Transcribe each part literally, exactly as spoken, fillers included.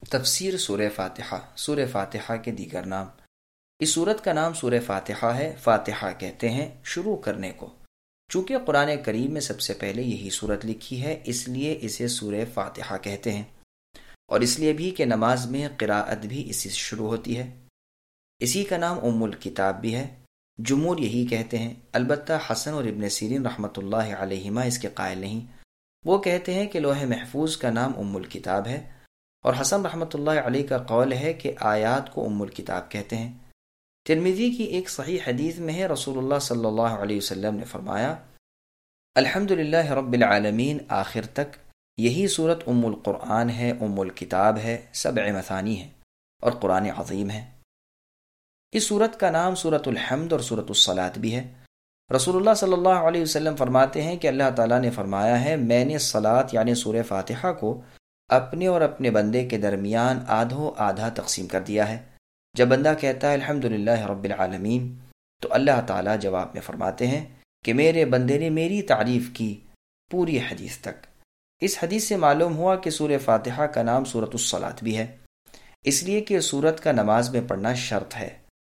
تفسیر سورہ فاتحہ۔ سورہ فاتحہ کے دیگر نام۔ اس سورت کا نام سورہ فاتحہ ہے۔ فاتحہ کہتے ہیں شروع کرنے کو۔ چونکہ قرآن کریم میں سب سے پہلے یہی سورت لکھی ہے، اس لیے اسے سورہ فاتحہ کہتے ہیں، اور اس لیے بھی کہ نماز میں قراءت بھی اسی سے شروع ہوتی ہے۔ اسی کا نام ام الکتاب بھی ہے۔ جمہور یہی کہتے ہیں، البتہ حسن اور ابن سیرین رحمۃ اللہ علیہما اس کے قائل نہیں۔ وہ کہتے ہیں کہ لوح محفوظ کا نام ام الکتاب ہے، اور حسن رحمۃ اللہ علیہ کا قول ہے کہ آیات کو ام الکتاب کہتے ہیں۔ ترمذی کی ایک صحیح حدیث میں ہے، رسول اللہ صلی اللہ علیہ وسلم نے فرمایا، الحمدللہ رب العالمین آخر تک یہی سورت ام القرآن ہے، ام الکتاب ہے، سبع مثانی ہے اور قرآن عظیم ہے۔ اس سورت کا نام سورت الحمد اور سورت الصلاۃ بھی ہے۔ رسول اللہ صلی اللہ علیہ وسلم فرماتے ہیں کہ اللہ تعالیٰ نے فرمایا ہے، میں نے صلاۃ یعنی سورہ فاتحہ کو اپنے اور اپنے بندے کے درمیان آدھو آدھا تقسیم کر دیا ہے۔ جب بندہ کہتا ہے الحمدللہ رب العالمین، تو اللہ تعالیٰ جواب میں فرماتے ہیں کہ میرے بندے نے میری تعریف کی پوری حدیث تک۔ اس حدیث سے معلوم ہوا کہ سورہ فاتحہ کا نام سورت الصلاۃ بھی ہے، اس لیے کہ سورت کا نماز میں پڑھنا شرط ہے۔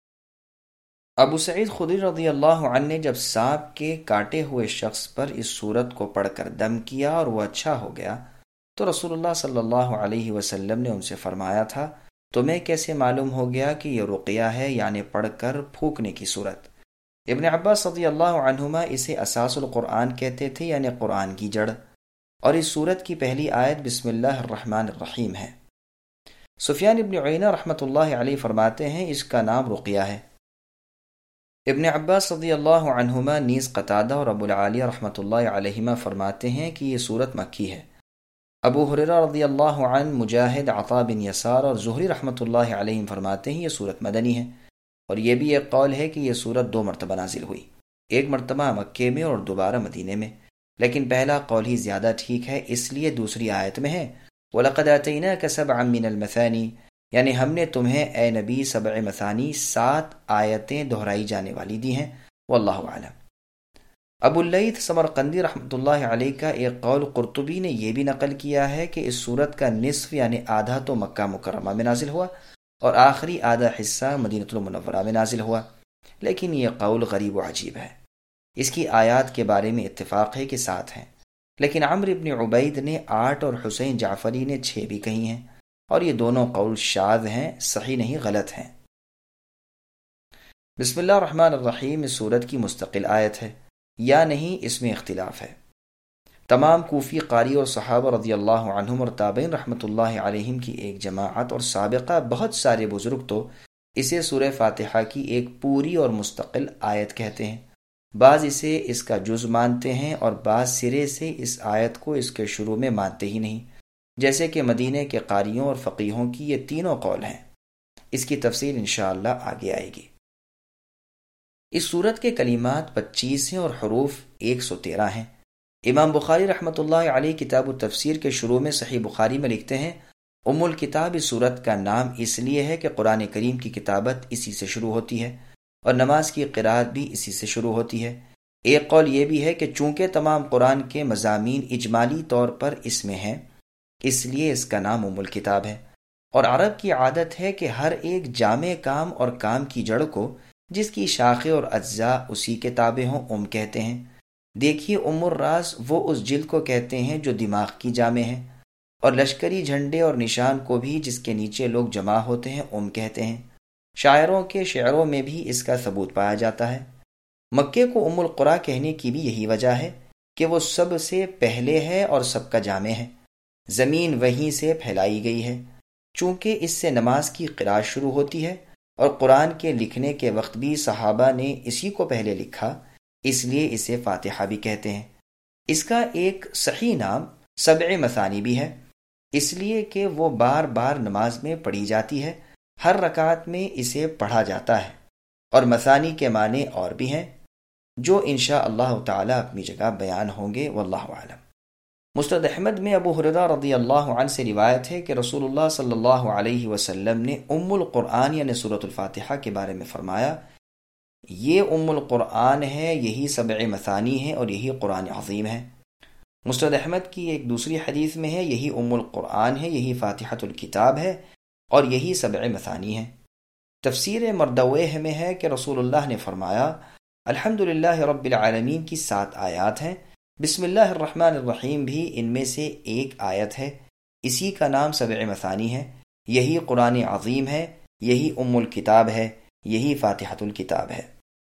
ابو سعید خدری رضی اللہ عنہ نے جب سانپ کے کاٹے ہوئے شخص پر اس سورت کو پڑھ کر دم کیا اور وہ اچھا ہو گیا، تو رسول اللہ صلی اللہ علیہ وسلم نے ان سے فرمایا تھا، تمہیں کیسے معلوم ہو گیا کہ یہ رقیہ ہے، یعنی پڑھ کر پھونکنے کی صورت؟ ابن عباس رضی اللہ عنہما اسے اساس القرآن کہتے تھے، یعنی قرآن کی جڑ، اور اس سورت کی پہلی آیت بسم اللہ الرحمن الرحیم ہے۔ سفیان ابن عیینہ رحمۃ اللہ علیہ فرماتے ہیں اس کا نام رقیہ ہے۔ ابن عباس رضی اللہ عنہما نیز قتادہ اور ابو العالیہ رحمۃ اللہ علیہما فرماتے ہیں کہ یہ سورت مکی ہے۔ ابو ہریرہ رضی اللہ عنہ، مجاہد، عطا بن یسار اور زہری رحمۃ اللہ علیہم فرماتے ہیں یہ سورت مدنی ہے، اور یہ بھی ایک قول ہے کہ یہ سورت دو مرتبہ نازل ہوئی، ایک مرتبہ مکے میں اور دوبارہ مدینے میں، لیکن پہلا قول ہی زیادہ ٹھیک ہے، اس لیے دوسری آیت میں ہے وَلَقَدْ آتَيْنَاكَ سَبْعًا مِّنَ الْمَثَانِي، یعنی ہم نے تمہیں اے نبی سبع مثانی، سات آیتیں دہرائی جانے والی دی ہیں، واللہ اعلم۔ ابو اللیث سمرقندی رحمۃ اللہ علیہ کا ایک قول قرطبی نے یہ بھی نقل کیا ہے کہ اس سورت کا نصف یعنی آدھا تو مکہ مکرمہ میں نازل ہوا اور آخری آدھا حصہ مدینہ المنورہ میں نازل ہوا، لیکن یہ قول غریب و عجیب ہے۔ اس کی آیات کے بارے میں اتفاق ہے کہ سات ہیں، لیکن عمرو بن عبید نے آٹھ اور حسین جعفری نے چھ بھی کہی ہیں، اور یہ دونوں قول شاذ ہیں، صحیح نہیں، غلط ہیں۔ بسم اللہ الرحمن الرحیم اس سورت کی مستقل آیت ہے یا نہیں، اس میں اختلاف ہے۔ تمام کوفی قاری اور صحابہ رضی اللہ عنہم اور تابعین رحمۃ اللہ علیہم کی ایک جماعت اور سابقہ بہت سارے بزرگ تو اسے سورہ فاتحہ کی ایک پوری اور مستقل آیت کہتے ہیں۔ بعض اسے اس کا جز مانتے ہیں اور بعض سرے سے اس آیت کو اس کے شروع میں مانتے ہی نہیں، جیسے کہ مدینے کے قاریوں اور فقیہوں کی یہ تینوں قول ہیں۔ اس کی تفصیل انشاءاللہ آگے آئے گی۔ اس سورت کے کلمات پچیس ہیں اور حروف ایک سو تیرہ ہیں۔ امام بخاری رحمۃ اللہ علیہ کتاب التفسیر کے شروع میں صحیح بخاری میں لکھتے ہیں، ام الکتاب اس سورت کا نام اس لیے ہے کہ قرآن کریم کی کتابت اسی سے شروع ہوتی ہے اور نماز کی قراءت بھی اسی سے شروع ہوتی ہے۔ ایک قول یہ بھی ہے کہ چونکہ تمام قرآن کے مضامین اجمالی طور پر اس میں ہیں، اس لیے اس کا نام ام الکتاب ہے، اور عرب کی عادت ہے کہ ہر ایک جامع کام اور کام کی جڑ کو جس کی شاخیں اور اجزاء اسی کے تابع ہوں ام کہتے ہیں۔ دیکھیے ام الراس وہ اس جلد کو کہتے ہیں جو دماغ کی جامع ہے، اور لشکری جھنڈے اور نشان کو بھی جس کے نیچے لوگ جمع ہوتے ہیں ام کہتے ہیں۔ شاعروں کے شعروں میں بھی اس کا ثبوت پایا جاتا ہے۔ مکے کو ام القریٰ کہنے کی بھی یہی وجہ ہے کہ وہ سب سے پہلے ہے اور سب کا جامع ہے، زمین وہیں سے پھیلائی گئی ہے۔ چونکہ اس سے نماز کی قراءت شروع ہوتی ہے اور قرآن کے لکھنے کے وقت بھی صحابہ نے اسی کو پہلے لکھا، اس لیے اسے فاتحہ بھی کہتے ہیں۔ اس کا ایک صحیح نام سبع مثانی بھی ہے، اس لیے کہ وہ بار بار نماز میں پڑھی جاتی ہے، ہر رکعت میں اسے پڑھا جاتا ہے، اور مثانی کے معنی اور بھی ہیں جو انشاء اللہ تعالی اپنی جگہ بیان ہوں گے، واللہ اعلم۔ مسند احمد میں ابو ہریرہ رضی اللہ عنہ سے روایت ہے کہ رسول اللہ صلی اللہ علیہ وسلم نے ام القرآن یعنی سورۃ الفاتحہ کے بارے میں فرمایا، یہ ام القرآن ہے، یہی سبع مثانی ہے اور یہی قرآن عظیم ہے۔ مسند احمد کی ایک دوسری حدیث میں ہے یہی ام القرآن ہے، یہی فاتحۃ الکتاب ہے اور یہی سبع مثانی ہے۔ تفسیر مردویہ میں ہے کہ رسول اللہ نے فرمایا الحمد للہ رب العالمین کی سات آیات ہیں، بسم اللہ الرحمن الرحیم بھی ان میں سے ایک آیت ہے، اسی کا نام سبع مثانی ہے، یہی قرآن عظیم ہے، یہی ام الکتاب ہے، یہی فاتحۃ الکتاب ہے۔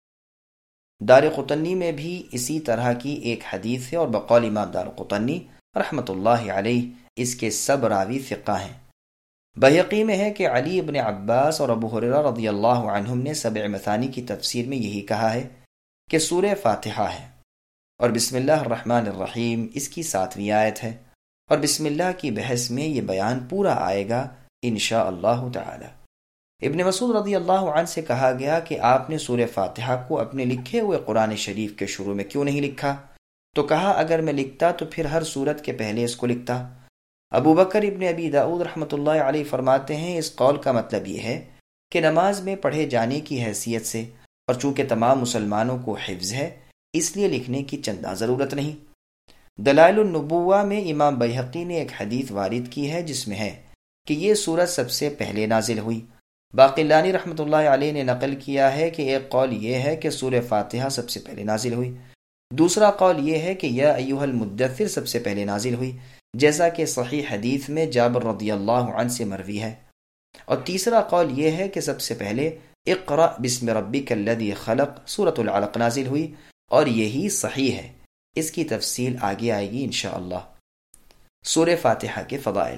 دار قطنی میں بھی اسی طرح کی ایک حدیث ہے اور بقول امام دار قطنی رحمۃ اللہ علیہ اس کے سب راوی ثقہ ہیں۔ بحقی میں ہے کہ علی ابن عباس اور ابو ہریرہ رضی اللہ عنہم نے سبع مثانی کی تفسیر میں یہی کہا ہے کہ سورہ فاتحہ ہے، اور بسم اللہ الرحمن الرحیم اس کی ساتویں آیت ہے، اور بسم اللہ کی بحث میں یہ بیان پورا آئے گا انشاء اللہ تعالی۔ ابن مسعود رضی اللہ عنہ سے کہا گیا کہ آپ نے سورہ فاتحہ کو اپنے لکھے ہوئے قرآن شریف کے شروع میں کیوں نہیں لکھا؟ تو کہا اگر میں لکھتا تو پھر ہر سورت کے پہلے اس کو لکھتا۔ ابو بکر ابن ابی داؤد رحمۃ اللہ علیہ فرماتے ہیں اس قول کا مطلب یہ ہے کہ نماز میں پڑھے جانے کی حیثیت سے اور چونکہ تمام مسلمانوں کو حفظ ہے اس لیے لکھنے کی چندہ ضرورت نہیں۔ دلائل النبوہ میں امام بیہقی نے ایک حدیث وارد کی ہے جس میں ہے کہ یہ سورت سب سے پہلے نازل ہوئی۔ باقلانی رحمۃ اللہ علیہ نے نقل کیا ہے کہ ایک قول یہ ہے کہ سورہ فاتحہ سب سے پہلے نازل ہوئی، دوسرا قول یہ ہے کہ یا ایھا المدثر سب سے پہلے نازل ہوئی جیسا کہ صحیح حدیث میں جابر رضی اللہ عنہ سے مروی ہے، اور تیسرا قول یہ ہے کہ سب سے پہلے اقرأ بسم ربک الذی خلق سورۃ العلق نازل ہوئی، اور یہی صحیح ہے۔ اس کی تفصیل آگے آئے گی انشاءاللہ۔ سورہ فاتحہ کے فضائل۔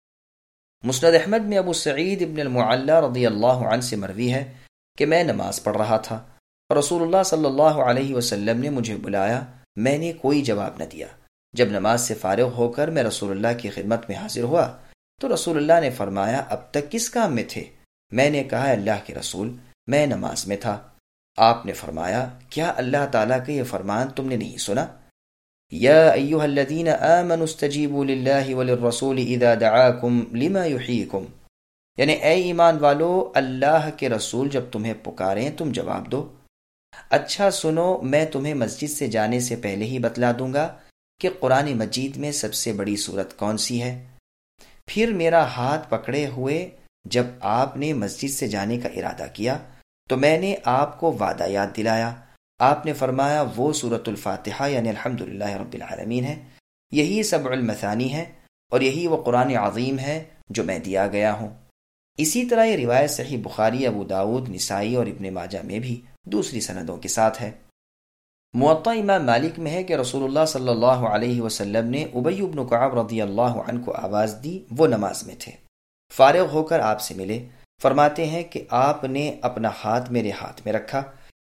مسند احمد میں ابو سعید ابن المعلی رضی اللہ عنہ سے مروی ہے کہ میں نماز پڑھ رہا تھا اور رسول اللہ صلی اللہ علیہ وسلم نے مجھے بلایا، میں نے کوئی جواب نہ دیا۔ جب نماز سے فارغ ہو کر میں رسول اللہ کی خدمت میں حاضر ہوا تو رسول اللہ نے فرمایا اب تک کس کام میں تھے؟ میں نے کہا اللہ کے رسول میں نماز میں تھا۔ آپ نے فرمایا کیا اللہ تعالیٰ کا یہ فرمان تم نے نہیں سنا؟ یا ایھا الذین آمنوا استجیبوا للہ وللرسول اذا دعاکم لما یحییکم، یعنی اے ایمان والو اللہ کے رسول جب تمہیں پکاریں تم جواب دو۔ اچھا سنو میں تمہیں مسجد سے جانے سے پہلے ہی بتلا دوں گا کہ قرآن مجید میں سب سے بڑی سورت کون سی ہے۔ پھر میرا ہاتھ پکڑے ہوئے جب آپ نے مسجد سے جانے کا ارادہ کیا تو میں نے آپ کو وعدہ یاد دلایا۔ آپ نے فرمایا وہ سورۃ الفاتحہ یعنی الحمدللہ رب العالمین ہے، یہی سبع المثانی ہے، اور یہی وہ قرآن عظیم ہے جو میں دیا گیا ہوں۔ اسی طرح یہ روایت صحیح بخاری، ابو داؤد، نسائی اور ابن ماجہ میں بھی دوسری سندوں کے ساتھ ہے۔ موطا امام مالک میں ہے کہ رسول اللہ صلی اللہ علیہ وسلم نے ابی بن کعب رضی اللہ عنہ کو آواز دی، وہ نماز میں تھے، فارغ ہو کر آپ سے ملے، فرماتے ہیں کہ آپ نے اپنا ہاتھ میرے ہاتھ میں رکھا،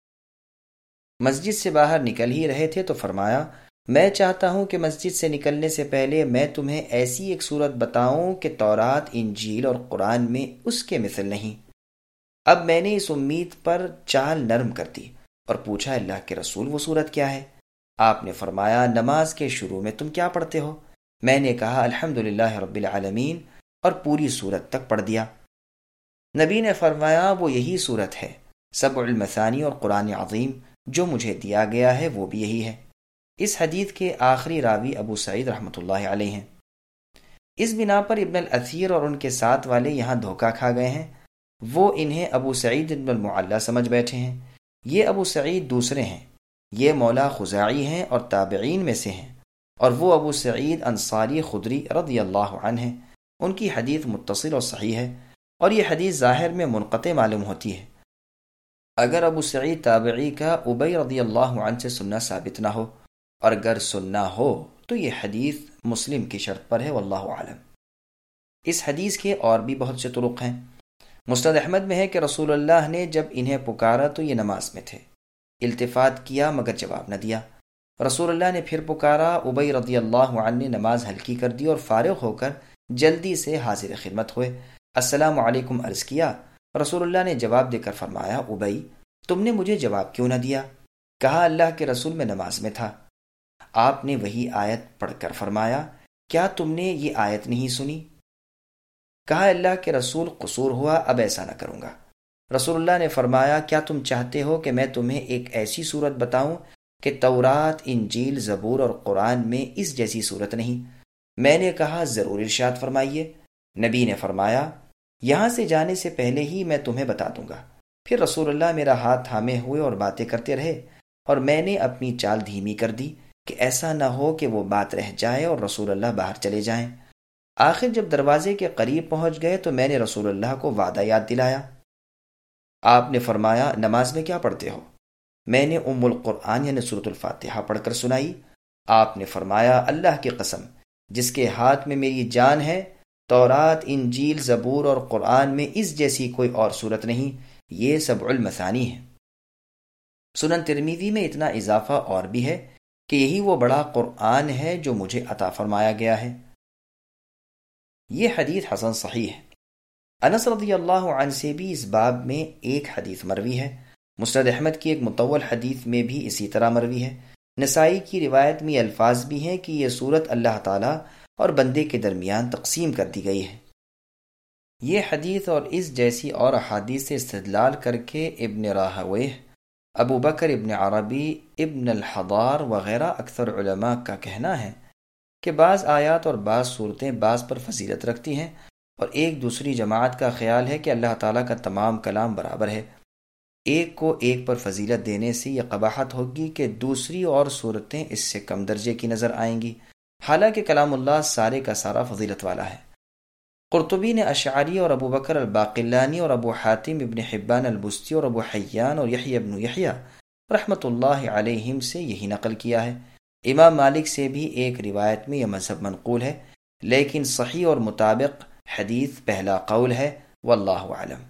مسجد سے باہر نکل ہی رہے تھے تو فرمایا میں چاہتا ہوں کہ مسجد سے نکلنے سے پہلے میں تمہیں ایسی ایک صورت بتاؤں کہ تورات، انجیل اور قرآن میں اس کے مثل نہیں۔ اب میں نے اس امید پر چال نرم کر دی اور پوچھا اللہ کے رسول وہ صورت کیا ہے؟ آپ نے فرمایا نماز کے شروع میں تم کیا پڑھتے ہو؟ میں نے کہا الحمدللہ رب العالمین، اور پوری صورت تک پڑھ دیا۔ نبی نے فرمایا وہ یہی صورت ہے، سبع المثانی اور قرآن عظیم جو مجھے دیا گیا ہے وہ بھی یہی ہے۔ اس حدیث کے آخری راوی ابو سعید رحمۃ اللہ علیہ ہیں۔ اس بنا پر ابن الاثیر اور ان کے ساتھ والے یہاں دھوکہ کھا گئے ہیں، وہ انہیں ابو سعید ابن المعلی سمجھ بیٹھے ہیں۔ یہ ابو سعید دوسرے ہیں، یہ مولا خزاعی ہیں اور تابعین میں سے ہیں، اور وہ ابو سعید انصاری خدری رضی اللہ عنہ ہیں۔ ان کی حدیث متصل اور صحیح ہے، اور یہ حدیث ظاہر میں منقطع معلوم ہوتی ہے اگر ابو سعید تابعی کا ابی رضی اللہ عنہ سے سننا ثابت نہ ہو، اور اگر سننا ہو تو یہ حدیث مسلم کی شرط پر ہے، واللہ اعلم۔ اس حدیث کے اور بھی بہت سے طرق ہیں۔ مسند احمد میں ہے کہ رسول اللہ نے جب انہیں پکارا تو یہ نماز میں تھے، التفات کیا مگر جواب نہ دیا۔ رسول اللہ نے پھر پکارا، ابی رضی اللہ عنہ نے نماز ہلکی کر دی اور فارغ ہو کر جلدی سے حاضر خدمت ہوئے، السلام علیکم عرض کیا۔ رسول اللہ نے جواب دے کر فرمایا ابی تم نے مجھے جواب کیوں نہ دیا؟ کہا اللہ کے رسول میں نماز میں تھا۔ آپ نے وہی آیت پڑھ کر فرمایا کیا تم نے یہ آیت نہیں سنی؟ کہا اللہ کے رسول قصور ہوا، اب ایسا نہ کروں گا۔ رسول اللہ نے فرمایا کیا تم چاہتے ہو کہ میں تمہیں ایک ایسی صورت بتاؤں کہ تورات، انجیل، زبور اور قرآن میں اس جیسی صورت نہیں۔ میں نے کہا ضرور ارشاد فرمائیے۔ نبی نے فرمایا یہاں سے جانے سے پہلے ہی میں تمہیں بتا دوں گا۔ پھر رسول اللہ میرا ہاتھ تھامے ہوئے اور باتیں کرتے رہے، اور میں نے اپنی چال دھیمی کر دی کہ ایسا نہ ہو کہ وہ بات رہ جائے اور رسول اللہ باہر چلے جائیں۔ آخر جب دروازے کے قریب پہنچ گئے تو میں نے رسول اللہ کو وعدہ یاد دلایا۔ آپ نے فرمایا نماز میں کیا پڑھتے ہو؟ میں نے ام القرآن یعنی سورۃ الفاتحہ پڑھ کر سنائی۔ آپ نے فرمایا اللہ کی قسم جس کے ہاتھ میں میری جان ہے، تورات، انجیل، زبور اور قرآن میں اس جیسی کوئی اور صورت نہیں، یہ سبع المثانی ہے۔ سنن ترمذی میں اتنا اضافہ اور بھی ہے کہ یہی وہ بڑا قرآن ہے جو مجھے عطا فرمایا گیا ہے۔ یہ حدیث حسن صحیح ہے۔ انس رضی اللہ عنہ سے بھی اس باب میں ایک حدیث مروی ہے۔ مسند احمد کی ایک مطول حدیث میں بھی اسی طرح مروی ہے۔ نسائی کی روایت میں الفاظ بھی ہیں کہ یہ صورت اللہ تعالیٰ اور بندے کے درمیان تقسیم کر دی گئی ہے۔ یہ حدیث اور اس جیسی اور احادیث سے استدلال کر کے ابن راہویہ، ابو بکر ابن عربی، ابن الحضار وغیرہ اکثر علماء کا کہنا ہے کہ بعض آیات اور بعض صورتیں بعض پر فضیلت رکھتی ہیں، اور ایک دوسری جماعت کا خیال ہے کہ اللہ تعالیٰ کا تمام کلام برابر ہے۔ ایک کو ایک پر فضیلت دینے سے یہ قباحت ہوگی کہ دوسری اور صورتیں اس سے کم درجے کی نظر آئیں گی، حالانکہ کلام اللہ سارے کا سارا فضیلت والا ہے۔ قرطبی نے اشعری اور ابو بکر الباقلانی اور ابو حاتم ابن حبان البستی اور ابو حیان اور یحییٰ ابن یحییٰ رحمۃ اللہ علیہم سے یہی نقل کیا ہے۔ امام مالک سے بھی ایک روایت میں یہ مذہب منقول ہے، لیکن صحیح اور مطابق حدیث پہلا قول ہے، واللہ اعلم۔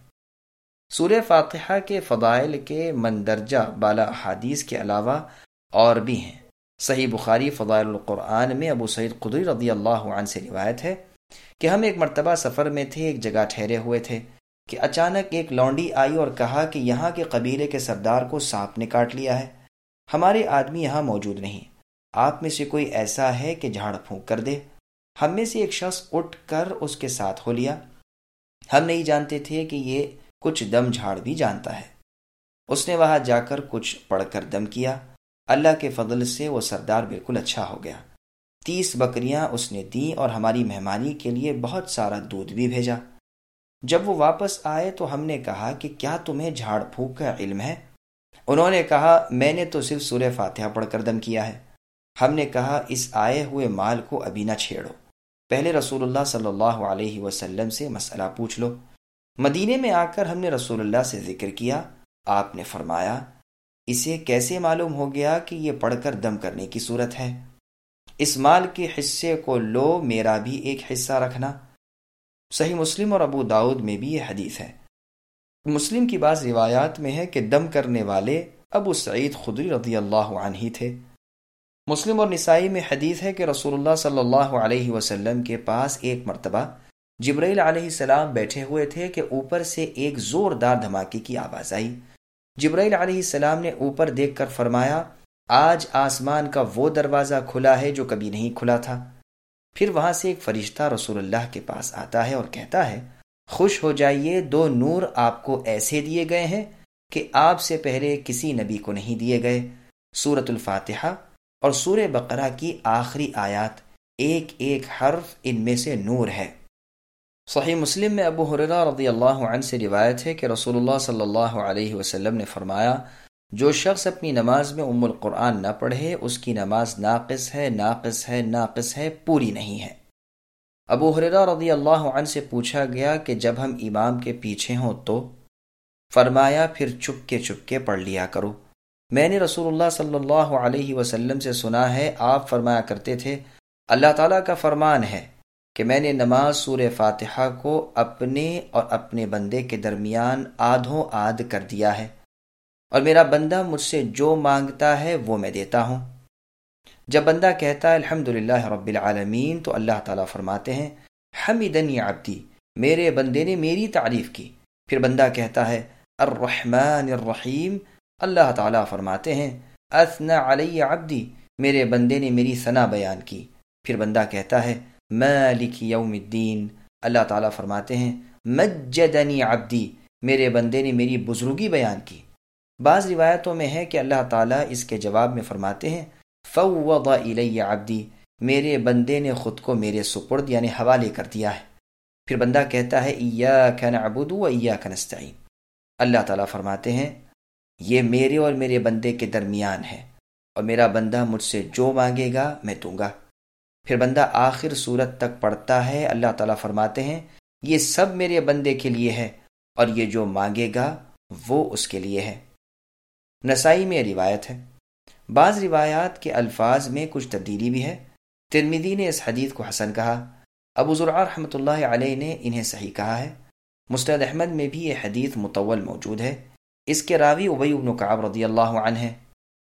سورہ فاتحہ کے فضائل کے مندرجہ بالا احادیث کے علاوہ اور بھی ہیں۔ صحیح بخاری فضائل القرآن میں ابو سعید خدری رضی اللہ عنہ سے روایت ہے کہ ہم ایک مرتبہ سفر میں تھے، ایک جگہ ٹھہرے ہوئے تھے کہ اچانک ایک لونڈی آئی اور کہا کہ یہاں کے قبیلے کے سردار کو سانپ نے کاٹ لیا ہے، ہمارے آدمی یہاں موجود نہیں، آپ میں سے کوئی ایسا ہے کہ جھاڑ پھونک کر دے؟ ہم میں سے ایک شخص اٹھ کر اس کے ساتھ ہو لیا۔ ہم نہیں جانتے تھے کہ یہ کچھ دم جھاڑ بھی جانتا ہے۔ اس نے وہاں جا کر کچھ پڑھ کر دم کیا، اللہ کے فضل سے وہ سردار بالکل اچھا ہو گیا۔ تیس بکریاں اس نے دیں اور ہماری مہمانی کے لیے بہت سارا دودھ بھی بھیجا۔ جب وہ واپس آئے تو ہم نے کہا کہ کیا تمہیں جھاڑ پھونک کا علم ہے؟ انہوں نے کہا میں نے تو صرف سورہ فاتحہ پڑھ کر دم کیا ہے۔ ہم نے کہا اس آئے ہوئے مال کو ابھی نہ چھیڑو، پہلے رسول اللہ صلی اللہ علیہ وسلم سے مسئلہ پوچھ لو۔ مدینے میں آ کر ہم نے رسول اللہ سے ذکر کیا، آپ نے فرمایا اسے کیسے معلوم ہو گیا کہ یہ پڑھ کر دم کرنے کی صورت ہے؟ اس مال کے حصے کو لو، میرا بھی ایک حصہ رکھنا۔ صحیح مسلم اور ابو داؤد میں بھی یہ حدیث ہے۔ مسلم کی بعض روایات میں ہے کہ دم کرنے والے ابو سعید خدری رضی اللہ عنہ ہی تھے۔ مسلم اور نسائی میں حدیث ہے کہ رسول اللہ صلی اللہ علیہ وسلم کے پاس ایک مرتبہ جبرائیل علیہ السلام بیٹھے ہوئے تھے کہ اوپر سے ایک زوردار دھماکے کی آواز آئی۔ جبرائیل علیہ السلام نے اوپر دیکھ کر فرمایا آج آسمان کا وہ دروازہ کھلا ہے جو کبھی نہیں کھلا تھا۔ پھر وہاں سے ایک فرشتہ رسول اللہ کے پاس آتا ہے اور کہتا ہے خوش ہو جائیے، دو نور آپ کو ایسے دیے گئے ہیں کہ آپ سے پہلے کسی نبی کو نہیں دیے گئے۔ سورۃ الفاتحہ اور سورہ بقرہ کی آخری آیات، ایک ایک حرف ان میں سے نور ہے۔ صحیح مسلم میں ابو ہریرہ رضی اللہ عنہ سے روایت ہے کہ رسول اللہ صلی اللہ علیہ وسلم نے فرمایا جو شخص اپنی نماز میں ام القرآن نہ پڑھے اس کی نماز ناقص ہے، ناقص ہے، ناقص ہے، پوری نہیں ہے۔ ابو ہریرہ رضی اللہ عنہ سے پوچھا گیا کہ جب ہم امام کے پیچھے ہوں تو؟ فرمایا پھر چپ کے چپ کے پڑھ لیا کرو۔ میں نے رسول اللہ صلی اللہ علیہ وسلم سے سنا ہے، آپ فرمایا کرتے تھے اللہ تعالیٰ کا فرمان ہے کہ میں نے نماز سورہ فاتحہ کو اپنے اور اپنے بندے کے درمیان آدھوں آدھ کر دیا ہے، اور میرا بندہ مجھ سے جو مانگتا ہے وہ میں دیتا ہوں۔ جب بندہ کہتا ہے الحمدللہ رب العالمین تو اللہ تعالیٰ فرماتے ہیں حمدنی عبدی، میرے بندے نے میری تعریف کی۔ پھر بندہ کہتا ہے الرحمن الرحیم، اللہ تعالیٰ فرماتے ہیں اثنى علی عبدی، میرے بندے نے میری ثنا بیان کی۔ پھر بندہ کہتا ہے مالک یوم الدین، اللہ تعالیٰ فرماتے ہیں مجدنی عبدی، میرے بندے نے میری بزرگی بیان کی۔ بعض روایتوں میں ہے کہ اللہ تعالیٰ اس کے جواب میں فرماتے ہیں فوض الی عبدی، میرے بندے نے خود کو میرے سپرد یعنی حوالے کر دیا ہے۔ پھر بندہ کہتا ہے ایاک نعبد و ایاک نستعین، اللہ تعالیٰ فرماتے ہیں یہ میرے اور میرے بندے کے درمیان ہے، اور میرا بندہ مجھ سے جو مانگے گا میں دوں گا۔ پھر بندہ آخر سورت تک پڑھتا ہے، اللہ تعالیٰ فرماتے ہیں یہ سب میرے بندے کے لیے ہے، اور یہ جو مانگے گا وہ اس کے لیے ہے۔ نسائی میں روایت ہے۔ بعض روایات کے الفاظ میں کچھ تبدیلی بھی ہے۔ ترمذی نے اس حدیث کو حسن کہا، ابو زرعہ رحمۃ اللہ علیہ نے انہیں صحیح کہا ہے۔ مسند احمد میں بھی یہ حدیث مطول موجود ہے۔ اس کے راوی ابی بن کعب رضی اللہ عنہ ہے۔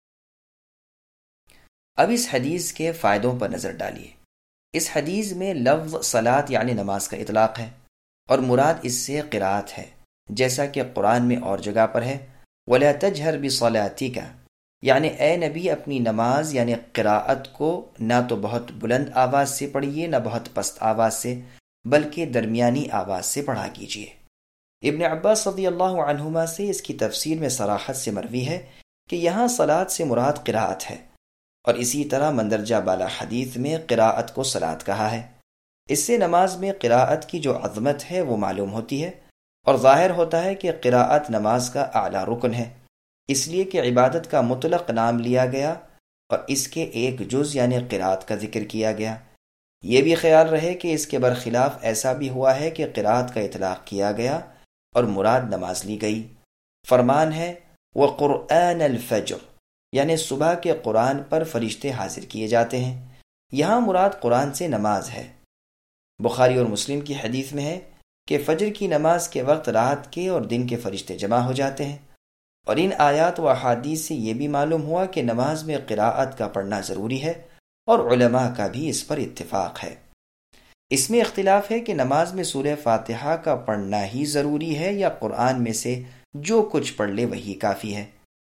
اب اس حدیث کے فائدوں پر نظر ڈالیے۔ اس حدیث میں لفظ صلاۃ یعنی نماز کا اطلاق ہے، اور مراد اس سے قرات ہے، جیسا کہ قرآن میں اور جگہ پر ہے وَلَا تَجْهَرْ بِصَلَاتِكَ، یعنی اے نبی اپنی نماز یعنی قراءت کو نہ تو بہت بلند آواز سے پڑھیے نہ بہت پست آواز سے، بلکہ درمیانی آواز سے پڑھا کیجیے۔ ابن عباس رضی اللہ عنہما سے اس کی تفسیر میں صراحت سے مروی ہے کہ یہاں صلاۃ سے مراد قراءت ہے، اور اسی طرح مندرجہ بالا حدیث میں قراءت کو صلاۃ کہا ہے۔ اس سے نماز میں قراءت کی جو عظمت ہے وہ معلوم ہوتی ہے، اور ظاہر ہوتا ہے کہ قراءت نماز کا اعلیٰ رکن ہے، اس لیے کہ عبادت کا مطلق نام لیا گیا اور اس کے ایک جز یعنی قراءت کا ذکر کیا گیا۔ یہ بھی خیال رہے کہ اس کے برخلاف ایسا بھی ہوا ہے کہ قراءت کا اطلاق کیا گیا اور مراد نماز لی گئی۔ فرمان ہے وَقُرْآنَ الْفَجْرِ، یعنی صبح کے قرآن پر فرشتے حاضر کیے جاتے ہیں، یہاں مراد قرآن سے نماز ہے۔ بخاری اور مسلم کی حدیث میں ہے کہ فجر کی نماز کے وقت رات کے اور دن کے فرشتے جمع ہو جاتے ہیں، اور ان آیات و احادیث سے یہ بھی معلوم ہوا کہ نماز میں قراءت کا پڑھنا ضروری ہے، اور علماء کا بھی اس پر اتفاق ہے۔ اس میں اختلاف ہے کہ نماز میں سورہ فاتحہ کا پڑھنا ہی ضروری ہے یا قرآن میں سے جو کچھ پڑھ لے وہی کافی ہے۔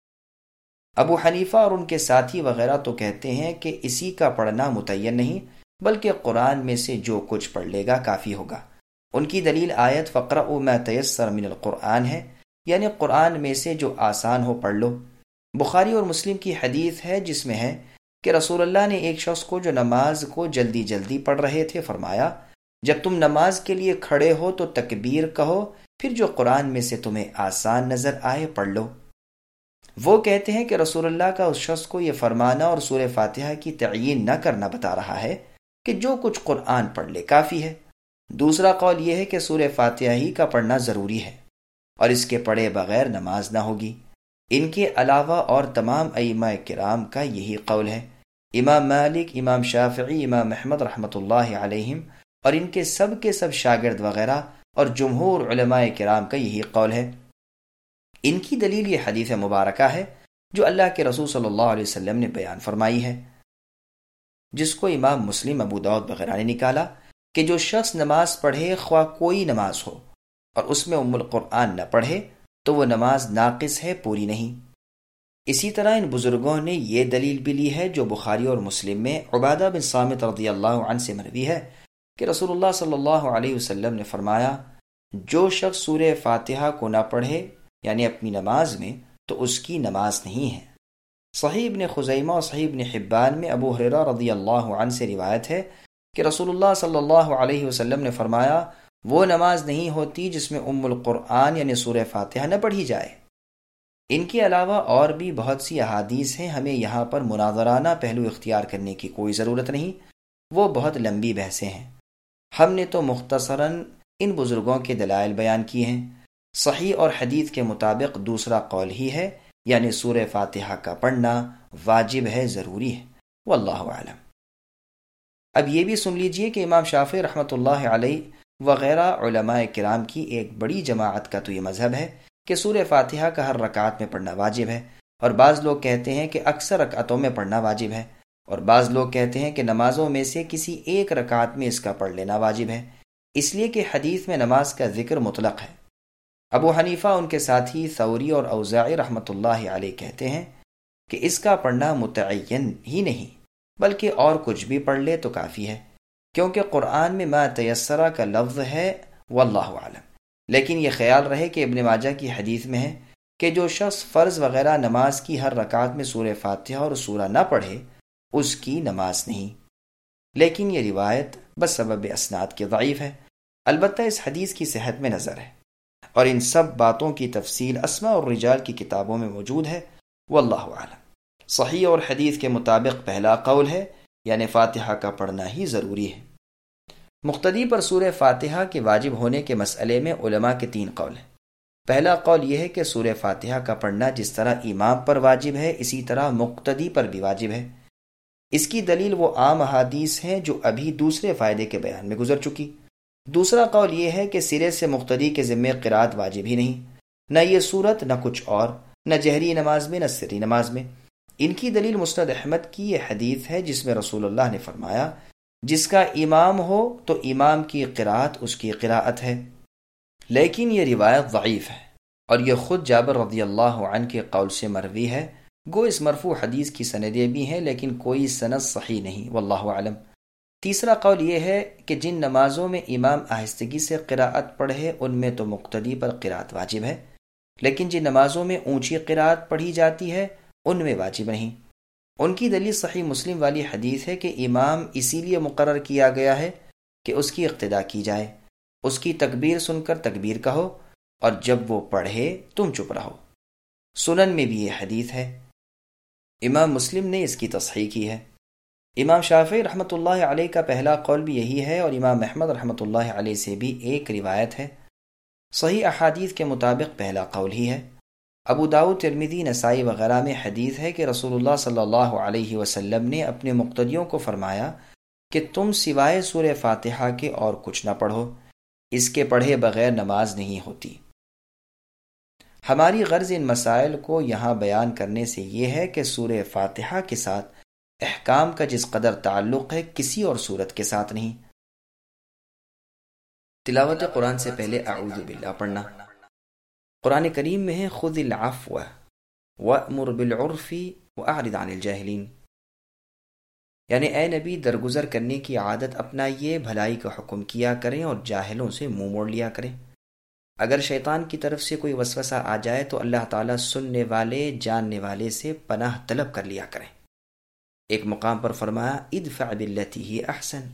ابو حنیفہ اور ان کے ساتھی وغیرہ تو کہتے ہیں کہ اسی کا پڑھنا متعین نہیں، بلکہ قرآن میں سے جو کچھ پڑھ لے گا کافی ہوگا۔ ان کی دلیل آیت فَاقْرَؤْا مَا تَيَسَّرَ مِنَ الْقُرْآنِ ہے، یعنی قرآن میں سے جو آسان ہو پڑھ لو۔ بخاری اور مسلم کی حدیث ہے جس میں ہے کہ رسول اللہ نے ایک شخص کو جو نماز کو جلدی جلدی پڑھ رہے تھے فرمایا جب تم نماز کے لیے کھڑے ہو تو تکبیر کہو، پھر جو قرآن میں سے تمہیں آسان نظر آئے پڑھ لو۔ وہ کہتے ہیں کہ رسول اللہ کا اس شخص کو یہ فرمانا اور سورہ فاتحہ کی تعیین نہ کرنا بتا رہا ہے کہ جو کچھ قرآن پڑھ لے کافی ہے۔ دوسرا قول یہ ہے کہ سورہ فاتحہ ہی کا پڑھنا ضروری ہے، اور اس کے پڑھے بغیر نماز نہ ہوگی۔ ان کے علاوہ اور تمام ائمہ کرام کا یہی قول ہے۔ امام مالک، امام شافعی، امام احمد رحمۃ اللہ علیہم اور ان کے سب کے سب شاگرد وغیرہ اور جمہور علماء کرام کا یہی قول ہے۔ ان کی دلیل یہ حدیث مبارکہ ہے جو اللہ کے رسول صلی اللہ علیہ وسلم نے بیان فرمائی ہے، جس کو امام مسلم، ابو داؤد وغیرہ نے نکالا کہ جو شخص نماز پڑھے خواہ کوئی نماز ہو اور اس میں ام القرآن نہ پڑھے تو وہ نماز ناقص ہے، پوری نہیں۔ اسی طرح ان بزرگوں نے یہ دلیل بھی لی ہے جو بخاری اور مسلم میں عبادہ بن صامت رضی اللہ عنہ سے مروی ہے کہ رسول اللہ صلی اللہ علیہ وسلم نے فرمایا جو شخص سورہ فاتحہ کو نہ پڑھے یعنی اپنی نماز میں تو اس کی نماز نہیں ہے۔ صحیح ابن خزیمہ اور صحیح ابن حبان میں ابو ہریرہ رضی اللہ عنہ سے روایت ہے کہ رسول اللہ صلی اللہ علیہ وسلم نے فرمایا وہ نماز نہیں ہوتی جس میں ام القرآن یعنی سورہ فاتحہ نہ پڑھی جائے۔ ان کے علاوہ اور بھی بہت سی احادیث ہیں، ہمیں یہاں پر مناظرانہ پہلو اختیار کرنے کی کوئی ضرورت نہیں، وہ بہت لمبی بحثیں ہیں۔ ہم نے تو مختصراً ان بزرگوں کے دلائل بیان کیے ہیں۔ صحیح اور حدیث کے مطابق دوسرا قول ہی ہے، یعنی سورہ فاتحہ کا پڑھنا واجب ہے، ضروری ہے، واللہ اعلم۔ اب یہ بھی سن لیجئے کہ امام شافعی رحمۃ اللہ علیہ وغیرہ علماء کرام کی ایک بڑی جماعت کا تو یہ مذہب ہے کہ سورہ فاتحہ کا ہر رکعت میں پڑھنا واجب ہے، اور بعض لوگ کہتے ہیں کہ اکثر رکعتوں میں پڑھنا واجب ہے، اور بعض لوگ کہتے ہیں کہ نمازوں میں سے کسی ایک رکعت میں اس کا پڑھ لینا واجب ہے، اس لیے کہ حدیث میں نماز کا ذکر مطلق ہے۔ ابو حنیفہ ان کے ساتھی ثوری اور اوزاعی رحمۃ اللہ علیہ کہتے ہیں کہ اس کا پڑھنا متعین ہی نہیں بلکہ اور کچھ بھی پڑھ لے تو کافی ہے، کیونکہ قرآن میں ما تیسرہ کا لفظ ہے، واللہ اعلم۔ لیکن یہ خیال رہے کہ ابن ماجہ کی حدیث میں ہے کہ جو شخص فرض وغیرہ نماز کی ہر رکعت میں سورہ فاتحہ اور سورہ نہ پڑھے اس کی نماز نہیں، لیکن یہ روایت بس سبب اسناد کے ضعیف ہے۔ البتہ اس حدیث کی صحت میں نظر ہے، اور ان سب باتوں کی تفصیل اسماء اور رجال کی کتابوں میں موجود ہے، واللہ اعلم۔ صحیح اور حدیث کے مطابق پہلا قول ہے، یعنی فاتحہ کا پڑھنا ہی ضروری ہے۔ مقتدی پر سورہ فاتحہ کے واجب ہونے کے مسئلے میں علماء کے تین قول ہیں۔ پہلا قول یہ ہے کہ سورہ فاتحہ کا پڑھنا جس طرح امام پر واجب ہے اسی طرح مقتدی پر بھی واجب ہے۔ اس کی دلیل وہ عام احادیث ہیں جو ابھی دوسرے فائدے کے بیان میں گزر چکی۔ دوسرا قول یہ ہے کہ سرے سے مقتدی کے ذمے قرات واجب ہی نہیں، نہ یہ صورت نہ کچھ اور، نہ جہری نماز میں نہ سری نماز میں۔ ان کی دلیل مسند احمد کی یہ حدیث ہے جس میں رسول اللہ نے فرمایا، جس کا امام ہو تو امام کی قرات اس کی قراءت ہے، لیکن یہ روایت ضعیف ہے، اور یہ خود جابر رضی اللہ عنہ کے قول سے مروی ہے۔ گو اس مرفوع حدیث کی سندیں بھی ہیں لیکن کوئی سند صحیح نہیں، واللہ اعلم۔ تیسرا قول یہ ہے کہ جن نمازوں میں امام آہستگی سے قراءت پڑھے ان میں تو مقتدی پر قراءت واجب ہے، لیکن جن نمازوں میں اونچی قراءت پڑھی جاتی ہے ان میں واجب نہیں۔ ان کی دلیل صحیح مسلم والی حدیث ہے کہ امام اسی لیے مقرر کیا گیا ہے کہ اس کی اقتداء کی جائے، اس کی تکبیر سن کر تکبیر کہو، اور جب وہ پڑھے تم چپ رہو۔ سنن میں بھی یہ حدیث ہے، امام مسلم نے اس کی تصحیح کی ہے۔ امام شافعی رحمۃ اللہ علیہ کا پہلا قول بھی یہی ہے، اور امام احمد رحمۃ اللہ علیہ سے بھی ایک روایت ہے۔ صحیح احادیث کے مطابق پہلا قول ہی ہے۔ ابو داؤد، ترمذی، نسائی وغیرہ میں حدیث ہے کہ رسول اللہ صلی اللہ علیہ وسلم نے اپنے مقتدیوں کو فرمایا کہ تم سوائے سورہ فاتحہ کے اور کچھ نہ پڑھو، اس کے پڑھے بغیر نماز نہیں ہوتی۔ ہماری غرض ان مسائل کو یہاں بیان کرنے سے یہ ہے کہ سورہ فاتحہ کے ساتھ احکام کا جس قدر تعلق ہے کسی اور صورت کے ساتھ نہیں۔ تلاوت قرآن سے پہلے اعوذ باللہ پڑھنا۔ قرآن کریم میں ہے خذ العفو وأمر بالعرف واعرض عن الجاہلین، یعنی اے نبی درگزر کرنے کی عادت اپنائیے، بھلائی کا حکم کیا کریں اور جاہلوں سے منہ موڑ لیا کریں۔ اگر شیطان کی طرف سے کوئی وسوسہ آ جائے تو اللہ تعالیٰ سننے والے جاننے والے سے پناہ طلب کر لیا کریں۔ ایک مقام پر فرمایا ادفع باللتی ہی احسن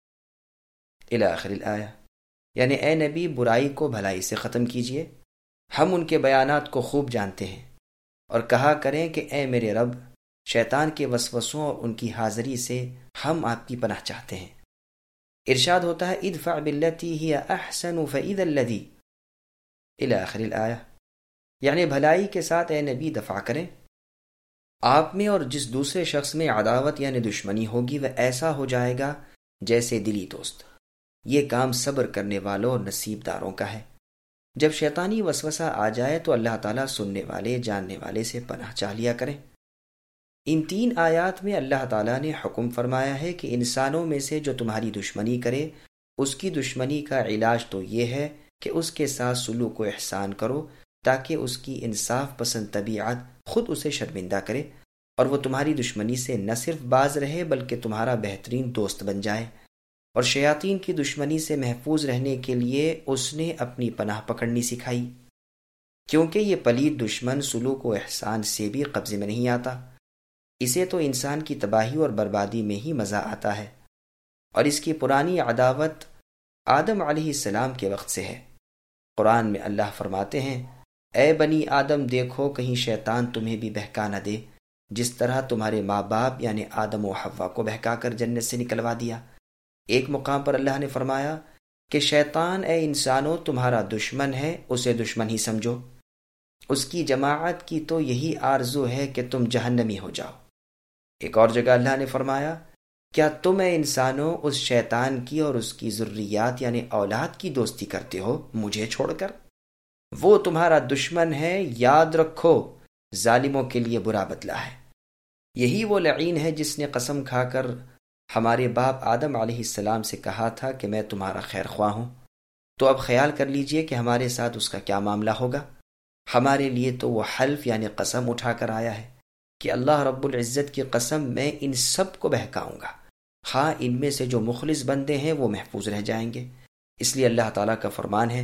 الی آخر الآیہ، یعنی اے نبی برائی کو بھلائی سے ختم کیجئے۔ ہم ان کے بیانات کو خوب جانتے ہیں، اور کہا کریں کہ اے میرے رب، شیطان کے وسوسوں اور ان کی حاضری سے ہم آپ کی پناہ چاہتے ہیں۔ ارشاد ہوتا ہے ادفع باللتی ہی احسن فاذا الذی الی آخر الآیہ، یعنی بھلائی کے ساتھ اے نبی دفع کریں۔ آپ میں اور جس دوسرے شخص میں عداوت یعنی دشمنی ہوگی وہ ایسا ہو جائے گا جیسے دلی دوست۔ یہ کام صبر کرنے والوں اور نصیب داروں کا ہے۔ جب شیطانی وسوسہ آ جائے تو اللہ تعالیٰ سننے والے جاننے والے سے پناہ چاہ لیا کریں۔ ان تین آیات میں اللہ تعالیٰ نے حکم فرمایا ہے کہ انسانوں میں سے جو تمہاری دشمنی کرے اس کی دشمنی کا علاج تو یہ ہے کہ اس کے ساتھ سلوک و احسان کرو، تاکہ اس کی انصاف پسند طبیعت خود اسے شرمندہ کرے اور وہ تمہاری دشمنی سے نہ صرف باز رہے بلکہ تمہارا بہترین دوست بن جائے۔ اور شیاطین کی دشمنی سے محفوظ رہنے کے لیے اس نے اپنی پناہ پکڑنی سکھائی، کیونکہ یہ پلید دشمن سلوک و احسان سے بھی قبضے میں نہیں آتا، اسے تو انسان کی تباہی اور بربادی میں ہی مزہ آتا ہے، اور اس کی پرانی عداوت آدم علیہ السلام کے وقت سے ہے۔ قرآن میں اللہ فرماتے ہیں اے بنی آدم دیکھو کہیں شیطان تمہیں بھی بہکا نہ دے، جس طرح تمہارے ماں باپ یعنی آدم و حوا کو بہکا کر جنت سے نکلوا دیا۔ ایک مقام پر اللہ نے فرمایا کہ شیطان اے انسانوں تمہارا دشمن ہے، اسے دشمن ہی سمجھو، اس کی جماعت کی تو یہی آرزو ہے کہ تم جہنمی ہو جاؤ۔ ایک اور جگہ اللہ نے فرمایا کیا تم اے انسانوں اس شیطان کی اور اس کی ذریات یعنی اولاد کی دوستی کرتے ہو مجھے چھوڑ کر؟ وہ تمہارا دشمن ہے، یاد رکھو ظالموں کے لیے برا بدلہ ہے۔ یہی وہ لعین ہے جس نے قسم کھا کر ہمارے باپ آدم علیہ السلام سے کہا تھا کہ میں تمہارا خیر خواہ ہوں، تو اب خیال کر لیجئے کہ ہمارے ساتھ اس کا کیا معاملہ ہوگا۔ ہمارے لیے تو وہ حلف یعنی قسم اٹھا کر آیا ہے کہ اللہ رب العزت کی قسم میں ان سب کو بہکاؤں گا، ہاں ان میں سے جو مخلص بندے ہیں وہ محفوظ رہ جائیں گے۔ اس لیے اللہ تعالیٰ کا فرمان ہے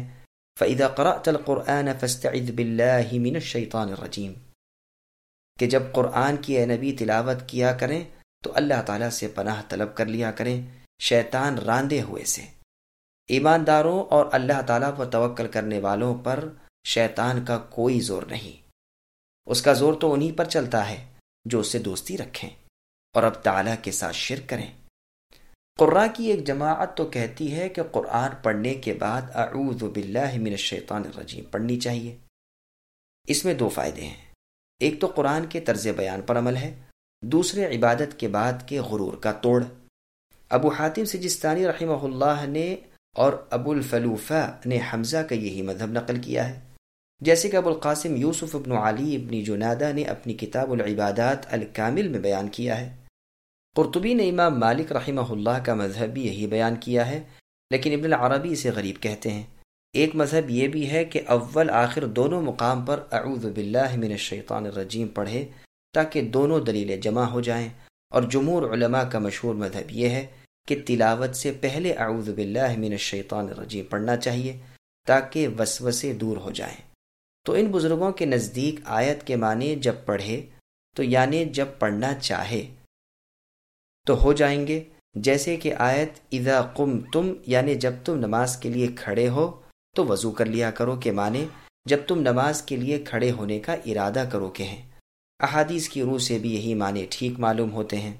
فَإِذَا قَرَأْتَ الْقُرْآنَ فَاسْتَعِذْ بِاللَّهِ مِنَ الشَّيْطَانِ الرَّجِيمِ کہ جب قرآن کی اے نبی تلاوت کیا کریں تو اللہ تعالیٰ سے پناہ طلب کر لیا کریں شیطان راندے ہوئے سے۔ ایمانداروں اور اللہ تعالیٰ پر توکل کرنے والوں پر شیطان کا کوئی زور نہیں، اس کا زور تو انہی پر چلتا ہے جو اس سے دوستی رکھیں اور اب تعالیٰ کے ساتھ شرک کریں۔ قراء کی ایک جماعت تو کہتی ہے کہ قرآن پڑھنے کے بعد اعوذ باللہ من الشیطان الرجیم پڑھنی چاہیے۔ اس میں دو فائدے ہیں، ایک تو قرآن کے طرز بیان پر عمل ہے، دوسرے عبادت کے بعد کے غرور کا توڑ۔ ابو حاتم سجستانی رحمہ اللہ نے اور ابو الفلوفہ نے حمزہ کا یہی مذہب نقل کیا ہے، جیسے کہ ابو القاسم یوسف ابن علی ابن جنادہ نے اپنی کتاب العبادات الکامل میں بیان کیا ہے۔ قرطبی نے امام مالک رحمہ اللہ کا مذہب بھی یہی بیان کیا ہے، لیکن ابن العربی اسے غریب کہتے ہیں۔ ایک مذہب یہ بھی ہے کہ اول آخر دونوں مقام پر اعوذ باللہ من الشیطان الرجیم پڑھے تاکہ دونوں دلیلیں جمع ہو جائیں، اور جمہور علماء کا مشہور مذہب یہ ہے کہ تلاوت سے پہلے اعوذ باللہ من الشیطان الرجیم پڑھنا چاہیے تاکہ وسوسے دور ہو جائیں۔ تو ان بزرگوں کے نزدیک آیت کے معنی جب پڑھے تو یعنی جب پڑھنا چاہے تو ہو جائیں گے، جیسے کہ آیت اذا قمتم یعنی جب تم نماز کے لیے کھڑے ہو تو وضو کر لیا کرو کے معنی جب تم نماز کے لیے کھڑے ہونے کا ارادہ کرو کے ہیں۔ احادیث کی روح سے بھی یہی معنی ٹھیک معلوم ہوتے ہیں۔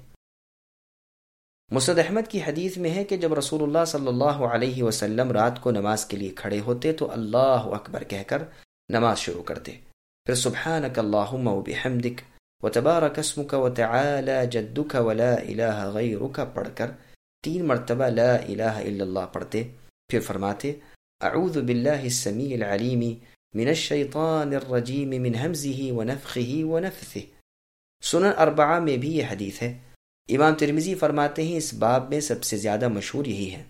مسند احمد کی حدیث میں ہے کہ جب رسول اللہ صلی اللہ علیہ وسلم رات کو نماز کے لیے کھڑے ہوتے تو اللہ اکبر کہہ کر نماز شروع کرتے، پھر سبحانک اللہم وبحمدک وتبارک اسمک وتعالی جدک ولا الہ غیرک پڑھ کر تین مرتبہ لا الہ الا اللہ پڑھتے، پھر فرماتے اعوذ باللہ السمیع العلیم من الشیطان الرجیم من ہمزہ ونفخہ ونفثہ۔ سنن اربعہ میں بھی یہ حدیث ہے۔ امام ترمذی فرماتے ہیں اس باب میں سب سے زیادہ مشہور یہی ہے۔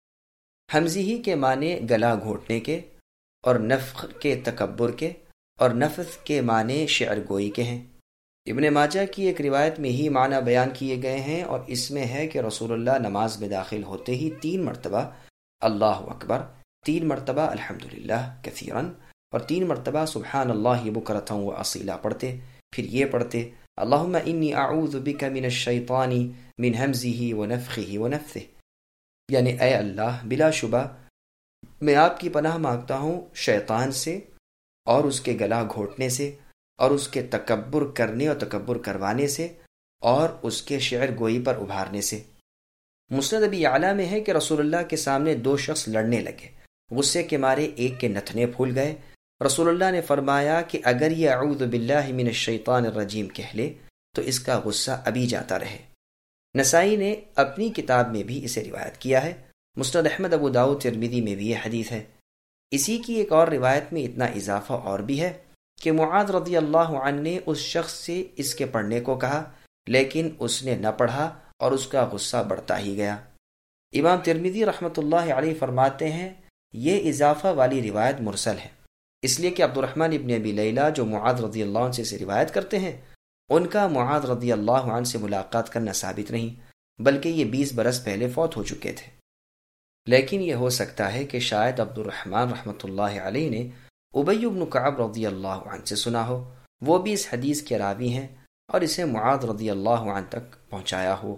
ہمزہ کے معنی گلا گھونٹنے کے، اور نفخ کے تکبر کے، اور نفث کے معنی شعر گوئی کے ہیں۔ ابن ماجہ کی ایک روایت میں ہی معنی بیان کیے گئے ہیں، اور اس میں ہے کہ رسول اللہ نماز میں داخل ہوتے ہی تین مرتبہ اللہ اکبر، تین مرتبہ الحمدللہ کثیراً، اور تین مرتبہ سبحان اللہ بکرۃ و اصیلا پڑھتے، پھر یہ پڑھتے اللہم انی اعوذ بک من الشیطان من ہمزہ ونفخہ ونفثہ، یعنی اے اللہ بلا شبہ میں آپ کی پناہ مانگتا ہوں شیطان سے اور اس کے گلا گھونٹنے سے اور اس کے تکبر کرنے اور تکبر کروانے سے اور اس کے شعر گوئی پر ابھارنے سے۔ مسند ابی اعلیٰ میں ہے کہ رسول اللہ کے سامنے دو شخص لڑنے لگے، غصے کے مارے ایک کے نتنے پھول گئے۔ رسول اللہ نے فرمایا کہ اگر یہ اعوذ باللہ من الشیطان الرجیم کہہ لے تو اس کا غصہ ابھی جاتا رہے۔ نسائی نے اپنی کتاب میں بھی اسے روایت کیا ہے۔ مسند احمد، ابو داؤد، ترمذی میں بھی یہ حدیث ہے۔ اسی کی ایک اور روایت میں اتنا اضافہ اور بھی ہے کہ معاذ رضی اللہ عنہ نے اس شخص سے اس کے پڑھنے کو کہا، لیکن اس نے نہ پڑھا اور اس کا غصہ بڑھتا ہی گیا۔ امام ترمذی رحمۃ اللہ علیہ فرماتے ہیں یہ اضافہ والی روایت مرسل ہے، اس لیے کہ عبد الرحمن ابن ابی لیلہ جو معاذ رضی اللہ عنہ سے روایت کرتے ہیں ان کا معاذ رضی اللہ عنہ سے ملاقات کرنا ثابت نہیں، بلکہ یہ بیس برس پہلے فوت ہو چکے تھے۔ لیکن یہ ہو سکتا ہے کہ شاید عبد الرحمن رحمۃ اللہ علیہ نے ابی بن کعب رضی اللہ عنہ سے سنا ہو، وہ بھی اس حدیث کے راوی ہیں اور اسے معاذ رضی اللہ عنہ تک پہنچایا ہو،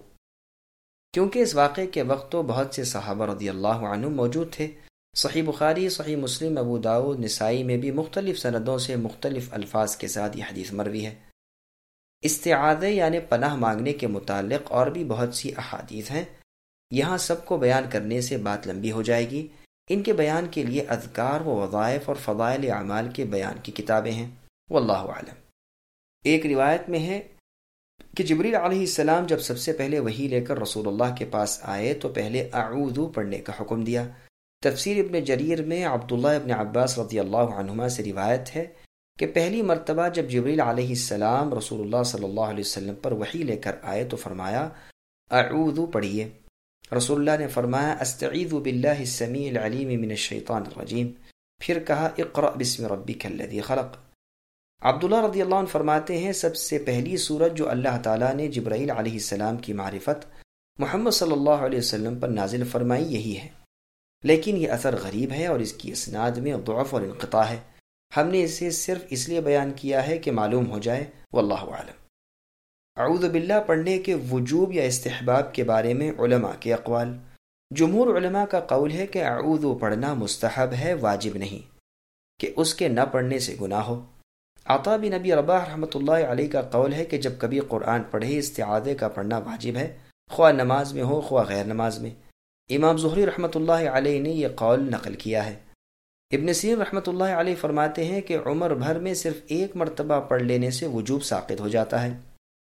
کیونکہ اس واقعے کے وقت تو بہت سے صحابہ رضی اللہ عنہ موجود تھے۔ صحیح بخاری، صحیح مسلم، ابو داؤد، نسائی میں بھی مختلف سندوں سے مختلف الفاظ کے ساتھ یہ حدیث مروی ہے۔ استعاذہ یعنی پناہ مانگنے کے متعلق اور بھی بہت سی احادیث ہیں، یہاں سب کو بیان کرنے سے بات لمبی ہو جائے گی۔ ان کے بیان کے لیے اذکار و وظائف اور فضائل اعمال کے بیان کی کتابیں ہیں، واللہ اعلم۔ ایک روایت میں ہے کہ جبریل علیہ السلام جب سب سے پہلے وحی لے کر رسول اللہ کے پاس آئے تو پہلے اعوذ پڑھنے کا حکم دیا۔ تفسیر ابن جریر میں عبداللہ ابن عباس رضی اللہ عنہما سے روایت ہے کہ پہلی مرتبہ جب جبریل علیہ السلام رسول اللہ صلی اللہ علیہ وسلم پر وحی لے کر آئے تو فرمایا اعوذ پڑھیے۔ رسول اللہ نے فرمایا استعیذ باللہ السمیع العلیم من الشیطان الرجیم، پھر کہا اقرأ بسم ربک الذی خلق۔ عبداللہ رضی اللہ عنہ فرماتے ہیں سب سے پہلی سورت جو اللہ تعالیٰ نے جبرائیل علیہ السلام کی معرفت محمد صلی اللہ علیہ وسلم پر نازل فرمائی یہی ہے۔ لیکن یہ اثر غریب ہے اور اس کی اسناد میں ضعف اور انقطاع ہے. ہم نے اسے صرف اس لیے بیان کیا ہے کہ معلوم ہو جائے. واللہ اعلم. اعوذ باللہ پڑھنے کے وجوب یا استحباب کے بارے میں علماء کے اقوال. جمہور علماء کا قول ہے کہ اعوذ پڑھنا مستحب ہے، واجب نہیں، کہ اس کے نہ پڑھنے سے گناہ ہو. عطا بن ابی رباح رحمۃ اللہ علیہ کا قول ہے کہ جب کبھی قرآن پڑھے استعاذے کا پڑھنا واجب ہے، خواہ نماز میں ہو خواہ غیر نماز میں. امام زہری رحمۃ اللہ علیہ نے یہ قول نقل کیا ہے. ابن سیرین رحمۃ اللہ علیہ فرماتے ہیں کہ عمر بھر میں صرف ایک مرتبہ پڑھ لینے سے وجوب ساقط ہو جاتا ہے.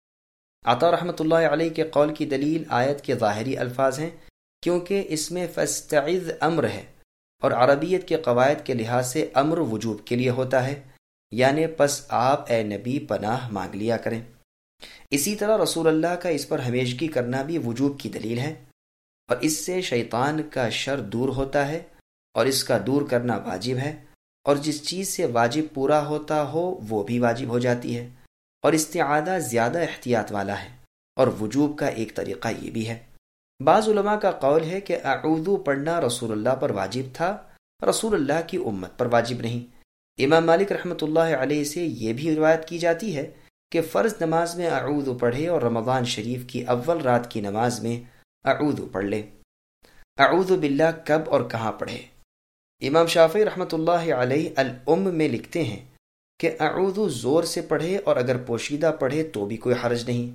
عطا رحمۃ اللہ علیہ کے قول کی دلیل آیت کے ظاہری الفاظ ہیں، کیونکہ اس میں فاستعذ امر ہے اور عربیت کے قواعد کے لحاظ سے امر وجوب کے لیے ہوتا ہے، یعنی پس آپ اے نبی پناہ مانگ لیا کریں. اسی طرح رسول اللہ کا اس پر ہمیشگی کرنا بھی وجوب کی دلیل ہے، اور اس سے شیطان کا شر دور ہوتا ہے اور اس کا دور کرنا واجب ہے، اور جس چیز سے واجب پورا ہوتا ہو وہ بھی واجب ہو جاتی ہے. اور استعاذہ زیادہ احتیاط والا ہے، اور وجوب کا ایک طریقہ یہ بھی ہے. بعض علماء کا قول ہے کہ اعوذ پڑھنا رسول اللہ پر واجب تھا، رسول اللہ کی امت پر واجب نہیں. امام مالک رحمۃ اللہ علیہ سے یہ بھی روایت کی جاتی ہے کہ فرض نماز میں اعوذ پڑھے اور رمضان شریف کی اول رات کی نماز میں اعوذ پڑھ لے. اعوذ باللہ کب اور کہاں پڑھے؟ امام شافعی رحمۃ اللہ علیہ الام میں لکھتے ہیں کہ اعوذ زور سے پڑھے اور اگر پوشیدہ پڑھے تو بھی کوئی حرج نہیں.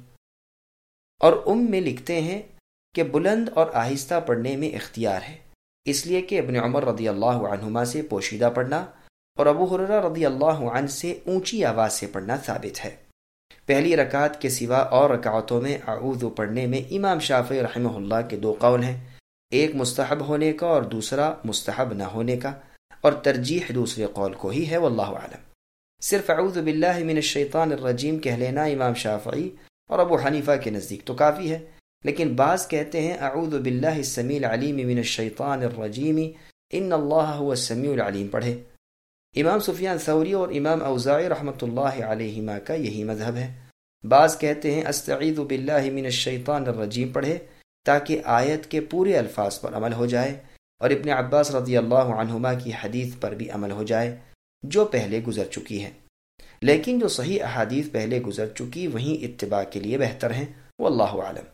اور ام میں لکھتے ہیں کہ بلند اور آہستہ پڑھنے میں اختیار ہے، اس لیے کہ ابن عمر رضی اللہ عنہما سے پوشیدہ پڑھنا اور ابو ہریرہ رضی اللہ عنہ سے اونچی آواز سے پڑھنا ثابت ہے. پہلی رکعت کے سوا اور رکعتوں میں اعوذ پڑھنے میں امام شافعی رحمہ اللہ کے دو قول ہیں، ایک مستحب ہونے کا اور دوسرا مستحب نہ ہونے کا، اور ترجیح دوسرے قول کو ہی ہے. واللہ اعلم. صرف اعوذ باللہ من الشیطان الرجیم کہہ لینا امام شافعی اور ابو حنیفہ کے نزدیک تو کافی ہے، لیکن بعض کہتے ہیں اعوذ باللہ السمیع العلیم من الشیطان الرجیم ان اللہ هو السمیع العلیم پڑھے. امام سفیان ثوری اور امام اوزاعی رحمۃ اللہ علیہما کا یہی مذہب ہے. بعض کہتے ہیں استعیذ باللہ من الشیطان الرجیم پڑھے تاکہ آیت کے پورے الفاظ پر عمل ہو جائے، اور ابن عباس رضی اللہ عنہما کی حدیث پر بھی عمل ہو جائے جو پہلے گزر چکی ہے. لیکن جو صحیح احادیث پہلے گزر چکی وہیں اتباع کے لیے بہتر ہیں. واللہ اعلم.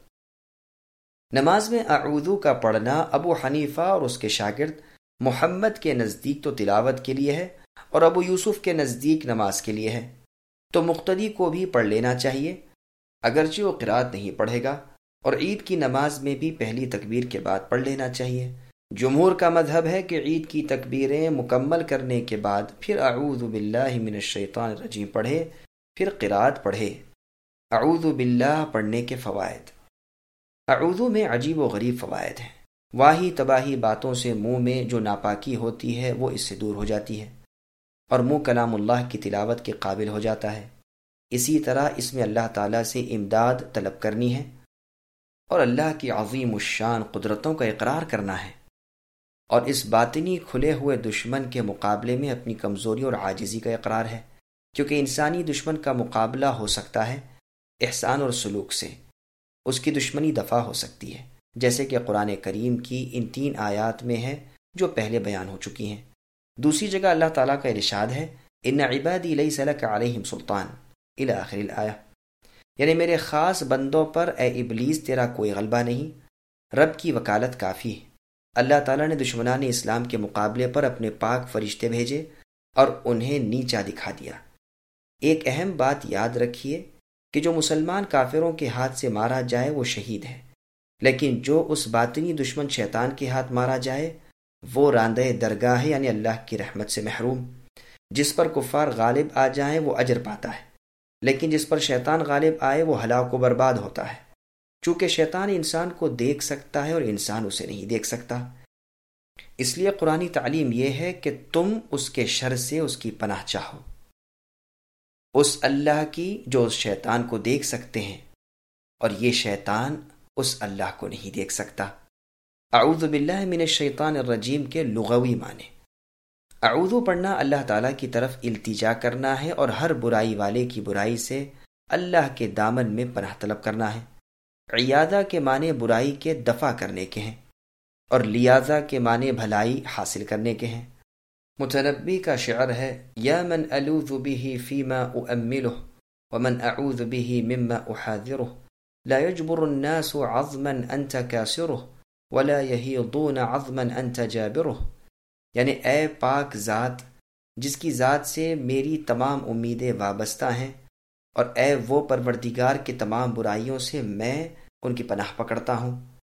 نماز میں اعوذ کا پڑھنا ابو حنیفہ اور اس کے شاگرد محمد کے نزدیک تو تلاوت کے لیے ہے اور ابو یوسف کے نزدیک نماز کے لیے ہے، تو مقتدی کو بھی پڑھ لینا چاہیے اگرچہ وہ قرات نہیں پڑھے گا، اور عید کی نماز میں بھی پہلی تکبیر کے بعد پڑھ لینا چاہیے. جمہور کا مذہب ہے کہ عید کی تکبیریں مکمل کرنے کے بعد پھر اعوذ باللہ من الشیطان الرجیم پڑھے، پھر قرات پڑھے. اعوذ باللہ پڑھنے کے فوائد. اعوذ میں عجیب و غریب فوائد ہیں. واہی تباہی باتوں سے منہ میں جو ناپاکی ہوتی ہے وہ اس سے دور ہو جاتی ہے، اور منہ کلام اللہ کی تلاوت کے قابل ہو جاتا ہے. اسی طرح اس میں اللہ تعالیٰ سے امداد طلب کرنی ہے اور اللہ کی عظیم الشان قدرتوں کا اقرار کرنا ہے، اور اس باطنی کھلے ہوئے دشمن کے مقابلے میں اپنی کمزوری اور عاجزی کا اقرار ہے، کیونکہ انسانی دشمن کا مقابلہ ہو سکتا ہے احسان اور سلوک سے، اس کی دشمنی دفع ہو سکتی ہے، جیسے کہ قرآن کریم کی ان تین آیات میں ہے جو پہلے بیان ہو چکی ہیں. دوسری جگہ اللہ تعالیٰ کا ارشاد ہے ان عبادی لیس لک علیہم سلطان الی آخر الآیہ، یعنی میرے خاص بندوں پر اے ابلیس تیرا کوئی غلبہ نہیں. رب کی وکالت کافی ہے. اللہ تعالیٰ نے دشمنان اسلام کے مقابلے پر اپنے پاک فرشتے بھیجے اور انہیں نیچا دکھا دیا. ایک اہم بات یاد رکھیے کہ جو مسلمان کافروں کے ہاتھ سے مارا جائے وہ شہید ہے، لیکن جو اس باطنی دشمن شیطان کے ہاتھ مارا جائے وہ راندہ درگاہ ہے، یعنی اللہ کی رحمت سے محروم. جس پر کفار غالب آ جائیں وہ اجر پاتا ہے، لیکن جس پر شیطان غالب آئے وہ ہلاک و برباد ہوتا ہے، چونکہ شیطان انسان کو دیکھ سکتا ہے اور انسان اسے نہیں دیکھ سکتا. اس لیے قرآنی تعلیم یہ ہے کہ تم اس کے شر سے اس کی پناہ چاہو، اس اللہ کی جو اس شیطان کو دیکھ سکتے ہیں، اور یہ شیطان اس اللہ کو نہیں دیکھ سکتا. اعوذ باللہ من الشیطان الرجیم کے لغوی معنی. اعوذ پڑھنا اللہ تعالیٰ کی طرف التجا کرنا ہے اور ہر برائی والے کی برائی سے اللہ کے دامن میں پناہ طلب کرنا ہے. عیادہ کے معنی برائی کے دفع کرنے کے ہیں. اور لیاذا کے معنی بھلائی حاصل کرنے کے ہیں۔ متنبی کا شعر ہے، یا من الوذ به فيما اؤمله ومن اعوذ به مما احاذره لا يجبر الناس عظما انت كاسره ولا يهيضون عظما انت جابره، یعنی اے پاک ذات جس کی ذات سے میری تمام امیدیں وابستہ ہیں، اور اے وہ پروردگار کے تمام برائیوں سے میں ان کی پناہ پکڑتا ہوں۔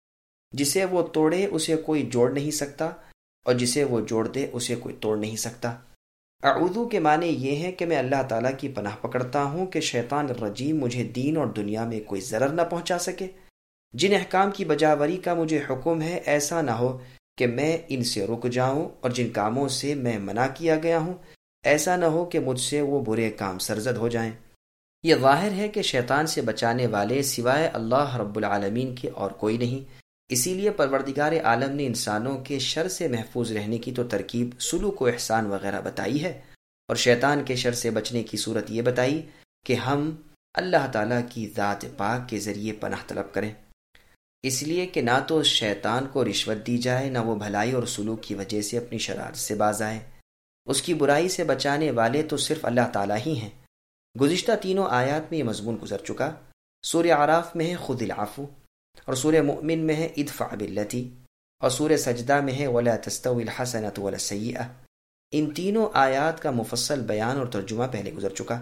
جسے وہ توڑے اسے کوئی جوڑ نہیں سکتا، اور جسے وہ جوڑ دے اسے کوئی توڑ نہیں سکتا۔ اعوذ کے معنی یہ ہے کہ میں اللہ تعالیٰ کی پناہ پکڑتا ہوں کہ شیطان الرجیم مجھے دین اور دنیا میں کوئی ضرر نہ پہنچا سکے۔ جن احکام کی بجاوری کا مجھے حکم ہے ایسا نہ ہو کہ میں ان سے رک جاؤں، اور جن کاموں سے میں منع کیا گیا ہوں ایسا نہ ہو کہ مجھ سے وہ برے کام سرزد ہو جائیں۔ یہ ظاہر ہے کہ شیطان سے بچانے والے سوائے اللہ رب العالمین کے اور کوئی نہیں، اسی لیے پروردگار عالم نے انسانوں کے شر سے محفوظ رہنے کی تو ترکیب سلوک و احسان وغیرہ بتائی ہے، اور شیطان کے شر سے بچنے کی صورت یہ بتائی کہ ہم اللہ تعالیٰ کی ذات پاک کے ذریعے پناہ طلب کریں، اس لیے کہ نہ تو شیطان کو رشوت دی جائے، نہ وہ بھلائی اور سلوک کی وجہ سے اپنی شرارت سے باز آئے۔ اس کی برائی سے بچانے والے تو صرف اللہ تعالیٰ ہی ہیں۔ گزشتہ تینوں آیات میں یہ مضمون گزر چکا۔ سورہ اعراف میں ہے خذ العفو، اور سورہ مؤمن میں ہے ادفع باللتی، اور سورہ سجدہ میں ہے ولا تستوی الحسنۃ ولا السیئۃ۔ ان تینوں آیات کا مفصل بیان اور ترجمہ پہلے گزر چکا۔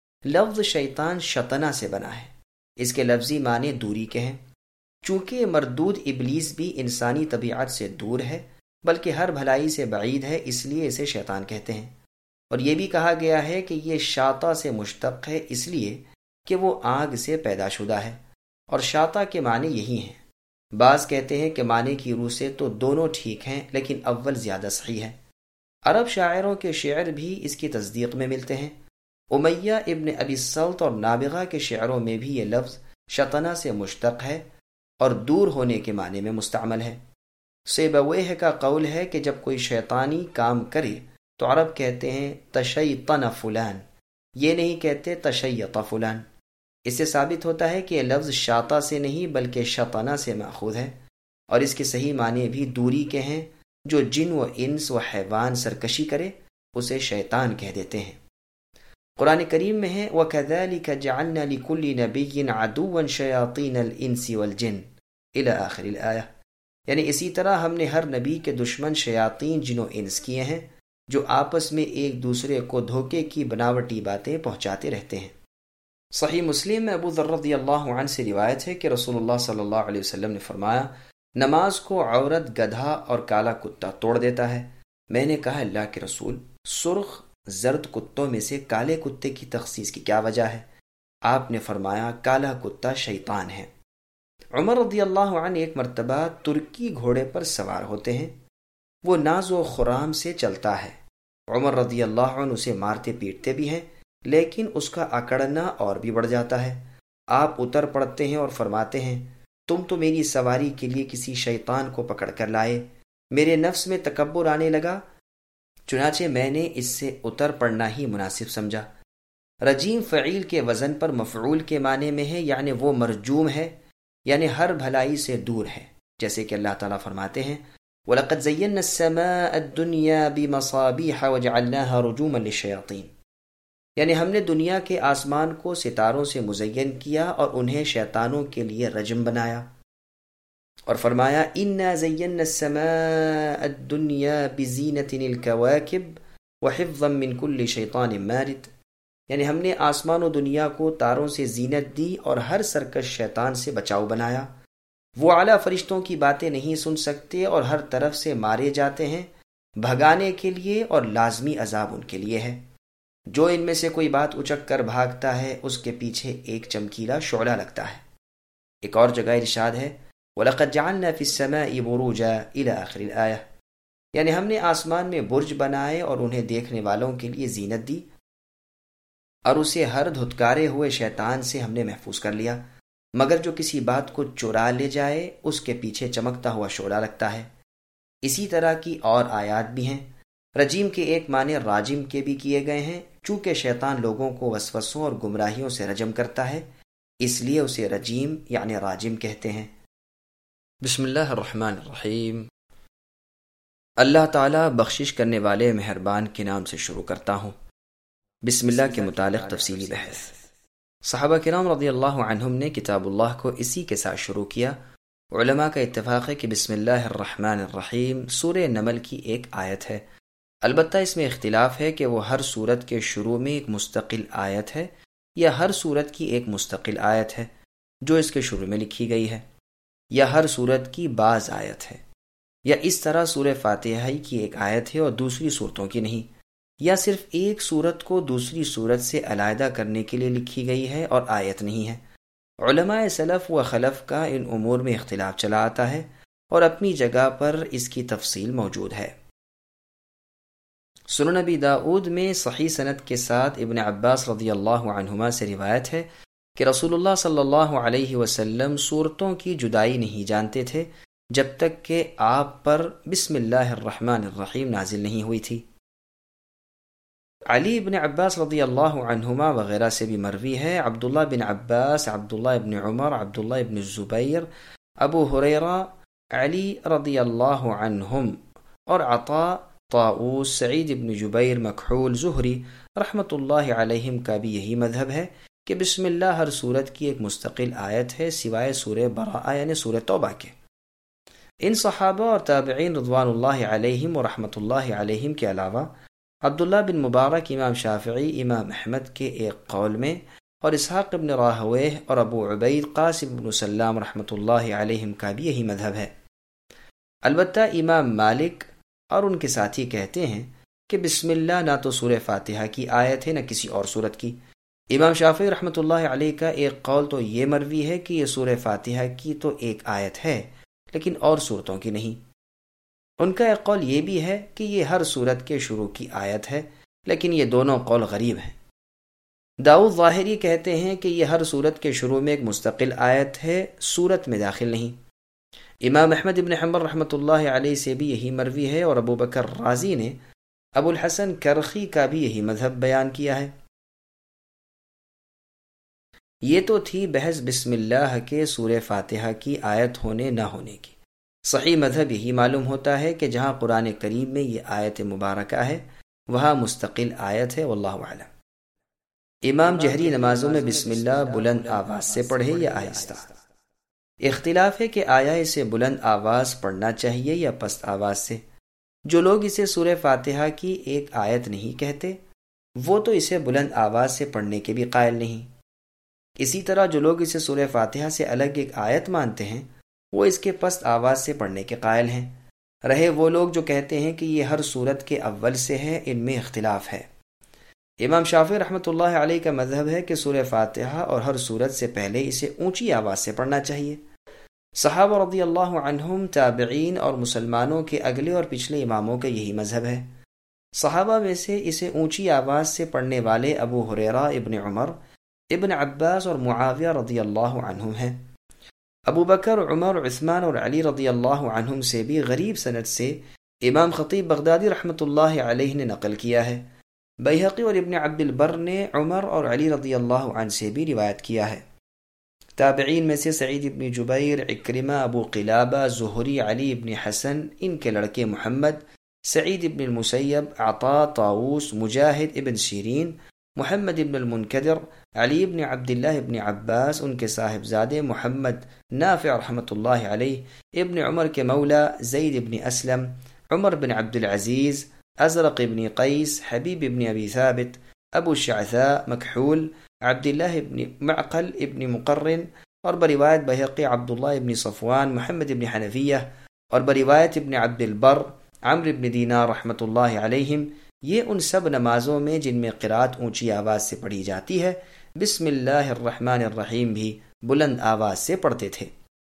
لفظ شیطان شطنہ سے بنا ہے، اس کے لفظی معنی دوری کے ہیں۔ چونکہ مردود ابلیس بھی انسانی طبیعت سے دور ہے بلکہ ہر بھلائی سے بعید ہے، اس لیے اسے شیطان کہتے ہیں۔ اور یہ بھی کہا گیا ہے کہ یہ شاطا سے مشتق ہے، اس لیے کہ وہ آگ سے پیدا شدہ ہے، اور شاطا کے معنی یہی ہیں۔ بعض کہتے ہیں کہ معنی کی روح سے تو دونوں ٹھیک ہیں، لیکن اول زیادہ صحیح ہے۔ عرب شاعروں کے شعر بھی اس کی تصدیق میں ملتے ہیں۔ امیہ ابن ابی الصلت اور نابغہ کے شعروں میں بھی یہ لفظ شطنہ سے مشتق ہے اور دور ہونے کے معنی میں مستعمل ہے۔ سیبویہ کا قول ہے کہ جب کوئی شیطانی کام کرے تو عرب کہتے ہیں تشیطن فلان، یہ نہیں کہتے تشیط فلان۔ اس سے ثابت ہوتا ہے کہ یہ لفظ شاطا سے نہیں بلکہ شطنہ سے ماخوذ ہے، اور اس کے صحیح معنی بھی دوری کے ہیں۔ جو جن و انس و حیوان سرکشی کرے اسے شیطان کہہ دیتے ہیں۔ قرآن کریم میں ہے وَكَذَلِكَ جَعَلْنَا لِكُلِّ نَبِيٍّ عَدُوًّا شَيَاطِينَ الْإِنسِ وَالْجِنِّ إِلَى آخِرِ الْآيَةِ، یعنی اسی طرح ہم نے ہر نبی کے دشمن شیاطین جن و انس کیے ہیں جو آپس میں ایک دوسرے کو دھوکے کی بناوٹی باتیں پہنچاتے رہتے ہیں۔ صحیح مسلم میں ابو ذر رضی اللہ عنہ سے روایت ہے کہ رسول اللہ صلی اللہ علیہ وسلم نے فرمایا، نماز کو عورت، گدھا اور کالا کتا توڑ دیتا ہے۔ میں نے کہا اللہ کے رسول، سرخ زرد کتوں میں سے کالے کتے کی تخصیص کی کیا وجہ ہے؟ آپ نے فرمایا کالا کتا شیطان ہے۔ عمر رضی اللہ عنہ ایک مرتبہ ترکی گھوڑے پر سوار ہوتے ہیں، وہ ناز و خرام سے چلتا ہے۔ عمر رضی اللہ عنہ اسے مارتے پیٹتے بھی ہیں، لیکن اس کا اکڑنا اور بھی بڑھ جاتا ہے۔ آپ اتر پڑتے ہیں اور فرماتے ہیں، تم تو میری سواری کے لیے کسی شیطان کو پکڑ کر لائے۔ میرے نفس میں تکبر آنے لگا، چنانچہ میں نے اس سے اتر پڑنا ہی مناسب سمجھا۔ رجیم فعیل کے وزن پر مفعول کے معنی میں ہے، یعنی وہ مرجوم ہے، یعنی ہر بھلائی سے دور ہے، جیسے کہ اللہ تعالیٰ فرماتے ہیں وَلَقَدْ زَيَّنَّا السَّمَاءَ الدُّنْيَا بِمَصَابِيحَ وَجَعَلْنَاهَا رُجُومًا لِلشَّيَاطِينِ، یعنی ہم نے دنیا کے آسمان کو ستاروں سے مزین کیا اور انہیں شیطانوں کے لیے رجم بنایا۔ اور فرمایا اِنَّا زَيَّنَّا السَّمَاءَ الدُّنْيَا بِزِينَةٍ الْكَوَاكِبِ وَحِفْظًا مِّن كُلِّ شَيْطَانٍ مَارِدٍ، یعنی ہم نے آسمان و دنیا کو تاروں سے زینت دی اور ہر سرکش شیطان سے بچاؤ بنایا۔ وہ اعلیٰ فرشتوں کی باتیں نہیں سن سکتے اور ہر طرف سے مارے جاتے ہیں، بھگانے کے لیے، اور لازمی عذاب ان کے لیے ہے۔ جو ان میں سے کوئی بات اچک کر بھاگتا ہے اس کے پیچھے ایک چمکیلا شعلہ لگتا ہے۔ ایک اور جگہ ارشاد ہے وَلَقَدْ جَعَلْنَا فِي السَّمَاءِ بُرُوجًا إِلَى آخِرِ الْآيَةِ، یعنی ہم نے آسمان میں برج بنائے اور انہیں دیکھنے والوں کے لیے زینت دی، اور اسے ہر دھتکارے ہوئے شیطان سے ہم نے محفوظ کر لیا، مگر جو کسی بات کو چرا لے جائے اس کے پیچھے چمکتا ہوا شعلہ لگتا ہے۔ اسی طرح کی اور آیات بھی ہیں۔ رجیم کے ایک معنی راجم کے بھی کیے گئے ہیں، چونکہ شیطان لوگوں کو وسوسوں اور گمراہیوں سے رجم کرتا ہے، اس لیے اسے رجیم یعنی راجم کہتے ہیں۔ بسم اللہ الرحمن الرحیم۔ اللہ تعالیٰ بخشش کرنے والے مہربان کے نام سے شروع کرتا ہوں۔ بسم اللہ کے متعلق تفصیلی بحث۔ صحابہ کرام رضی اللہ عنہم نے کتاب اللہ کو اسی کے ساتھ شروع کیا۔ علماء کا اتفاق ہے کہ بسم اللہ الرحمن الرحیم سورہ نمل کی ایک آیت ہے، البتہ اس میں اختلاف ہے کہ وہ ہر سورت کے شروع میں ایک مستقل آیت ہے یا ہر سورت کی ایک مستقل آیت ہے جو اس کے شروع میں لکھی گئی ہے، یا ہر سورت کی بعض آیت ہے، یا اس طرح سورہ فاتحہ کی ایک آیت ہے اور دوسری صورتوں کی نہیں، یا صرف ایک صورت کو دوسری صورت سے علیحدہ کرنے کے لیے لکھی گئی ہے اور آیت نہیں ہے۔ علماء سلف و خلف کا ان امور میں اختلاف چلا آتا ہے اور اپنی جگہ پر اس کی تفصیل موجود ہے۔ سنن نبی داؤد میں صحیح سند کے ساتھ ابن عباس رضی اللہ عنہما سے روایت ہے کہ رسول اللہ صلی اللہ علیہ وسلم صورتوں کی جدائی نہیں جانتے تھے جب تک کہ آپ پر بسم اللہ الرحمن الرحیم نازل نہیں ہوئی تھی۔ علی بن عباس رضی اللہ عنہما وغیرہ سے بھی مروی ہے، عبداللہ بن عباس، عبداللہ بن عمر، عبداللہ بن الزبیر، ابو ہریرہ، علی رضی اللہ عنہم اور عطاء، طاؤوس، سعید بن جبیر، مکحول، زہری رحمۃ اللہ علیہم کا بھی یہی مذہب ہے کہ بسم اللہ ہر سورت کی ایک مستقل آیت ہے سوائے سورہ براءہ یعنی سورہ توبہ کے۔ ان صحابہ اور تابعین رضوان اللہ علیہم و رحمۃ اللہ علیہم کے علاوہ عبداللہ بن مبارک، امام شافعی، امام احمد کے ایک قول میں، اور اسحاق بن راہویہ اور ابو عبید قاسم بن سلام رحمۃ اللہ علیہم کا بھی یہی مذہب ہے۔ البتہ امام مالک اور ان کے ساتھی کہتے ہیں کہ بسم اللہ نہ تو سورہ فاتحہ کی آیت ہے نہ کسی اور سورت کی۔ امام شافعی رحمۃ اللہ علیہ کا ایک قول تو یہ مروی ہے کہ یہ سورہ فاتحہ کی تو ایک آیت ہے لیکن اور صورتوں کی نہیں۔ ان کا ایک قول یہ بھی ہے کہ یہ ہر سورت کے شروع کی آیت ہے، لیکن یہ دونوں قول غریب ہیں۔ داؤد ظاہری کہتے ہیں کہ یہ ہر سورت کے شروع میں ایک مستقل آیت ہے، سورت میں داخل نہیں۔ امام احمد بن حنبل رحمۃ اللہ علیہ سے بھی یہی مروی ہے اور ابو بکر رازی نے ابو الحسن کرخی کا بھی یہی مذہب بیان کیا ہے۔ یہ تو تھی بحث بسم اللہ کے سورہ فاتحہ کی آیت ہونے نہ ہونے کی۔ صحیح مذہب یہی معلوم ہوتا ہے کہ جہاں قرآن کریم میں یہ آیت مبارکہ ہے وہاں مستقل آیت ہے، واللہ اعلم۔ امام جہری نمازوں میں بسم اللہ بلند آواز سے پڑھے یا آہستہ؟ اختلاف ہے کہ آیا اسے بلند آواز پڑھنا چاہیے یا پست آواز سے۔ جو لوگ اسے سورہ فاتحہ کی ایک آیت نہیں کہتے وہ تو اسے بلند آواز سے پڑھنے کے بھی قائل نہیں۔ اسی طرح جو لوگ اسے سورہ فاتحہ سے الگ ایک آیت مانتے ہیں وہ اس کے پست آواز سے پڑھنے کے قائل ہیں۔ رہے وہ لوگ جو کہتے ہیں کہ یہ ہر سورت کے اول سے ہے، ان میں اختلاف ہے۔ امام شافعی رحمۃ اللہ علیہ کا مذہب ہے کہ سورہ فاتحہ اور ہر سورت سے پہلے اسے اونچی آواز سے پڑھنا چاہیے۔ صحابہ رضی اللہ عنہم، تابعین اور مسلمانوں کے اگلے اور پچھلے اماموں کا یہی مذہب ہے۔ صحابہ میں سے اسے اونچی آواز سے پڑھنے والے ابو ہریرہ، ابن عمر، ابن عباس اور معاویہ رضی اللہ عنہم ہیں۔ ابو بکر، عمر، عثمان اور علی رضی اللہ عنہم سے بھی غریب سند سے امام خطیب بغدادی رحمۃ اللہ علیہ نے نقل کیا ہے۔ بیہقی اور ابن عبد البر نے عمر اور علی رضی اللہ عنہ سے بھی روایت کیا ہے۔ تابعین میں سے سعید ابن جبیر، اکرمہ، ابو قلابہ، زہری، علی ابن حسن، ان کے لڑکے محمد، سعید ابن المسیب، عطاء، طاؤوس، مجاہد ابن سیرین، محمد ابن المنکدر، علی ابن عبداللہ ابن عباس، ان کے صاحبزادے محمد، نافع رحمۃ اللہ علیہ، ابن عمر کے مولا زید ابن اسلم، عمر بن عبد العزیز، ازرق ابن قیس، حبیب ابن ابی ثابت، ابو الشعثاء، مکحول، عبداللہ ابن معقل ابن مقرن، اور بروایت بیہقی عبداللہ ابن صفوان، محمد ابن حنفیہ، اور بروایت ابن عبد البر، عمرو ابن دینار رحمۃ اللہ علیہم، یہ ان سب نمازوں میں جن میں قرات اونچی آواز سے پڑھی جاتی ہے بسم اللہ الرحمن الرحیم بھی بلند آواز سے پڑھتے تھے۔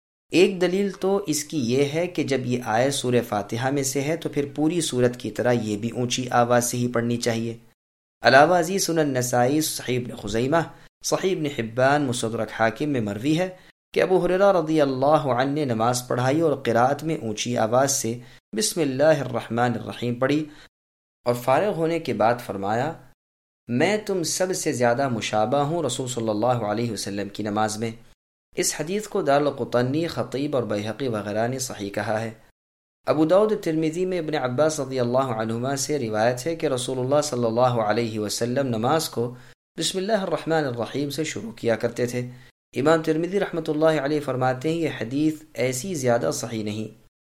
ایک دلیل تو اس کی یہ ہے کہ جب یہ آیت سورہ فاتحہ میں سے ہے تو پھر پوری سورت کی طرح یہ بھی اونچی آواز سے ہی پڑھنی چاہیے۔ علاوہ ازیں سنن نسائی، صحیح ابن خزیمہ، صحیح ابن حبان، مستدرک حاکم میں مروی ہے کہ ابو ہریرہ رضی اللہ عنہ نے نماز پڑھائی اور قرات میں اونچی آواز سے بسم اللہ الرحمن الرحیم پڑھی اور فارغ ہونے کے بعد فرمایا، میں تم سب سے زیادہ مشابہ ہوں رسول صلی اللہ علیہ وسلم کی نماز میں۔ اس حدیث کو دارالقطنی، خطیب اور بیہقی وغیرہ نے صحیح کہا ہے۔ ابو داؤد ترمذی میں ابن عباس رضی اللہ عنہما سے روایت ہے کہ رسول اللہ صلی اللہ علیہ وسلم نماز کو بسم اللہ الرحمن الرحیم سے شروع کیا کرتے تھے۔ امام ترمذی رحمۃ اللہ علیہ فرماتے ہیں یہ حدیث ایسی زیادہ صحیح نہیں۔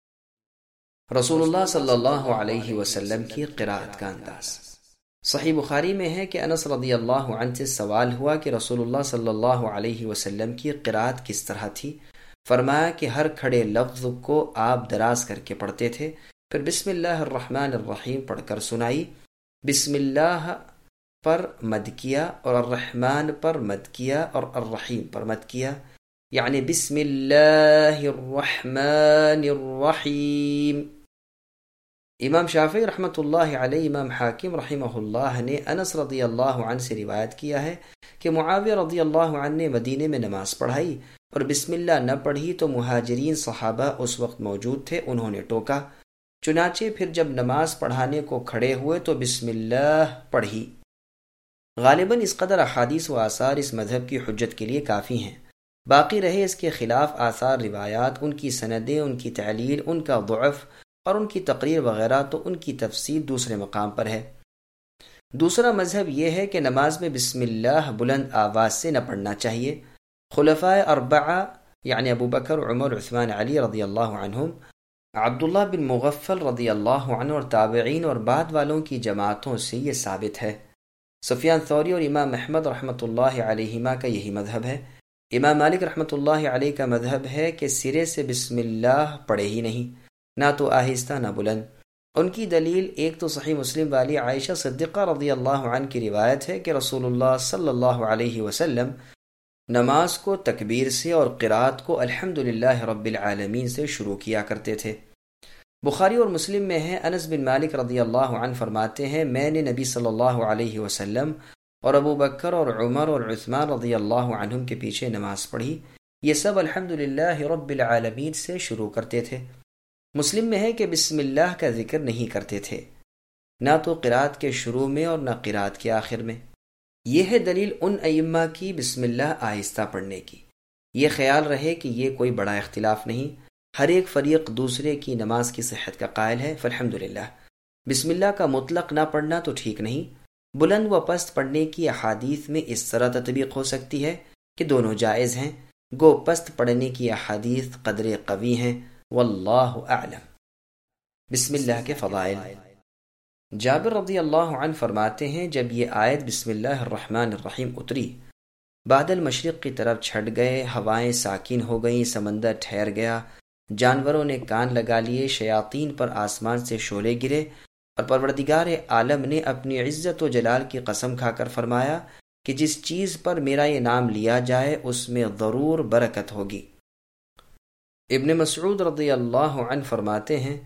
رسول اللہ صلی اللہ علیہ وسلم کی قرأت کا انداز صحیح بخاری میں ہے کہ انس رضی اللہ عنہ سے سوال ہوا کہ رسول اللہ صلی اللہ علیہ وسلم کی قرأت کس طرح تھی؟ فرمایا کہ ہر کھڑے لفظ کو آپ دراز کر کے پڑھتے تھے، پھر بسم اللہ الرحمن الرحیم پڑھ کر سنائی۔ بسم اللہ پر مد کیا اور الرحمن پر مد کیا اور الرحیم پر مد کیا، یعنی بسم اللہ الرحمن الرحیم۔ امام شافعی رحمۃ اللہ علیہ، امام حاکم رحمہ اللہ نے انس رضی اللہ عنہ سے روایت کیا ہے کہ معاویہ رضی اللہ عنہ نے مدینے میں نماز پڑھائی اور بسم اللہ نہ پڑھی تو مہاجرین صحابہ اس وقت موجود تھے، انہوں نے ٹوکا۔ چنانچہ پھر جب نماز پڑھانے کو کھڑے ہوئے تو بسم اللہ پڑھی۔ غالباً اس قدر احادیث و آثار اس مذہب کی حجت کے لیے کافی ہیں، باقی رہے اس کے خلاف آثار روایات، ان کی سندیں، ان کی تعلیل، ان کا ضعف اور ان کی تقریر وغیرہ، تو ان کی تفصیل دوسرے مقام پر ہے۔ دوسرا مذہب یہ ہے کہ نماز میں بسم اللہ بلند آواز سے نہ پڑھنا چاہیے۔ خلفائے اربعہ یعنی ابو بکر، عمر، عثمان، علی رضی اللہ عنہم، عبداللہ بن مغفل رضی اللہ عنہ اور تابعین اور بعد والوں کی جماعتوں سے یہ ثابت ہے۔ سفیان ثوری اور امام احمد رحمۃ اللہ علیہما کا یہی مذہب ہے۔ امام مالک رحمۃ اللہ علیہ کا مذہب ہے کہ سرے سے بسم اللہ پڑھے ہی نہیں، نہ تو آہستہ نہ بلند۔ ان کی دلیل ایک تو صحیح مسلم والی عائشہ صدیقہ رضی اللہ عنہ کی روایت ہے کہ رسول اللہ صلی اللہ علیہ وسلم نماز کو تکبیر سے اور قرات کو الحمدللہ رب العالمین سے شروع کیا کرتے تھے۔ بخاری اور مسلم میں ہے، انس بن مالک رضی اللہ عنہ فرماتے ہیں میں نے نبی صلی اللہ علیہ وسلم اور ابو بکر اور عمر اور عثمان رضی اللہ عنہم کے پیچھے نماز پڑھی، یہ سب الحمدللہ رب العالمین سے شروع کرتے تھے۔ مسلم میں ہے کہ بسم اللہ کا ذکر نہیں کرتے تھے، نہ تو قرات کے شروع میں اور نہ قرات کے آخر میں۔ یہ ہے دلیل ان ائمہ کی بسم اللہ آہستہ پڑھنے کی۔ یہ خیال رہے کہ یہ کوئی بڑا اختلاف نہیں، ہر ایک فریق دوسرے کی نماز کی صحت کا قائل ہے، فالحمدللہ۔ بسم اللہ کا مطلق نہ پڑھنا تو ٹھیک نہیں، بلند و پست پڑھنے کی احادیث میں اس طرح تطبیق ہو سکتی ہے کہ دونوں جائز ہیں، گو پست پڑھنے کی احادیث قدر قوی ہیں، واللہ اعلم۔ بسم اللہ کے فضائل۔ جابر رضی اللہ عنہ فرماتے ہیں جب یہ آیت بسم اللہ الرحمن الرحیم اتری، بادل مشرق کی طرف چھٹ گئے، ہوائیں ساکن ہو گئیں، سمندر ٹھہر گیا، جانوروں نے کان لگا لیے، شیاطین پر آسمان سے شعلے گرے، اور پروردگار عالم نے اپنی عزت و جلال کی قسم کھا کر فرمایا کہ جس چیز پر میرا یہ نام لیا جائے اس میں ضرور برکت ہوگی۔ ابن مسعود رضی اللہ عنہ فرماتے ہیں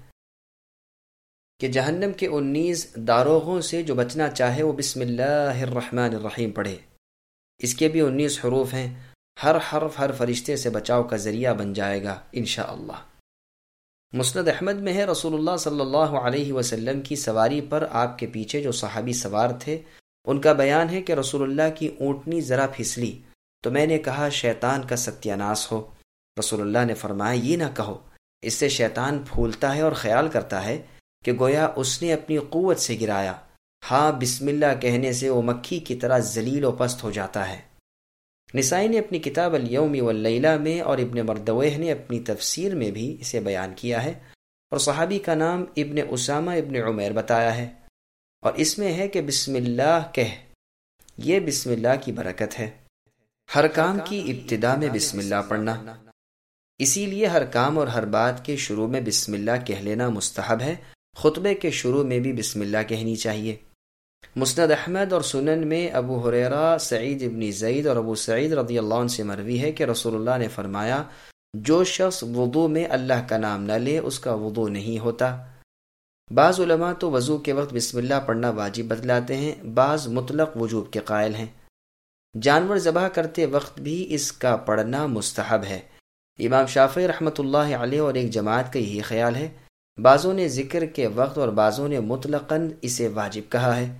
کہ جہنم کے انیس داروغوں سے جو بچنا چاہے وہ بسم اللہ الرحمن الرحیم پڑھے۔ اس کے بھی انیس حروف ہیں، ہر حرف ہر فرشتے سے بچاؤ کا ذریعہ بن جائے گا انشاءاللہ۔ مسند احمد میں ہے رسول اللہ صلی اللہ علیہ وسلم کی سواری پر آپ کے پیچھے جو صحابی سوار تھے ان کا بیان ہے کہ رسول اللہ کی اونٹنی ذرا پھسلی تو میں نے کہا شیطان کا ستیہ ناس ہو۔ رسول اللہ نے فرمایا یہ نہ کہو، اس سے شیطان پھولتا ہے اور خیال کرتا ہے کہ گویا اس نے اپنی قوت سے گرایا۔ ہاں، بسم اللہ کہنے سے وہ مکھی کی طرح ذلیل و پست ہو جاتا ہے۔ نسائی نے اپنی کتاب الیوم واللیلہ میں اور ابن مردویہ نے اپنی تفسیر میں بھی اسے بیان کیا ہے، اور صحابی کا نام ابن اسامہ ابن عمیر بتایا ہے، اور اس میں ہے کہ بسم اللہ کہہ، یہ بسم اللہ کی برکت ہے۔ ہر کام کی ابتدا میں بسم اللہ پڑھنا، اسی لیے ہر کام اور ہر بات کے شروع میں بسم اللہ کہہ لینا مستحب ہے۔ خطبے کے شروع میں بھی بسم اللہ کہنی چاہیے۔ مسند احمد اور سنن میں ابو ہریرہ، سعید ابن زید اور ابو سعید رضی اللہ عنہ سے مروی ہے کہ رسول اللہ نے فرمایا جو شخص وضو میں اللہ کا نام نہ لے اس کا وضو نہیں ہوتا۔ بعض علماء تو وضو کے وقت بسم اللہ پڑھنا واجب بتلاتے ہیں، بعض مطلق وجوب کے قائل ہیں۔ جانور ذبح کرتے وقت بھی اس کا پڑھنا مستحب ہے۔ امام شافعی رحمۃ اللہ علیہ اور ایک جماعت کا یہی خیال ہے، بعضوں نے ذکر کے وقت اور بعضوں نے مطلقاً اسے واجب کہا ہے۔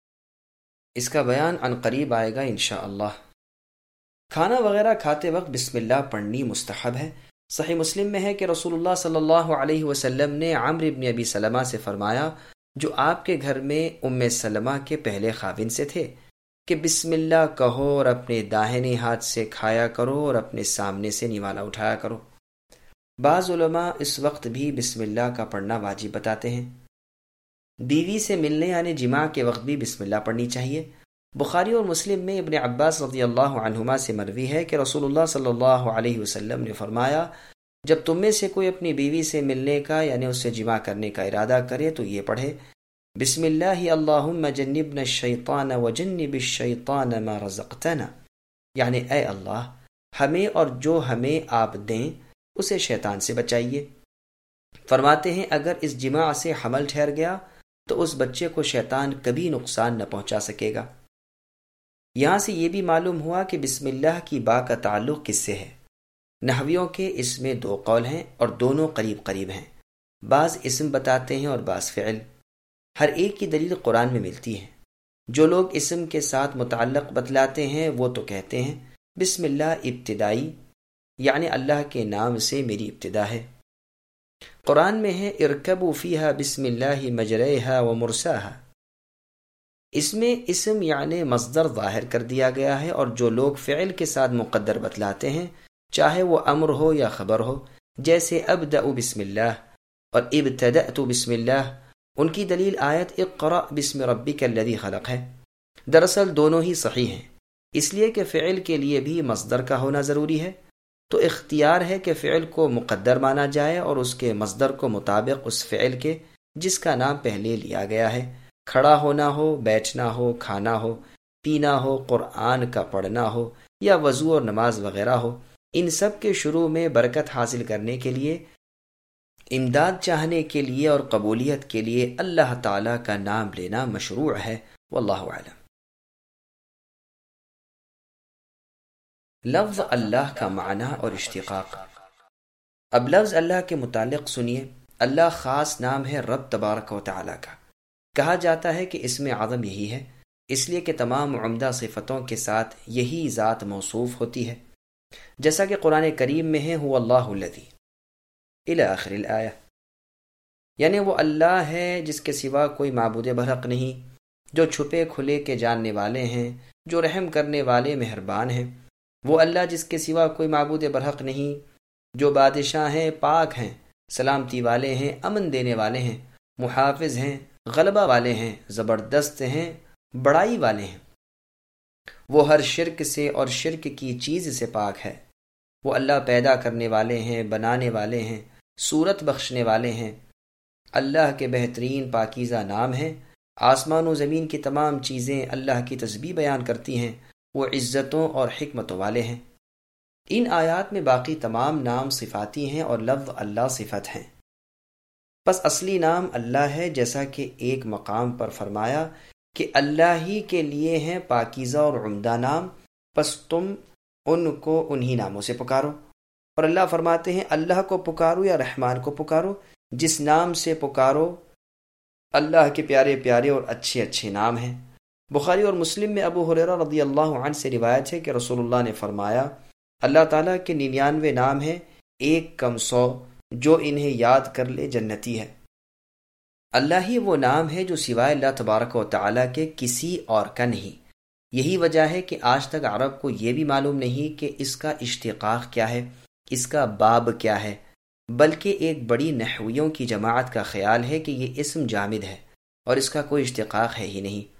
اس کا بیان عن قریب آئے گا انشاءاللہ۔ کھانا وغیرہ کھاتے وقت بسم اللہ پڑھنی مستحب ہے۔ صحیح مسلم میں ہے کہ رسول اللہ صلی اللہ علیہ وسلم نے عمرو بن ابی سلمہ سے فرمایا، جو آپ کے گھر میں ام سلمہ کے پہلے خاوند سے تھے، کہ بسم اللہ کہو اور اپنے داہنے ہاتھ سے کھایا کرو اور اپنے سامنے سے نوالا اٹھایا کرو۔ بعض علماء اس وقت بھی بسم اللہ کا پڑھنا واجب بتاتے ہیں۔ بیوی سے ملنے یعنی جماع کے وقت بھی بسم اللہ پڑھنی چاہیے۔ بخاری اور مسلم میں ابن عباس رضی اللہ عنہما سے مروی ہے کہ رسول اللہ صلی اللہ علیہ وسلم نے فرمایا، جب تم میں سے کوئی اپنی بیوی سے ملنے کا یعنی اس سے جماع کرنے کا ارادہ کرے تو یہ پڑھے، بسم اللہ اللہم جنبنا الشیطان وجنب الشیطان ما رزقتنا، یعنی اے اللہ ہمیں اور جو ہمیں آپ دیں اسے شیطان سے بچائیے۔ فرماتے ہیں اگر اس جماع سے حمل ٹھہر گیا تو اس بچے کو شیطان کبھی نقصان نہ پہنچا سکے گا۔ یہاں سے یہ بھی معلوم ہوا کہ بسم اللہ کی با کا تعلق کس سے ہے۔ نحویوں کے اس میں دو قول ہیں اور دونوں قریب قریب ہیں، بعض اسم بتاتے ہیں اور بعض فعل۔ ہر ایک کی دلیل قرآن میں ملتی ہے۔ جو لوگ اسم کے ساتھ متعلق بتلاتے ہیں وہ تو کہتے ہیں بسم اللہ ابتدائی، یعنی اللہ کے نام سے میری ابتدا ہے۔ قرآن میں ہے ارکبوا فیہا بسم اللہ مجریہا و مرساہا، اس میں اسم یعنی مصدر ظاہر کر دیا گیا ہے، اور جو لوگ فعل کے ساتھ مقدر بتلاتے ہیں چاہے وہ امر ہو یا خبر ہو، جیسے ابدأ بسم اللہ اور ابتدأت بسم اللہ، ان کی دلیل آیت اقرأ بسم ربک الذی خلق ہے۔ دراصل دونوں ہی صحیح ہیں، اس لیے کہ فعل کے لیے بھی مصدر کا ہونا ضروری ہے، تو اختیار ہے کہ فعل کو مقدر مانا جائے اور اس کے مصدر کو مطابق اس فعل کے جس کا نام پہلے لیا گیا ہے۔ کھڑا ہونا ہو، بیٹھنا ہو، کھانا ہو، پینا ہو، قرآن کا پڑھنا ہو یا وضو اور نماز وغیرہ ہو، ان سب کے شروع میں برکت حاصل کرنے کے لیے، امداد چاہنے کے لیے اور قبولیت کے لیے اللہ تعالیٰ کا نام لینا مشروع ہے۔ واللہ اعلم۔ لفظ اللہ کا معنی اور اشتقاق۔ اب لفظ اللہ کے متعلق سنیے۔ اللہ خاص نام ہے رب تبارک و تعالیٰ کا۔ کہا جاتا ہے کہ اسم اعظم یہی ہے، اس لیے کہ تمام عمدہ صفتوں کے ساتھ یہی ذات موصوف ہوتی ہے، جیسا کہ قرآن کریم میں ہے هو اللہ الذی الی آخر الآیہ، یعنی وہ اللہ ہے جس کے سوا کوئی معبود برحق نہیں، جو چھپے کھلے کے جاننے والے ہیں، جو رحم کرنے والے مہربان ہیں۔ وہ اللہ جس کے سوا کوئی معبود برحق نہیں، جو بادشاہ ہیں، پاک ہیں، سلامتی والے ہیں، امن دینے والے ہیں، محافظ ہیں، غلبہ والے ہیں، زبردست ہیں، بڑائی والے ہیں۔ وہ ہر شرک سے اور شرک کی چیز سے پاک ہے۔ وہ اللہ پیدا کرنے والے ہیں، بنانے والے ہیں، صورت بخشنے والے ہیں۔ اللہ کے بہترین پاکیزہ نام ہیں۔ آسمان و زمین کی تمام چیزیں اللہ کی تسبیح بیان کرتی ہیں۔ وہ عزتوں اور حکمتوں والے ہیں۔ ان آیات میں باقی تمام نام صفاتی ہیں اور لفظ اللہ صفت ہیں۔ پس اصلی نام اللہ ہے، جیسا کہ ایک مقام پر فرمایا کہ اللہ ہی کے لیے ہیں پاکیزہ اور عمدہ نام، پس تم ان کو انہی ناموں سے پکارو۔ اور اللہ فرماتے ہیں اللہ کو پکارو یا رحمان کو پکارو، جس نام سے پکارو اللہ کے پیارے پیارے اور اچھے اچھے نام ہیں۔ بخاری اور مسلم میں ابو ہریرہ رضی اللہ عنہ سے روایت ہے کہ رسول اللہ نے فرمایا اللہ تعالیٰ کے ننانوے نام ہیں، ایک کم سو، جو انہیں یاد کر لے جنتی ہے۔ اللہ ہی وہ نام ہے جو سوائے اللہ تبارک و تعالیٰ کے کسی اور کا نہیں۔ یہی وجہ ہے کہ آج تک عرب کو یہ بھی معلوم نہیں کہ اس کا اشتقاق کیا ہے، اس کا باب کیا ہے، بلکہ ایک بڑی نحویوں کی جماعت کا خیال ہے کہ یہ اسم جامد ہے اور اس کا کوئی اشتقاق ہے ہی نہیں۔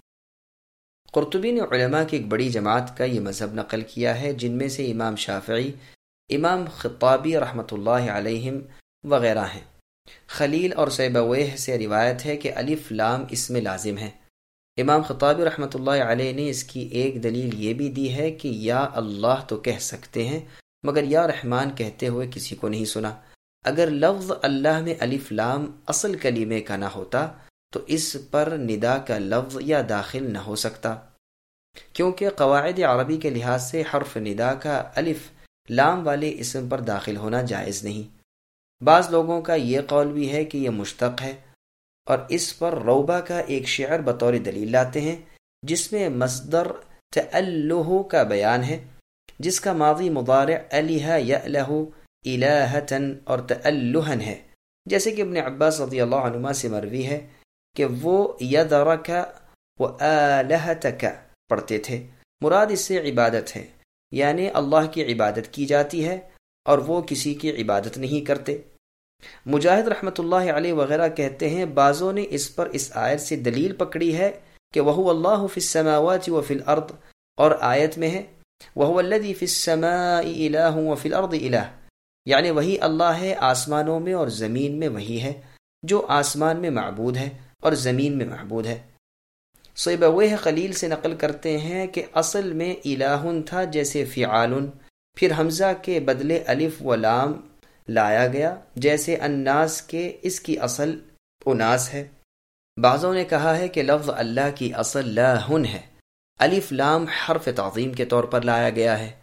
قرطبی نے علماء کی ایک بڑی جماعت کا یہ مذہب نقل کیا ہے، جن میں سے امام شافعی، امام خطابی رحمۃ اللہ علیہم وغیرہ ہیں۔ خلیل اور سیبویہ سے روایت ہے کہ الف لام اسم لازم ہے۔ امام خطابی رحمۃ اللہ علیہ نے اس کی ایک دلیل یہ بھی دی ہے کہ یا اللہ تو کہہ سکتے ہیں، مگر یا رحمان کہتے ہوئے کسی کو نہیں سنا۔ اگر لفظ اللہ میں الف لام اصل کلمے کا نہ ہوتا تو اس پر ندا کا لفظ یا داخل نہ ہو سکتا، کیونکہ قواعد عربی کے لحاظ سے حرف ندا کا الف لام والے اسم پر داخل ہونا جائز نہیں۔ بعض لوگوں کا یہ قول بھی ہے کہ یہ مشتق ہے، اور اس پر روبہ کا ایک شعر بطور دلیل لاتے ہیں جس میں مصدر تألہ کا بیان ہے، جس کا ماضی مضارع الہ یألہ الہتن اور تألہن ہے، جیسے کہ ابن عباس رضی اللہ عنہما سے مروی ہے کہ وہ یذرک و آلہتک پڑھتے تھے، مراد اس سے عبادت ہے، یعنی اللہ کی عبادت کی جاتی ہے اور وہ کسی کی عبادت نہیں کرتے۔ مجاہد رحمۃ اللہ علیہ وغیرہ کہتے ہیں بعضوں نے اس پر اس آیت سے دلیل پکڑی ہے کہ وَهُوَ اللَّهُ فِي السَّمَاوَاتِ وَفِي الْأَرْضِ، اور آیت میں ہے وَهُوَ الَّذِي فِي السَّمَاءِ إِلَٰهٌ وَفِي الْأَرْضِ إِلَٰهٌ، یعنی وہی اللہ ہے، آسمانوں میں اور زمین میں وہی ہے جو آسمان میں معبود ہے اور زمین میں معبود ہے۔ سیبویہ خلیل سے نقل کرتے ہیں کہ اصل میں الہٌ تھا جیسے فعال، پھر حمزہ کے بدلے الف و لام لایا گیا جیسے الناس کے، اس کی اصل اناس ہے۔ بعضوں نے کہا ہے کہ لفظ اللہ کی اصل لاہن ہے، الف لام حرف تعظیم کے طور پر لایا گیا ہے۔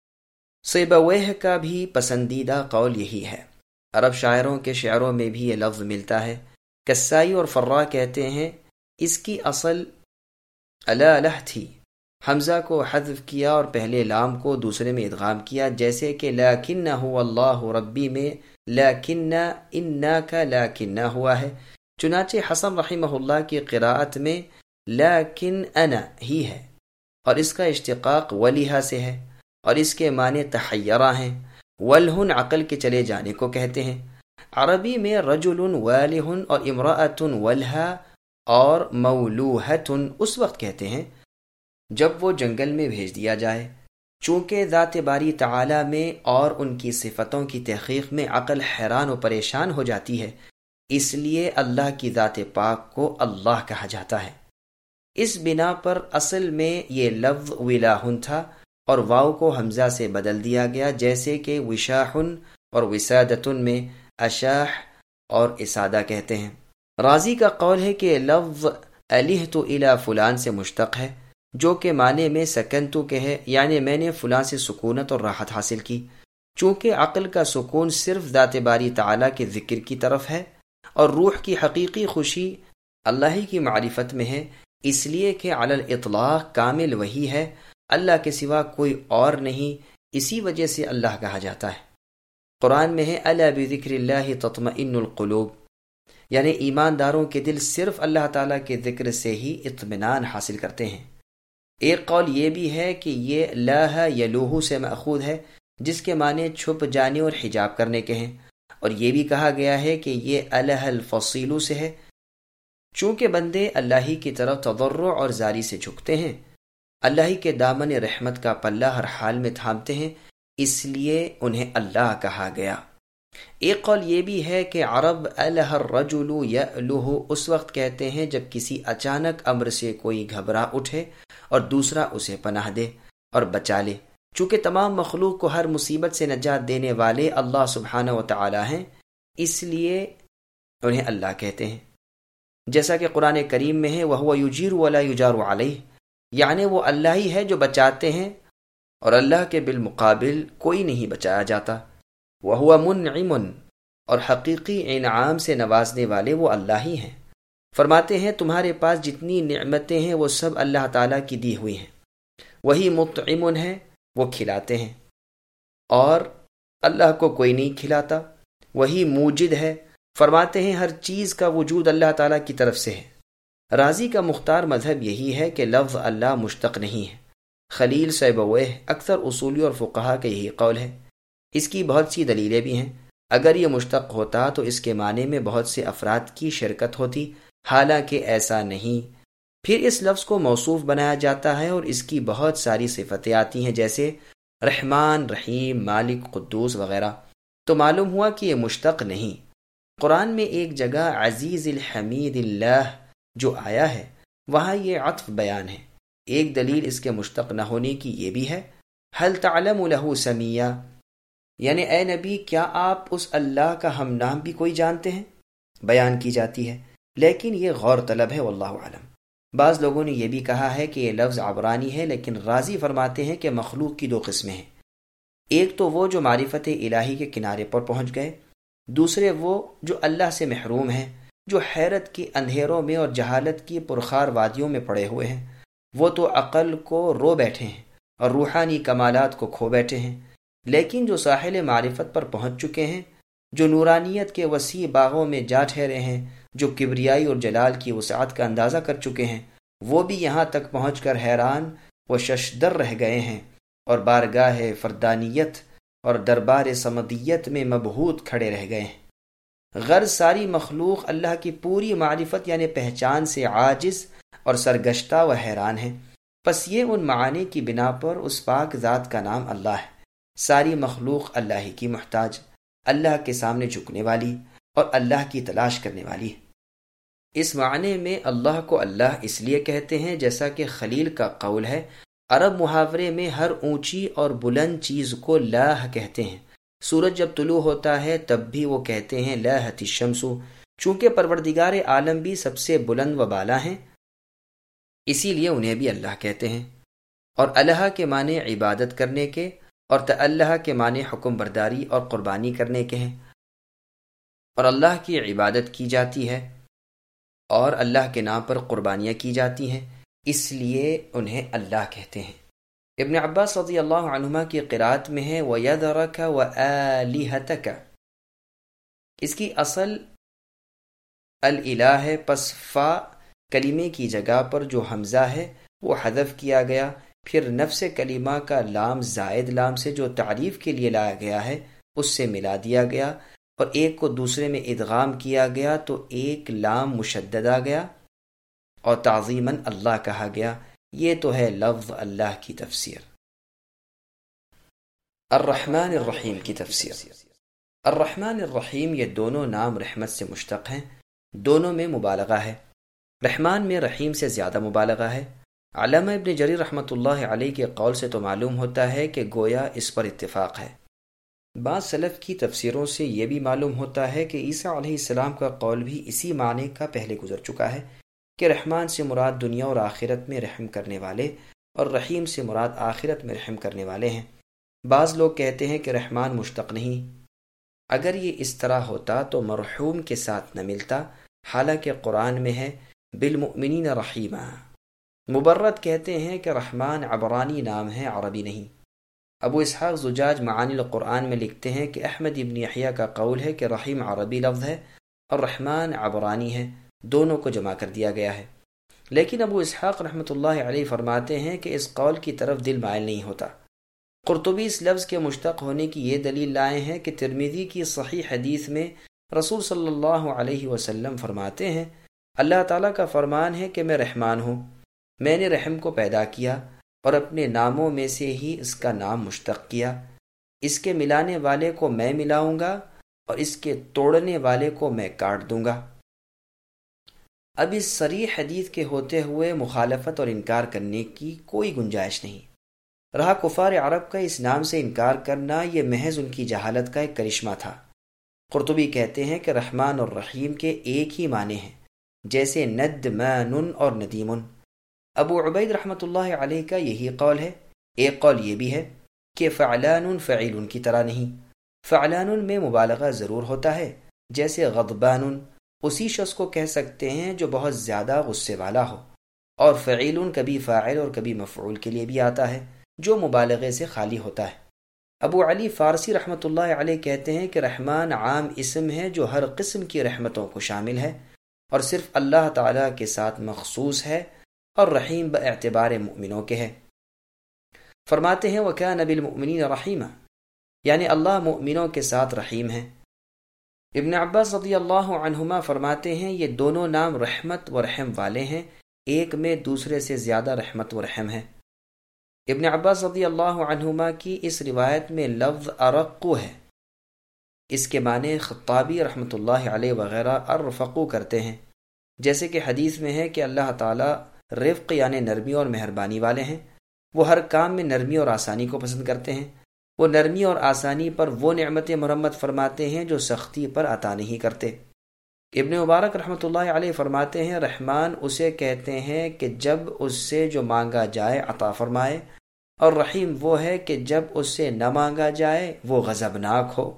سیبویہ کا بھی پسندیدہ قول یہی ہے۔ عرب شاعروں کے شعروں میں بھی یہ لفظ ملتا ہے۔ کسائی اور فرا کہتے ہیں اس کی اصل الالہ تھی، حمزہ کو حذف کیا اور پہلے لام کو دوسرے میں ادغام کیا، جیسے کہ لیکنہ هو اللہ ربی میں لیکنہ انا کا لیکنہ ہوا ہے۔ چنانچہ حسن رحمہ اللہ کی قراءت میں لیکن انا ہی ہے، اور اس کا اشتقاق ولیہا سے ہے، اور اس کے معنی تحیرہ ہیں۔ ولہن عقل کے چلے جانے کو کہتے ہیں۔ عربی میں رجل والہن اور امرأۃ ولہا اور مولوہۃ اس وقت کہتے ہیں جب وہ جنگل میں بھیج دیا جائے، چونکہ ذات باری تعالی میں اور ان کی صفتوں کی تحقیق میں عقل حیران و پریشان ہو جاتی ہے، اس لیے اللہ کی ذات پاک کو اللہ کہا جاتا ہے۔ اس بنا پر اصل میں یہ لفظ ولاہن تھا اور واو کو حمزہ سے بدل دیا گیا، جیسے کہ وشاحن اور وسادتن میں اشاح اور اسادہ کہتے ہیں۔ رازی کا قول ہے کہ لفظ الہت الی فلان سے مشتق ہے، جو کہ معنی میں سکنتو کے ہے، یعنی میں نے فلاں سے سکونت اور راحت حاصل کی۔ چونکہ عقل کا سکون صرف ذات باری تعالیٰ کے ذکر کی طرف ہے اور روح کی حقیقی خوشی اللہ ہی کی معرفت میں ہے، اس لیے کہ علی الاطلاق کامل وہی ہے، اللہ کے سوا کوئی اور نہیں، اسی وجہ سے اللہ کہا جاتا ہے۔ قرآن میں ہے الا بذکر اللہ تطمئن القلوب، یعنی ایمانداروں کے دل صرف اللہ تعالیٰ کے ذکر سے ہی اطمینان حاصل کرتے ہیں۔ ایک قول یہ بھی ہے کہ یہ لاہ یلوہ سے مأخوذ ہے، جس کے معنی چھپ جانے اور حجاب کرنے کے ہیں، اور یہ بھی کہا گیا ہے کہ یہ الہ الفصیل سے ہے، چونکہ بندے اللہ ہی کی طرف تضرع اور زاری سے جھکتے ہیں، اللہ ہی کے دامن رحمت کا پلہ ہر حال میں تھامتے ہیں، اس لیے انہیں اللہ کہا گیا۔ ایک قول یہ بھی ہے کہ عرب الہ الرجل یألہ اس وقت کہتے ہیں جب کسی اچانک امر سے کوئی گھبرا اٹھے اور دوسرا اسے پناہ دے اور بچا لے۔ چونکہ تمام مخلوق کو ہر مصیبت سے نجات دینے والے اللہ سبحانہ و تعالی ہیں، اس لیے انہیں اللہ کہتے ہیں، جیسا کہ قرآن کریم میں ہے وَهُوَ يُجِيرُ وَلَا يُجَارُ عَلَيْهِ، یعنی وہ اللہ ہی ہے جو بچاتے ہیں اور اللہ کے بالمقابل کوئی نہیں بچایا جاتا۔ وَهُوَ مُنْعِمٌ، اور حقیقی انعام سے نوازنے والے وہ اللہ ہی ہیں۔ فرماتے ہیں تمہارے پاس جتنی نعمتیں ہیں وہ سب اللہ تعالیٰ کی دی ہوئی ہیں، وہی مطعم ہے، وہ کھلاتے ہیں، اور اللہ کو کوئی نہیں کھلاتا، وہی موجد ہے، فرماتے ہیں ہر چیز کا وجود اللہ تعالیٰ کی طرف سے ہے۔ رازی کا مختار مذہب یہی ہے کہ لفظ اللہ مشتق نہیں ہے۔ خلیل سیبویہ اکثر اصولی اور فقہا کا یہی قول ہے۔ اس کی بہت سی دلیلیں بھی ہیں۔ اگر یہ مشتق ہوتا تو اس کے معنی میں بہت سے افراد کی شرکت ہوتی، حالانکہ ایسا نہیں۔ پھر اس لفظ کو موصوف بنایا جاتا ہے اور اس کی بہت ساری صفتیں آتی ہیں، جیسے رحمان، رحیم، مالک، قدوس وغیرہ، تو معلوم ہوا کہ یہ مشتق نہیں۔ قرآن میں ایک جگہ عزیز الحمید اللہ جو آیا ہے وہاں یہ عطف بیان ہے۔ ایک دلیل اس کے مشتق نہ ہونے کی یہ بھی ہے حل تعلم لہ سمیہ، یعنی اے نبی کیا آپ اس اللہ کا ہم نام بھی کوئی جانتے ہیں، بیان کی جاتی ہے، لیکن یہ غور طلب ہے، واللہ اعلم۔ بعض لوگوں نے یہ بھی کہا ہے کہ یہ لفظ عبرانی ہے، لیکن رازی فرماتے ہیں کہ مخلوق کی دو قسمیں ہیں، ایک تو وہ جو معرفت الہی کے کنارے پر پہنچ گئے، دوسرے وہ جو اللہ سے محروم ہیں، جو حیرت کی اندھیروں میں اور جہالت کی پرخار وادیوں میں پڑے ہوئے ہیں، وہ تو عقل کو رو بیٹھے ہیں اور روحانی کمالات کو کھو بیٹھے ہیں، لیکن جو ساحل معرفت پر پہنچ چکے ہیں، جو نورانیت کے وسیع باغوں میں جا ٹھہرے ہیں، جو کبریائی اور جلال کی وسعت کا اندازہ کر چکے ہیں، وہ بھی یہاں تک پہنچ کر حیران و ششدر رہ گئے ہیں اور بارگاہ فردانیت اور دربار صمدیت میں مبہوت کھڑے رہ گئے ہیں۔ غرض ساری مخلوق اللہ کی پوری معرفت یعنی پہچان سے عاجز اور سرگشتہ و حیران ہے۔ پس یہ ان معانی کی بنا پر اس پاک ذات کا نام اللہ ہے۔ ساری مخلوق اللہ ہی کی محتاج، اللہ کے سامنے جھکنے والی اور اللہ کی تلاش کرنے والی ہے۔ اس معنی میں اللہ کو اللہ اس لیے کہتے ہیں جیسا کہ خلیل کا قول ہے، عرب محاورے میں ہر اونچی اور بلند چیز کو لاہ کہتے ہیں۔ سورج جب طلوع ہوتا ہے تب بھی وہ کہتے ہیں لاہت الشمس، چونکہ پروردگار عالم بھی سب سے بلند و بالا ہیں، اسی لیے انہیں بھی اللہ کہتے ہیں۔ اور الہ کے معنی عبادت کرنے کے اور تعالہ کے معنی حکم برداری اور قربانی کرنے کے ہیں، اور اللہ کی عبادت کی جاتی ہے اور اللہ کے نام پر قربانیاں کی جاتی ہیں، اس لیے انہیں اللہ کہتے ہیں۔ ابن عباس رضی اللہ عنہما کی قرات میں ہے وَيَذَرَكَ وَآلِهَتَكَ، اس کی اصل الالہ ہے، پس فا کلمے کی جگہ پر جو حمزہ ہے وہ حذف کیا گیا، پھر نفس کلمہ کا لام زائد لام سے جو تعریف کے لیے لایا گیا ہے اس سے ملا دیا گیا، اور ایک کو دوسرے میں ادغام کیا گیا تو ایک لام مشدد آ گیا اور تعظیماً اللہ کہا گیا۔ یہ تو ہے لفظ اللہ کی تفسیر۔ الرحمن الرحیم کی تفسیر۔ الرحمن الرحیم یہ دونوں نام رحمت سے مشتق ہیں، دونوں میں مبالغہ ہے۔ رحمان میں رحیم سے زیادہ مبالغہ ہے۔ علامہ ابن جریر رحمۃ اللہ علیہ کے قول سے تو معلوم ہوتا ہے کہ گویا اس پر اتفاق ہے۔ بعض سلف کی تفسیروں سے یہ بھی معلوم ہوتا ہے کہ عیسیٰ علیہ السلام کا قول بھی اسی معنی کا پہلے گزر چکا ہے کہ رحمان سے مراد دنیا اور آخرت میں رحم کرنے والے، اور رحیم سے مراد آخرت میں رحم کرنے والے ہیں۔ بعض لوگ کہتے ہیں کہ رحمان مشتق نہیں۔ اگر یہ اس طرح ہوتا تو مرحوم کے ساتھ نہ ملتا، حالانکہ قرآن میں ہے بالمؤمنین رحیما۔ مبرد کہتے ہیں کہ رحمان عبرانی نام ہے، عربی نہیں۔ ابو اسحاق زجاج معانی القرآن میں لکھتے ہیں کہ احمد ابن یحییٰ کا قول ہے کہ رحیم عربی لفظ ہے اور رحمان عبرانی ہے، دونوں کو جمع کر دیا گیا ہے۔ لیکن ابو اسحاق رحمۃ اللہ علیہ فرماتے ہیں کہ اس قول کی طرف دل مائل نہیں ہوتا۔ قرطبی اس لفظ کے مشتق ہونے کی یہ دلیل لائے ہیں کہ ترمذی کی صحیح حدیث میں رسول صلی اللہ علیہ وسلم فرماتے ہیں، اللہ تعالیٰ کا فرمان ہے کہ میں رحمان ہوں، میں نے رحم کو پیدا کیا اور اپنے ناموں میں سے ہی اس کا نام مشتق کیا، اس کے ملانے والے کو میں ملاؤں گا اور اس کے توڑنے والے کو میں کاٹ دوں گا۔ اب اس صریح حدیث کے ہوتے ہوئے مخالفت اور انکار کرنے کی کوئی گنجائش نہیں۔ رہا کفار عرب کا اس نام سے انکار کرنا، یہ محض ان کی جہالت کا ایک کرشمہ تھا۔ قرطبی کہتے ہیں کہ رحمان اور رحیم کے ایک ہی معنی ہیں، جیسے ندمان اور ندیم۔ ابو عبید رحمۃ اللہ علیہ کا یہی قول ہے۔ ایک قول یہ بھی ہے کہ فعلان فعیل کی طرح نہیں، فعلان میں مبالغہ ضرور ہوتا ہے، جیسے غضبان اسی شخص کو کہہ سکتے ہیں جو بہت زیادہ غصے والا ہو، اور فعیل کبھی فاعل اور کبھی مفعول کے لیے بھی آتا ہے جو مبالغے سے خالی ہوتا ہے۔ ابو علی فارسی رحمۃ اللہ علیہ کہتے ہیں کہ رحمان عام اسم ہے جو ہر قسم کی رحمتوں کو شامل ہے اور صرف اللہ تعالیٰ کے ساتھ مخصوص ہے، اور رحیم باعتبار مؤمنوں کے ہے۔ فرماتے ہیں وَكَانَ بِالْمُؤْمِنِينَ رَحِيمًا، یعنی اللہ مؤمنوں کے ساتھ رحیم ہے۔ ابن عباس رضی اللہ عنہما فرماتے ہیں یہ دونوں نام رحمت و رحم والے ہیں، ایک میں دوسرے سے زیادہ رحمت و رحم ہے۔ ابن عباس رضی اللہ عنہما کی اس روایت میں لفظ ارقو ہے، اس کے معنی خطابی رحمۃ اللہ علیہ وغیرہ ارفقو کرتے ہیں، جیسے کہ حدیث میں ہے کہ اللہ تعالیٰ رفق یعنی نرمی اور مہربانی والے ہیں، وہ ہر کام میں نرمی اور آسانی کو پسند کرتے ہیں، وہ نرمی اور آسانی پر وہ نعمت مرمت فرماتے ہیں جو سختی پر عطا نہیں کرتے۔ ابن مبارک رحمۃ اللہ علیہ فرماتے ہیں رحمان اسے کہتے ہیں کہ جب اس سے جو مانگا جائے عطا فرمائے، اور رحیم وہ ہے کہ جب اس سے نہ مانگا جائے وہ غضبناک ہو۔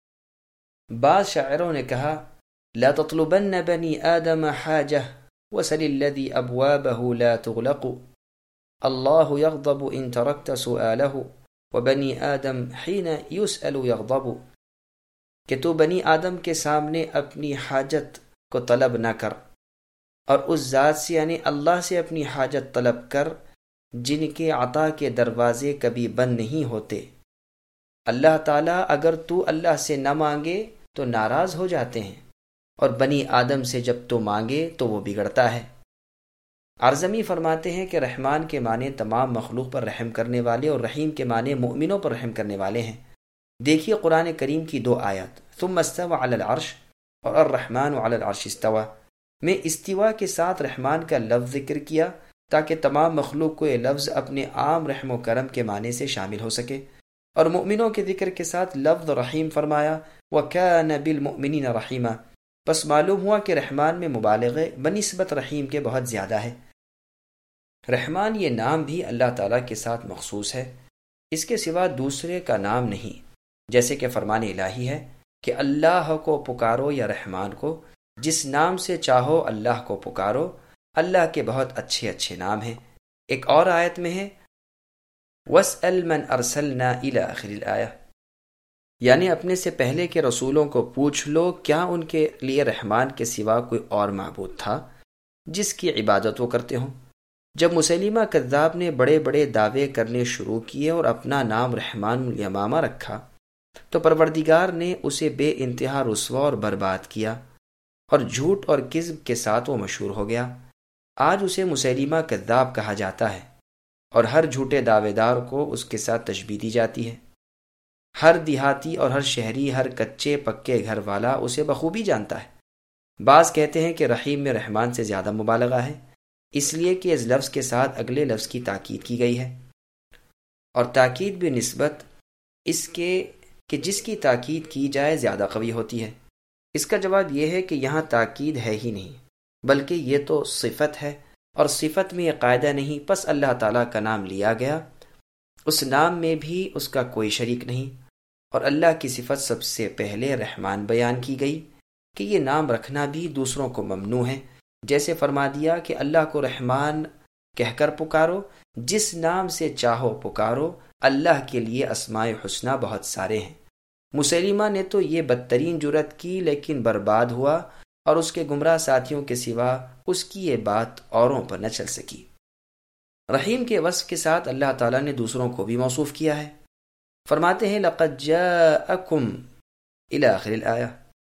بعض شاعروں نے کہا لا تطلبن بنی آدم حاجہ وسل الذی ابوابہ لا تغلق، اللہ یغضب ان ترکت سؤالہ وبنی آدم حین یسأل یغضب، کہ تو بنی آدم کے سامنے اپنی حاجت کو طلب نہ کر، اور اس ذات سے یعنی اللہ سے اپنی حاجت طلب کر جن کے عطا کے دروازے کبھی بند نہیں ہوتے۔ اللہ تعالیٰ اگر تو اللہ سے نہ مانگے تو ناراض ہو جاتے ہیں، اور بنی آدم سے جب تو مانگے تو وہ بگڑتا ہے۔ ارزمی فرماتے ہیں کہ رحمان کے معنی تمام مخلوق پر رحم کرنے والے، اور رحیم کے معنی مؤمنوں پر رحم کرنے والے ہیں۔ دیکھیے قرآن کریم کی دو آیات ثم استوى علی العرش اور الرحمن علی العرش استوى میں استوا کے ساتھ رحمان کا لفظ ذکر کیا تاکہ تمام مخلوق کو یہ لفظ اپنے عام رحم و کرم کے معنی سے شامل ہو سکے، اور مؤمنوں کے ذکر کے ساتھ لفظ رحیم فرمایا وَكَانَ بِالْمُؤْمِنِينَ رَحِيمًا، بس معلوم ہوا کہ رحمان میں مبالغے بنسبت رحیم کے بہت زیادہ ہے۔ رحمان یہ نام بھی اللہ تعالیٰ کے ساتھ مخصوص ہے، اس کے سوا دوسرے کا نام نہیں، جیسے کہ فرمان الہی ہے کہ اللہ کو پکارو یا رحمان کو، جس نام سے چاہو اللہ کو پکارو۔ اللہ کے بہت اچھے اچھے نام ہیں۔ ایک اور آیت میں ہے وَاسْأَلْ مَنْ أَرْسَلْنَا إِلَى آخِرِ الْآیَةِ، یعنی اپنے سے پہلے کے رسولوں کو پوچھ لو کیا ان کے لیے رحمان کے سوا کوئی اور معبود تھا جس کی عبادت وہ کرتے ہوں۔ جب مسیلمہ کذاب نے بڑے بڑے دعوے کرنے شروع کیے اور اپنا نام رحمان الیمامہ رکھا تو پروردگار نے اسے بے انتہا رسوا اور برباد کیا، اور جھوٹ اور کذب کے ساتھ وہ مشہور ہو گیا۔ آج اسے مسیلمہ کذاب کہا جاتا ہے، اور ہر جھوٹے دعوے دار کو اس کے ساتھ تشبیہ دی جاتی ہے۔ ہر دیہاتی اور ہر شہری، ہر کچے پکے گھر والا اسے بخوبی جانتا ہے۔ بعض کہتے ہیں کہ رحیم میں رحمان سے زیادہ مبالغہ ہے، اس لیے کہ اس لفظ کے ساتھ اگلے لفظ کی تاکید کی گئی ہے، اور تاکید بھی نسبت اس کے کہ جس کی تاکید کی جائے زیادہ قوی ہوتی ہے۔ اس کا جواب یہ ہے کہ یہاں تاکید ہے ہی نہیں، بلکہ یہ تو صفت ہے، اور صفت میں یہ قاعدہ نہیں پس اللہ تعالیٰ کا نام لیا گیا، اس نام میں بھی اس کا کوئی شریک نہیں، اور اللہ کی صفت سب سے پہلے رحمان بیان کی گئی کہ یہ نام رکھنا بھی دوسروں کو ممنوع ہے، جیسے فرما دیا کہ اللہ کو رحمان کہہ کر پکارو، جس نام سے چاہو پکارو، اللہ کے لیے اسماء حسنہ بہت سارے ہیں۔ مسیلمہ نے تو یہ بدترین جرات کی لیکن برباد ہوا، اور اس کے گمراہ ساتھیوں کے سوا اس کی یہ بات اوروں پر نہ چل سکی۔ رحیم کے وصف کے ساتھ اللہ تعالیٰ نے دوسروں کو بھی موصوف کیا ہے۔ فرماتے ہیں لَقَدْ جَاءَكُمْ إِلَى آخِرِ الْآیَةِ،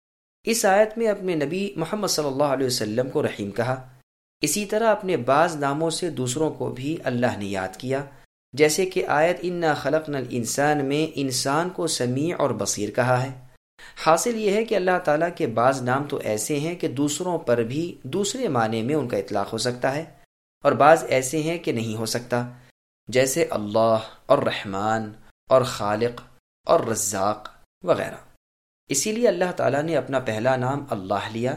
اس آیت میں اپنے نبی محمد صلی اللہ علیہ وسلم کو رحیم کہا۔ اسی طرح اپنے بعض ناموں سے دوسروں کو بھی اللہ نے یاد کیا، جیسے کہ آیت اِنَّا خَلَقْنَا الْإِنسَانَ میں انسان کو سمیع اور بصیر کہا ہے۔ حاصل یہ ہے کہ اللہ تعالیٰ کے بعض نام تو ایسے ہیں کہ دوسروں پر بھی دوسرے معنی میں ان کا اطلاق ہو سکتا ہے، اور بعض ایسے ہیں کہ نہیں ہو سکتا، جیسے اللہ اور رحمان اور خالق اور رزاق وغیرہ۔ اسی لیے اللہ تعالیٰ نے اپنا پہلا نام اللہ لیا،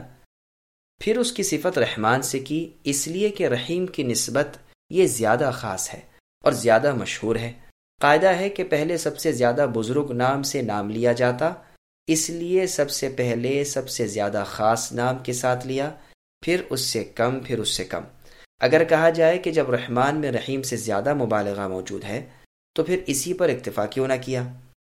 پھر اس کی صفت رحمان سے کی، اس لیے کہ رحیم کی نسبت یہ زیادہ خاص ہے اور زیادہ مشہور ہے۔ قاعدہ ہے کہ پہلے سب سے زیادہ بزرگ نام سے نام لیا جاتا، اس لیے سب سے پہلے سب سے زیادہ خاص نام کے ساتھ لیا، پھر اس سے کم، پھر اس سے کم۔ اگر کہا جائے کہ جب رحمان میں رحیم سے زیادہ مبالغہ موجود ہے تو پھر اسی پر اکتفا کیوں نہ کیا؟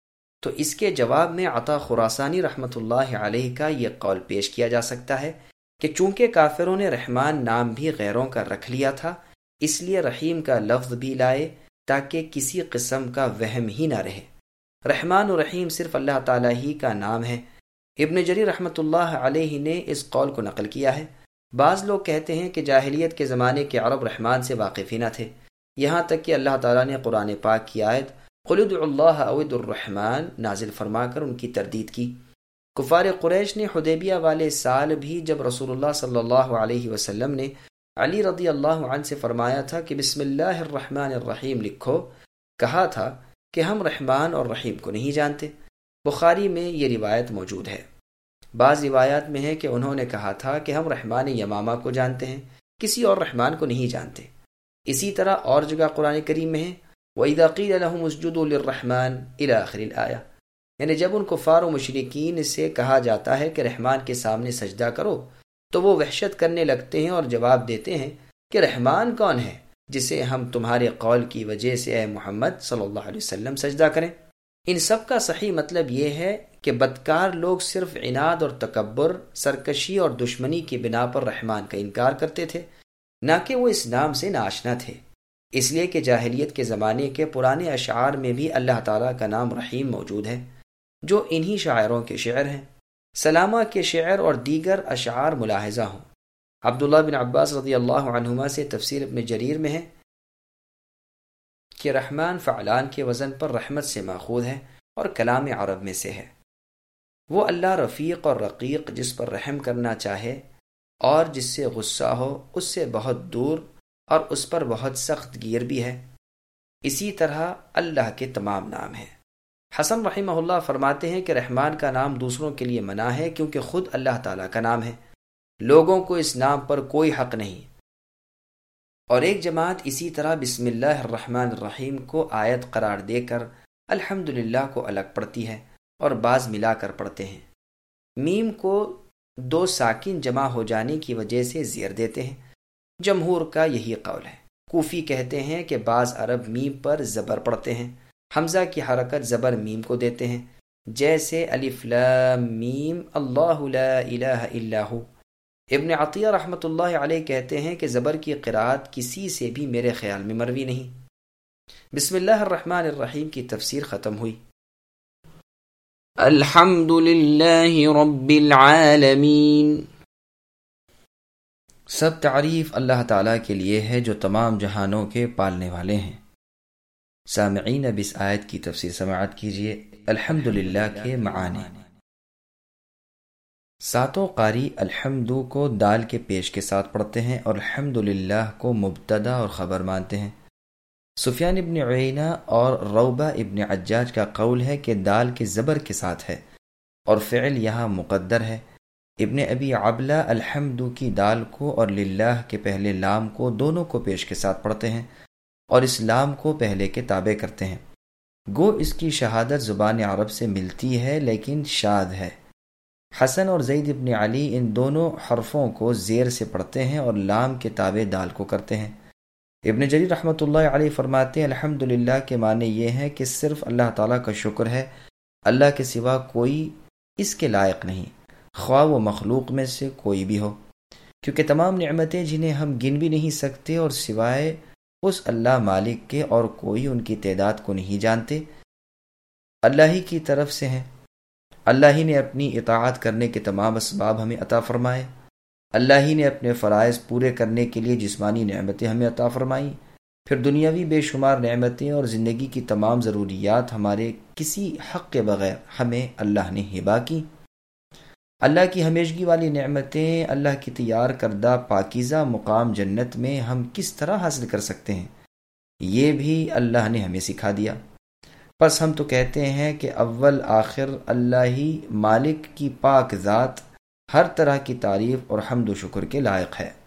تو اس کے جواب میں عطا خراسانی رحمۃ اللہ علیہ کا یہ قول پیش کیا جا سکتا ہے کہ چونکہ کافروں نے رحمان نام بھی غیروں کا رکھ لیا تھا، اس لیے رحیم کا لفظ بھی لائے تاکہ کسی قسم کا وہم ہی نہ رہے۔ رحمان و رحیم صرف اللہ تعالیٰ ہی کا نام ہے۔ ابن جریر رحمۃ اللہ علیہ نے اس قول کو نقل کیا ہے۔ بعض لوگ کہتے ہیں کہ جاہلیت کے زمانے کے عرب رحمان سے واقف ہی نہ تھے، یہاں تک کہ اللہ تعالیٰ نے قرآن پاک کی آیت قُلِ ادْعُوا اللَّهَ أَوِ ادْعُوا الرَّحْمَٰنَ نازل فرما کر ان کی تردید کی۔ کفار قریش نے حدیبیہ والے سال بھی جب رسول اللہ صلی اللہ علیہ وسلم نے علی رضی اللہ عنہ سے فرمایا تھا کہ بسم اللہ الرحمن الرحیم لکھو، کہا تھا کہ ہم رحمان اور رحیم کو نہیں جانتے۔ بخاری میں یہ روایت موجود ہے۔ بعض روایات میں ہے کہ انہوں نے کہا تھا کہ ہم رحمان یمامہ کو جانتے ہیں، کسی اور رحمان کو نہیں جانتے۔ اسی طرح اور جگہ قرآن کریم میں ہے وَإِذَا قِيلَ لَهُمُ اسْجُدُوا لِلرَّحْمَٰنِ إِلَى آخِرِ الْآیَةِ، یعنی جب ان کفار و مشرکین سے کہا جاتا ہے کہ رحمان کے سامنے سجدہ کرو تو وہ وحشت کرنے لگتے ہیں اور جواب دیتے ہیں کہ رحمان کون ہے؟ جسے ہم تمہارے قول کی وجہ سے اے محمد صلی اللہ علیہ وسلم سجدہ کریں۔ ان سب کا صحیح مطلب یہ ہے کہ بدکار لوگ صرف عناد اور تکبر، سرکشی اور دشمنی کی بنا پر رحمان کا انکار کرتے تھے، نہ کہ وہ اس نام سے ناآشنا تھے، اس لیے کہ جاہلیت کے زمانے کے پرانے اشعار میں بھی اللہ تعالیٰ کا نام رحیم موجود ہے، جو انہی شاعروں کے شعر ہیں۔ سلامہ کے شعر اور دیگر اشعار ملاحظہ ہوں۔ عبداللہ بن عباس رضی اللہ عنہما سے تفسیر ابن جریر میں ہے کہ رحمان فعلان کے وزن پر رحمت سے ماخوذ ہے اور کلام عرب میں سے ہے۔ وہ اللہ رفیق اور رقیق، جس پر رحم کرنا چاہے اور جس سے غصہ ہو اس سے بہت دور اور اس پر بہت سخت گیر بھی ہے۔ اسی طرح اللہ کے تمام نام ہیں۔ حسن رحمہ اللہ فرماتے ہیں کہ رحمان کا نام دوسروں کے لیے منع ہے کیونکہ خود اللہ تعالیٰ کا نام ہے، لوگوں کو اس نام پر کوئی حق نہیں۔ اور ایک جماعت اسی طرح بسم اللہ الرحمن الرحیم کو آیت قرار دے کر الحمدللہ کو الگ پڑھتی ہے اور بعض ملا کر پڑھتے ہیں۔ میم کو دو ساکن جمع ہو جانے کی وجہ سے زیر دیتے ہیں، جمہور کا یہی قول ہے۔ کوفی کہتے ہیں کہ بعض عرب میم پر زبر پڑھتے ہیں، حمزہ کی حرکت زبر میم کو دیتے ہیں، جیسے الف لام میم اللہ لا الہ الا ہو۔ ابن عطیہ رحمۃ اللہ علیہ کہتے ہیں کہ زبر کی قرأت کسی سے بھی میرے خیال میں مروی نہیں۔ بسم اللہ الرحمن الرحیم کی تفسیر ختم ہوئی۔ الحمد للہ رب العالمین، سب تعریف اللہ تعالیٰ کے لیے ہے جو تمام جہانوں کے پالنے والے ہیں۔ سامعین اب اس آیت کی تفسیر سماعت کیجیے۔ الحمد للہ کے معانی۔ ساتوں قاری الحمد کو دال کے پیش کے ساتھ پڑھتے ہیں اور الحمد للہ کو مبتدا اور خبر مانتے ہیں۔ سفیان ابن عیینہ اور روبہ ابن عجاج کا قول ہے کہ دال کے زبر کے ساتھ ہے اور فعل یہاں مقدر ہے۔ ابن ابی عبلہ الحمد کی دال کو اور للہ کے پہلے لام کو دونوں کو پیش کے ساتھ پڑھتے ہیں اور اس لام کو پہلے کے تابع کرتے ہیں۔ گو اس کی شہادت زبان عرب سے ملتی ہے لیکن شاذ ہے۔ حسن اور زید ابن علی ان دونوں حرفوں کو زیر سے پڑھتے ہیں اور لام کے تابع دال کو کرتے ہیں۔ ابن جریر رحمۃ اللہ علیہ فرماتے ہیں الحمدللہ کے معنی یہ ہے کہ صرف اللہ تعالیٰ کا شکر ہے، اللہ کے سوا کوئی اس کے لائق نہیں، خواہ وہ مخلوق میں سے کوئی بھی ہو، کیونکہ تمام نعمتیں جنہیں ہم گن بھی نہیں سکتے اور سوائے اس اللہ مالک کے اور کوئی ان کی تعداد کو نہیں جانتے، اللہ ہی کی طرف سے ہیں۔ اللہ ہی نے اپنی اطاعت کرنے کے تمام اسباب ہمیں عطا فرمائے، اللہ ہی نے اپنے فرائض پورے کرنے کے لیے جسمانی نعمتیں ہمیں عطا فرمائیں، پھر دنیاوی بے شمار نعمتیں اور زندگی کی تمام ضروریات ہمارے کسی حق کے بغیر ہمیں اللہ نے ہبہ کی۔ اللہ کی ہمیشگی والی نعمتیں، اللہ کی تیار کردہ پاکیزہ مقام جنت میں ہم کس طرح حاصل کر سکتے ہیں، یہ بھی اللہ نے ہمیں سکھا دیا۔ پس ہم تو کہتے ہیں کہ اول آخر اللہ ہی مالک کی پاک ذات ہر طرح کی تعریف اور حمد و شکر کے لائق ہے۔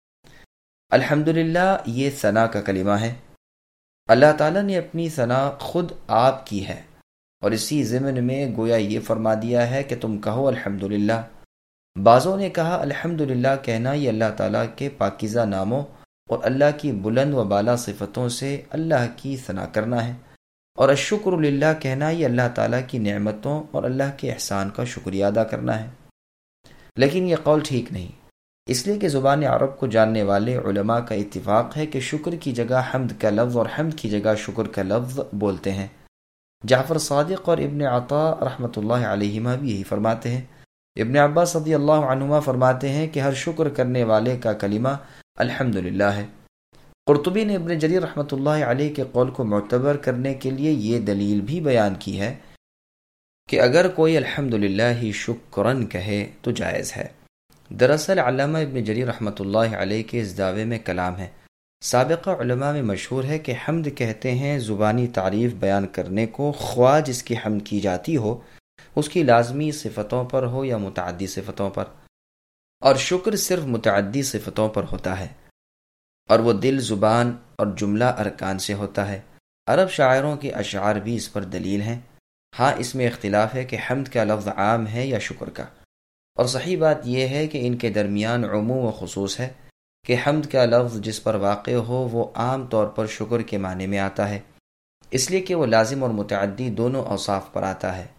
الحمدللہ یہ ثنا کا کلمہ ہے۔ اللہ تعالیٰ نے اپنی ثنا خود آپ کی ہے اور اسی ضمن میں گویا یہ فرما دیا ہے کہ تم کہو الحمدللہ۔ بعضوں نے کہا الحمدللہ کہنا یہ اللہ تعالیٰ کے پاکیزہ ناموں اور اللہ کی بلند و بالا صفتوں سے اللہ کی ثنا کرنا ہے، اور الشکر للہ کہنا یہ اللہ تعالیٰ کی نعمتوں اور اللہ کے احسان کا شکریہ ادا کرنا ہے۔ لیکن یہ قول ٹھیک نہیں، اس لیے کہ زبان عرب کو جاننے والے علماء کا اتفاق ہے کہ شکر کی جگہ حمد کا لفظ اور حمد کی جگہ شکر کا لفظ بولتے ہیں۔ جعفر صادق اور ابن عطا رحمۃ اللہ علیہما بھی یہی فرماتے ہیں۔ ابن عباس رضی اللہ عنہما فرماتے ہیں کہ ہر شکر کرنے والے کا کلمہ الحمدللہ ہے۔ قرطبی نے ابن جریر رحمۃ اللہ علیہ کے قول کو معتبر کرنے کے لیے یہ دلیل بھی بیان کی ہے کہ اگر کوئی الحمدللہ ہی شکرن کہے تو جائز ہے۔ دراصل علامہ ابن جریر رحمۃ اللہ علیہ کے اس دعوے میں کلام ہے۔ سابقہ علماء میں مشہور ہے کہ حمد کہتے ہیں زبانی تعریف بیان کرنے کو، خواہ جس کی حمد کی جاتی ہو اس کی لازمی صفتوں پر ہو یا متعدی صفتوں پر، اور شکر صرف متعدی صفتوں پر ہوتا ہے، اور وہ دل، زبان اور جملہ ارکان سے ہوتا ہے۔ عرب شاعروں کے اشعار بھی اس پر دلیل ہیں۔ ہاں اس میں اختلاف ہے کہ حمد کا لفظ عام ہے یا شکر کا، اور صحیح بات یہ ہے کہ ان کے درمیان عموم و خصوص ہے کہ حمد کا لفظ جس پر واقع ہو وہ عام طور پر شکر کے معنی میں آتا ہے، اس لیے کہ وہ لازم اور متعدی دونوں اوصاف پر آتا ہے۔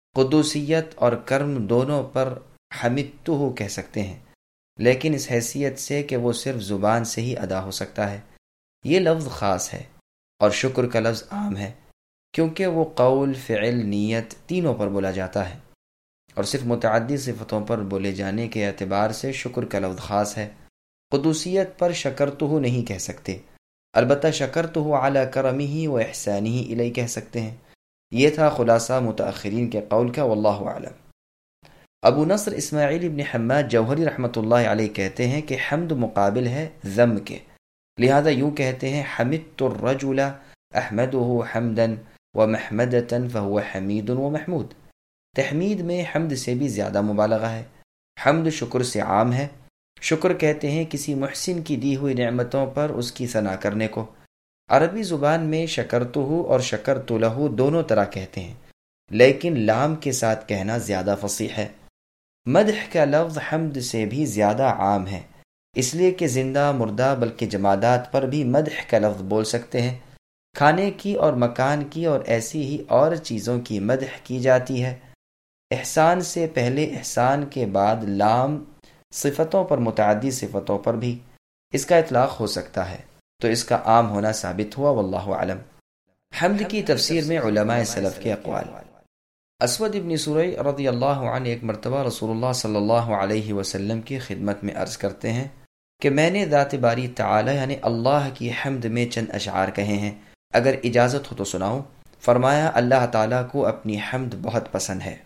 قدوسیت اور کرم دونوں پر حمدتہ کہہ سکتے ہیں، لیکن اس حیثیت سے کہ وہ صرف زبان سے ہی ادا ہو سکتا ہے۔ یہ لفظ خاص ہے، اور شکر کا لفظ عام ہے، کیونکہ وہ قول، فعل، نیت تینوں پر بولا جاتا ہے، اور صرف متعدی صفتوں پر بولے جانے کے اعتبار سے شکر کا لفظ خاص ہے۔ قدوسیت پر شکرتہ نہیں کہہ سکتے، البتہ شکرتہ علی کرمہ و احسانہ الی کہہ سکتے ہیں۔ یہ تھا خلاصہ متاخرین کے قول کا، واللہ اعلم۔ ابو نصر اسماعیل ابن حماد جوہری رحمۃ اللہ علیہ کہتے ہیں کہ حمد مقابل ہے ذم کے، لہذا یوں کہتے ہیں حمدت الرجل احمدہ حمدا ومحمدۃ فہو حمید ومحمود۔ تحمید میں حمد سے بھی زیادہ مبالغہ ہے۔ حمد شکر سے عام ہے۔ شکر کہتے ہیں کسی محسن کی دی ہوئی نعمتوں پر اس کی ثنا کرنے کو۔ عربی زبان میں شکرتہ اور شکرت لہ دونوں طرح کہتے ہیں، لیکن لام کے ساتھ کہنا زیادہ فصیح ہے۔ مدح کا لفظ حمد سے بھی زیادہ عام ہے، اس لیے کہ زندہ، مردہ بلکہ جمادات پر بھی مدح کا لفظ بول سکتے ہیں۔ کھانے کی اور مکان کی اور ایسی ہی اور چیزوں کی مدح کی جاتی ہے۔ احسان سے پہلے احسان کے بعد لام صفتوں پر، متعدی صفتوں پر بھی اس کا اطلاق ہو سکتا ہے، تو اس کا عام ہونا ثابت ہوا، واللہ اعلم۔ حمد کی تفسیر میں علماء سلف کے اقوال۔ اسود ابن سریع رضی اللہ عنہ ایک مرتبہ رسول اللہ صلی اللہ علیہ وسلم کی خدمت میں عرض کرتے ہیں کہ میں نے ذات باری تعالی یعنی اللہ کی حمد میں چند اشعار کہے ہیں، اگر اجازت ہو تو سناؤں؟ فرمایا اللہ تعالیٰ کو اپنی حمد بہت پسند ہے۔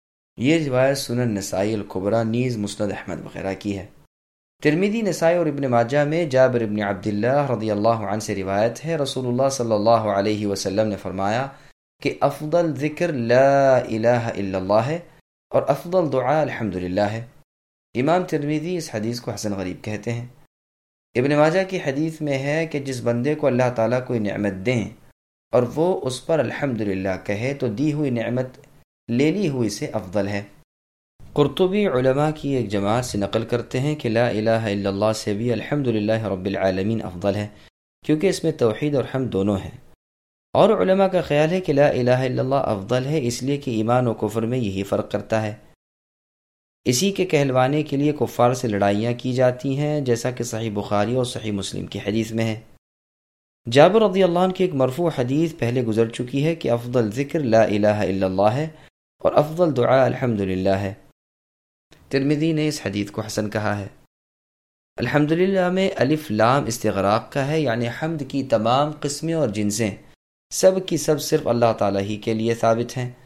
یہ روایت سنن نسائی الکبریٰ نیز مسند احمد وغیرہ کی ہے۔ ترمذی، نسائی اور ابن ماجہ میں جابر ابن عبداللہ رضی اللہ عنہ سے روایت ہے، رسول اللہ صلی اللہ علیہ وسلم نے فرمایا کہ افضل ذکر لا الہ الا اللہ ہے اور افضل دعا الحمدللہ ہے۔ امام ترمذی اس حدیث کو حسن غریب کہتے ہیں۔ ابن ماجہ کی حدیث میں ہے کہ جس بندے کو اللہ تعالیٰ کوئی نعمت دیں اور وہ اس پر الحمدللہ کہے تو دی ہوئی نعمت لے لی ہوئی سے افضل ہے۔ قرطبی علماء کی ایک جماعت سے نقل کرتے ہیں کہ لا الہ الا اللہ سے بھی الحمدللہ رب العالمین افضل ہے، کیونکہ اس میں توحید اور حمد دونوں ہیں۔ اور علماء کا خیال ہے کہ لا الہ الا اللہ افضل ہے اس لیے کہ ایمان و کفر میں یہی فرق کرتا ہے۔ اسی کے کہلوانے کے لیے کفار سے لڑائیاں کی جاتی ہیں، جیسا کہ صحیح بخاری اور صحیح مسلم کی حدیث میں ہے۔ جابر رضی اللہ عنہ کی ایک مرفوع حدیث پہلے گزر چکی ہے کہ افضل ذکر لا الہ الا اللہ ہے اور افضل دعا الحمدللہ ہے۔ ترمذی نے اس حدیث کو حسن کہا ہے۔ الحمدللہ میں الف لام استغراق کا ہے، یعنی حمد کی تمام قسمیں اور جنسیں سب کی سب صرف اللہ تعالیٰ ہی کے لیے ثابت ہیں۔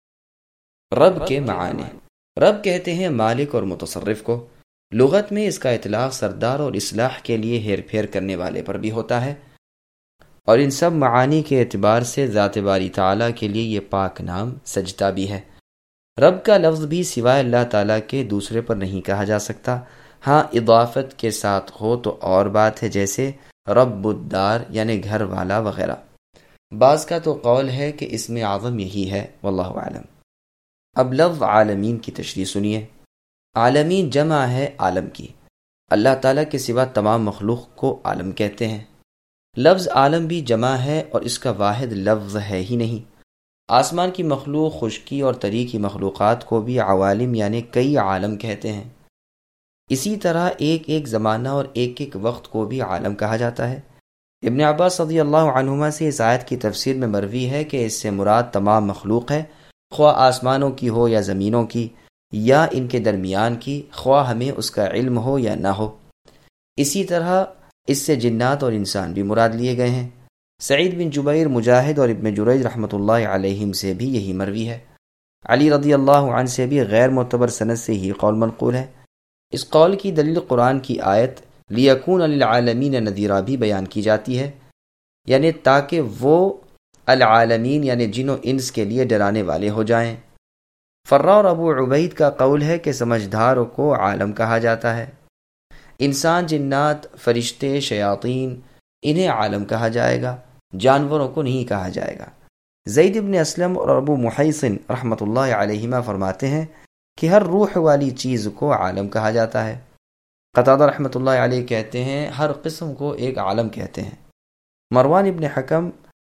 رب کے معانی۔ رب کہتے ہیں مالک اور متصرف کو۔ لغت میں اس کا اطلاق سردار اور اصلاح کے لیے ہیر پھیر کرنے والے پر بھی ہوتا ہے، اور ان سب معانی کے اعتبار سے ذات باری تعالیٰ کے لیے یہ پاک نام سجدہ بھی ہے۔ رب کا لفظ بھی سوائے اللہ تعالیٰ کے دوسرے پر نہیں کہا جا سکتا، ہاں اضافت کے ساتھ ہو تو اور بات ہے، جیسے رب الدار یعنی گھر والا وغیرہ۔ بعض کا تو قول ہے کہ اس میں اعظم یہی ہے، واللہ اعلم۔ اب لفظ عالمین کی تشریح سنیے۔ عالمین جمع ہے عالم کی، اللہ تعالیٰ کے سوا تمام مخلوق کو عالم کہتے ہیں۔ لفظ عالم بھی جمع ہے اور اس کا واحد لفظ ہے ہی نہیں۔ آسمان کی مخلوق، خشکی اور تری کی مخلوقات کو بھی عوالم یعنی کئی عالم کہتے ہیں۔ اسی طرح ایک ایک زمانہ اور ایک ایک وقت کو بھی عالم کہا جاتا ہے۔ ابن عباس رضی اللہ عنہما سے اس آیت کی تفسیر میں مروی ہے کہ اس سے مراد تمام مخلوق ہے، خواہ آسمانوں کی ہو یا زمینوں کی یا ان کے درمیان کی، خواہ ہمیں اس کا علم ہو یا نہ ہو۔ اسی طرح اس سے جنات اور انسان بھی مراد لیے گئے ہیں۔ سعید بن جبیر، مجاہد اور ابن جریج رحمۃ اللہ علیہم سے بھی یہی مروی ہے۔ علی رضی اللہ عنہ سے بھی غیر معتبر سند سے ہی قول منقول ہے۔ اس قول کی دلیل قرآن کی آیت لیکون للعالمین نذیرا بھی بیان کی جاتی ہے، یعنی تاکہ وہ العالمین یعنی جن و انس کے لیے ڈرانے والے ہو جائیں۔ فرا اور ابو عبید کا قول ہے کہ سمجھداروں کو عالم کہا جاتا ہے۔ انسان، جنات، فرشتے، شیاطین، انہیں عالم کہا جائے گا، جانوروں کو نہیں کہا جائے گا۔ زید بن اسلم اور ابو محیصن رحمۃ اللہ علیہما فرماتے ہیں کہ ہر روح والی چیز کو عالم کہا جاتا ہے۔ قتادہ رحمۃ اللہ علیہ کہتے ہیں ہر قسم کو ایک عالم کہتے ہیں۔ مروان ابن حکم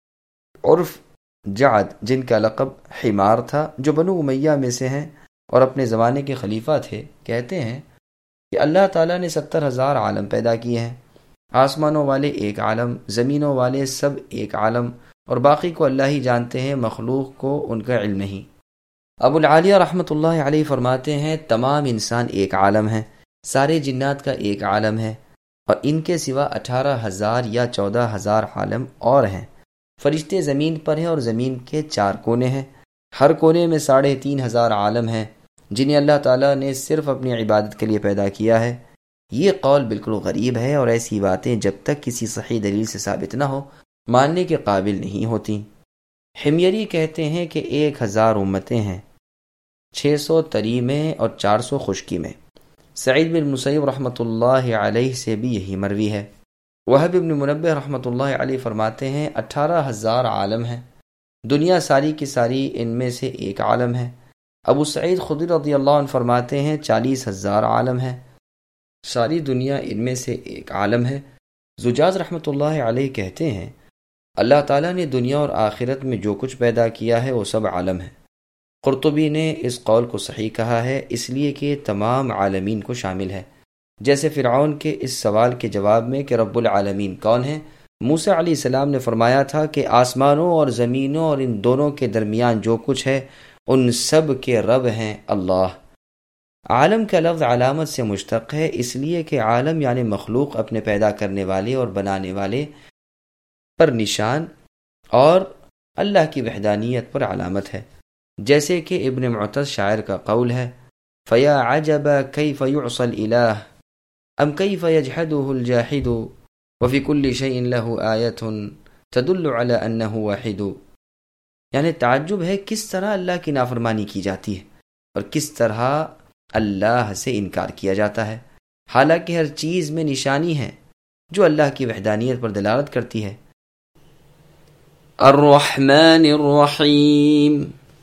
عرف جعد جن کا لقب حمار تھا، جو بنو امیہ میں سے ہیں اور اپنے زمانے کے خلیفہ تھے، کہتے ہیں کہ اللہ تعالیٰ نے ستر ہزار عالم پیدا کیے ہیں، آسمانوں والے ایک عالم، زمینوں والے سب ایک عالم، اور باقی کو اللہ ہی جانتے ہیں، مخلوق کو ان کا علم نہیں۔ ابو العالیہ رحمۃ اللہ علیہ فرماتے ہیں تمام انسان ایک عالم ہیں، سارے جنات کا ایک عالم ہے، اور ان کے سوا اٹھارہ ہزار یا چودہ ہزار عالم اور ہیں۔ فرشتے زمین پر ہیں اور زمین کے چار کونے ہیں، ہر کونے میں ساڑھے تین ہزار عالم ہیں جنہیں اللہ تعالیٰ نے صرف اپنی عبادت کے لیے پیدا کیا ہے۔ یہ قول بالکل غریب ہے، اور ایسی باتیں جب تک کسی صحیح دلیل سے ثابت نہ ہو ماننے کے قابل نہیں ہوتی۔ حمیری کہتے ہیں کہ ایک ہزار امتیں ہیں، چھ سو تری میں اور چار سو خشکی میں۔ سعید بن مسیب رحمۃ اللہ علیہ سے بھی یہی مروی ہے۔ وہب بن منبہ رحمۃ اللہ علیہ فرماتے ہیں اٹھارہ ہزار عالم ہیں، دنیا ساری کی ساری ان میں سے ایک عالم ہے۔ ابو سعید خدری رضی اللہ عنہ فرماتے ہیں چالیس ہزار عالم ہیں، ساری دنیا ان میں سے ایک عالم ہے۔ زجاج رحمۃ اللہ علیہ کہتے ہیں اللہ تعالیٰ نے دنیا اور آخرت میں جو کچھ پیدا کیا ہے وہ سب عالم ہے۔ قرطبی نے اس قول کو صحیح کہا ہے، اس لیے کہ تمام عالمین کو شامل ہے۔ جیسے فرعون کے اس سوال کے جواب میں کہ رب العالمین کون ہے، موسیٰ علیہ السلام نے فرمایا تھا کہ آسمانوں اور زمینوں اور ان دونوں کے درمیان جو کچھ ہے ان سب کے رب ہیں اللہ۔ عالم کا لفظ علامت سے مشتق ہے، اس لیے کہ عالم یعنی مخلوق اپنے پیدا کرنے والے اور بنانے والے پر نشان اور اللہ کی وحدانیت پر علامت ہے، جیسے کہ ابن معتز شاعر کا قول ہے فَيَا عَجَبَ كَيْفَ يُعْصَى الْإِلَٰهِ أَمْ كَيْفَ يَجْحَدُهُ الْجَاحِدُ وَفِي كُلِّ شَيْءٍ لَهُ آيَةٌ تَدُلُّ عَلَى أَنَّهُ وَاحِدٌ، یعنی تعجب ہے کس طرح اللہ کی نافرمانی کی جاتی ہے اور کس طرح اللہ سے انکار کیا جاتا ہے، حالانکہ ہر چیز میں نشانی ہے جو اللہ کی وحدانیت پر دلالت کرتی ہے۔ الرحمن الرحیم،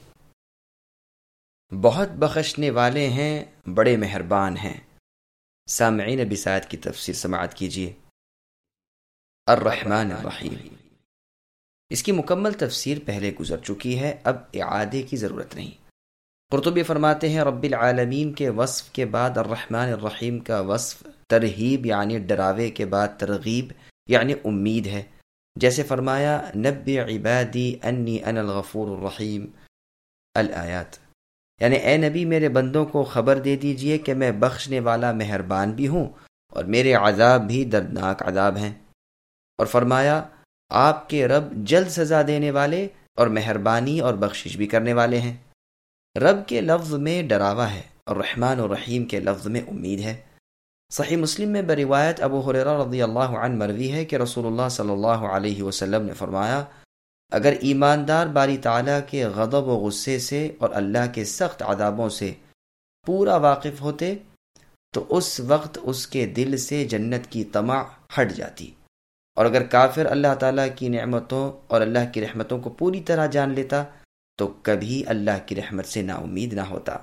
بہت بخشنے والے ہیں، بڑے مہربان ہیں۔ سامعین اب اس آیت کی تفسیر سماعت کیجیے۔ الرحمن الرحیم، اس کی مکمل تفسیر پہلے گزر چکی ہے، اب اعادے کی ضرورت نہیں۔ قرطبی فرماتے ہیں رب العالمین کے وصف کے بعد الرحمن الرحیم کا وصف ترہیب یعنی ڈراوے کے بعد ترغیب یعنی امید ہے، جیسے فرمایا نبئ عبادی انی انا الغفور الرحیم الآیات، یعنی اے نبی میرے بندوں کو خبر دے دیجئے کہ میں بخشنے والا مہربان بھی ہوں اور میرے عذاب بھی دردناک عذاب ہیں، اور فرمایا آپ کے رب جلد سزا دینے والے اور مہربانی اور بخشش بھی کرنے والے ہیں۔ رب کے لفظ میں ڈراوا ہے اور رحمان اور رحیم کے لفظ میں امید ہے۔ صحیح مسلم میں بروایت ابو ہریرہ رضی اللہ عنہ مروی ہے کہ رسول اللہ صلی اللہ علیہ وسلم نے فرمایا اگر ایماندار باری تعالیٰ کے غضب و غصے سے اور اللہ کے سخت عذابوں سے پورا واقف ہوتے تو اس وقت اس کے دل سے جنت کی طمع ہٹ جاتی، اور اگر کافر اللہ تعالیٰ کی نعمتوں اور اللہ کی رحمتوں کو پوری طرح جان لیتا تو کبھی اللہ کی رحمت سے نا امید نہ ہوتا۔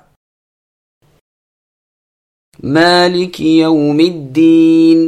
مالک یوم الدین،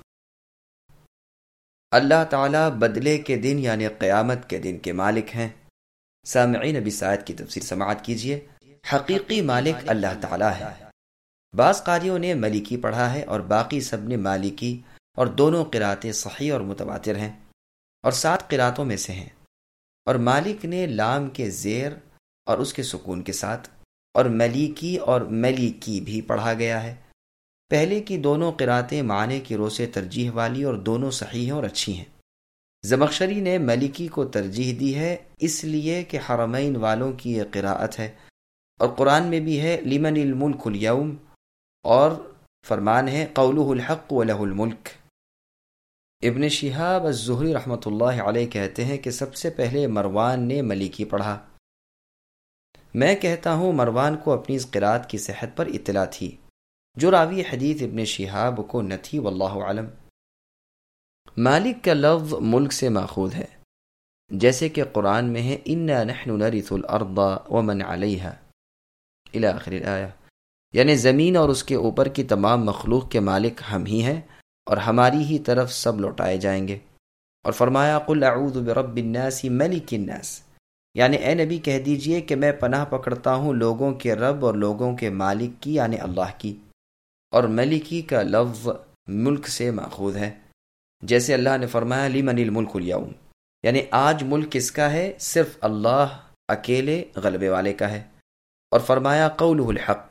اللہ تعالیٰ بدلے کے دن یعنی قیامت کے دن کے مالک ہیں۔ سامعین اب اس آیت کی تفسیر سماعت کیجیے۔ حقیقی مالک اللہ تعالیٰ ہے۔ بعض قاریوں نے ملکی پڑھا ہے اور باقی سب نے مالکی، اور دونوں قراتیں صحیح اور متواتر ہیں اور سات قراتوں میں سے ہیں، اور مالک نے لام کے زیر اور اس کے سکون کے ساتھ، اور ملیکی اور ملیکی بھی پڑھا گیا ہے۔ پہلے کی دونوں قراتیں معنی کی رو سے ترجیح والی اور دونوں صحیح ہیں اور اچھی ہیں۔ زمخشری نے ملیکی کو ترجیح دی ہے اس لیے کہ حرمین والوں کی یہ قراءت ہے، اور قرآن میں بھی ہے لمن الملک اليوم، اور فرمان ہے قولہ الحق ولہ الملک۔ ابن شہاب الزہری رحمۃ اللہ علیہ کہتے ہیں کہ سب سے پہلے مروان نے ملیکی پڑھا۔ میں کہتا ہوں مروان کو اپنی اس قرات کی صحت پر اطلاع تھی، جو راوی حدیث ابن شہاب کو نہ تھی، واللہ اعلم۔ مالک کا لفظ ملک سے ماخوذ ہے، جیسے کہ قرآن میں ہے اِنَّا نَحْنُ نَرِثُ الْأَرْضَ وَمَنْ عَلَيْهَا الی آخر الآیہ، یعنی زمین اور اس کے اوپر کی تمام مخلوق کے مالک ہم ہی ہیں اور ہماری ہی طرف سب لوٹائے جائیں گے۔ اور فرمایا قل اعوذ برب الناس ملک الناس، یعنی اے نبی کہہ دیجئے کہ میں پناہ پکڑتا ہوں لوگوں کے رب اور لوگوں کے مالک کی، یعنی اللہ کی۔ اور ملکی کا لفظ ملک سے ماخوذ ہے، جیسے اللہ نے فرمایا لمن الملک اليوم، یعنی آج ملک کس کا ہے؟ صرف اللہ اکیلے غلبے والے کا ہے۔ اور فرمایا قولہ الحق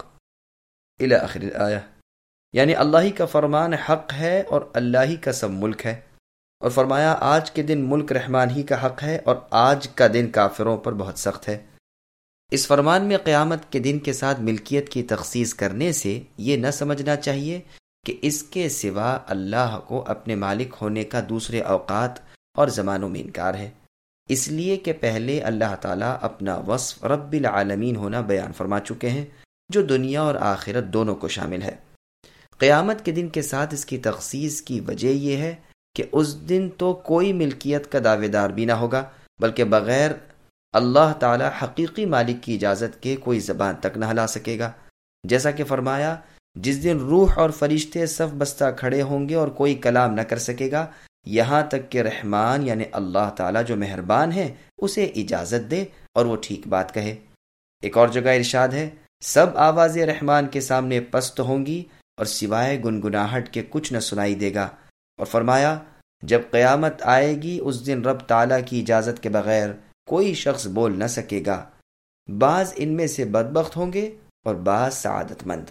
الی آخر الآیہ، یعنی اللہ ہی کا فرمان حق ہے اور اللہ ہی کا سب ملک ہے۔ اور فرمایا آج کے دن ملک رحمان ہی کا حق ہے اور آج کا دن کافروں پر بہت سخت ہے۔ اس فرمان میں قیامت کے دن کے ساتھ ملکیت کی تخصیص کرنے سے یہ نہ سمجھنا چاہیے کہ اس کے سوا اللہ کو اپنے مالک ہونے کا دوسرے اوقات اور زمانوں میں انکار ہے، اس لیے کہ پہلے اللہ تعالیٰ اپنا وصف رب العالمین ہونا بیان فرما چکے ہیں، جو دنیا اور آخرت دونوں کو شامل ہے۔ قیامت کے دن کے ساتھ اس کی تخصیص کی وجہ یہ ہے کہ اس دن تو کوئی ملکیت کا دعوے دار بھی نہ ہوگا، بلکہ بغیر اللہ تعالی حقیقی مالک کی اجازت کے کوئی زبان تک نہ ہلا سکے گا، جیسا کہ فرمایا جس دن روح اور فرشتے صف بستہ کھڑے ہوں گے اور کوئی کلام نہ کر سکے گا یہاں تک کہ رحمان یعنی اللہ تعالی جو مہربان ہے اسے اجازت دے اور وہ ٹھیک بات کہے۔ ایک اور جگہ ارشاد ہے سب آوازیں رحمان کے سامنے پست ہوں گی اور سوائے گنگناہٹ کے کچھ نہ سنائی دے گا۔ اور فرمایا جب قیامت آئے گی اس دن رب تعالیٰ کی اجازت کے بغیر کوئی شخص بول نہ سکے گا، بعض ان میں سے بدبخت ہوں گے اور بعض سعادت مند۔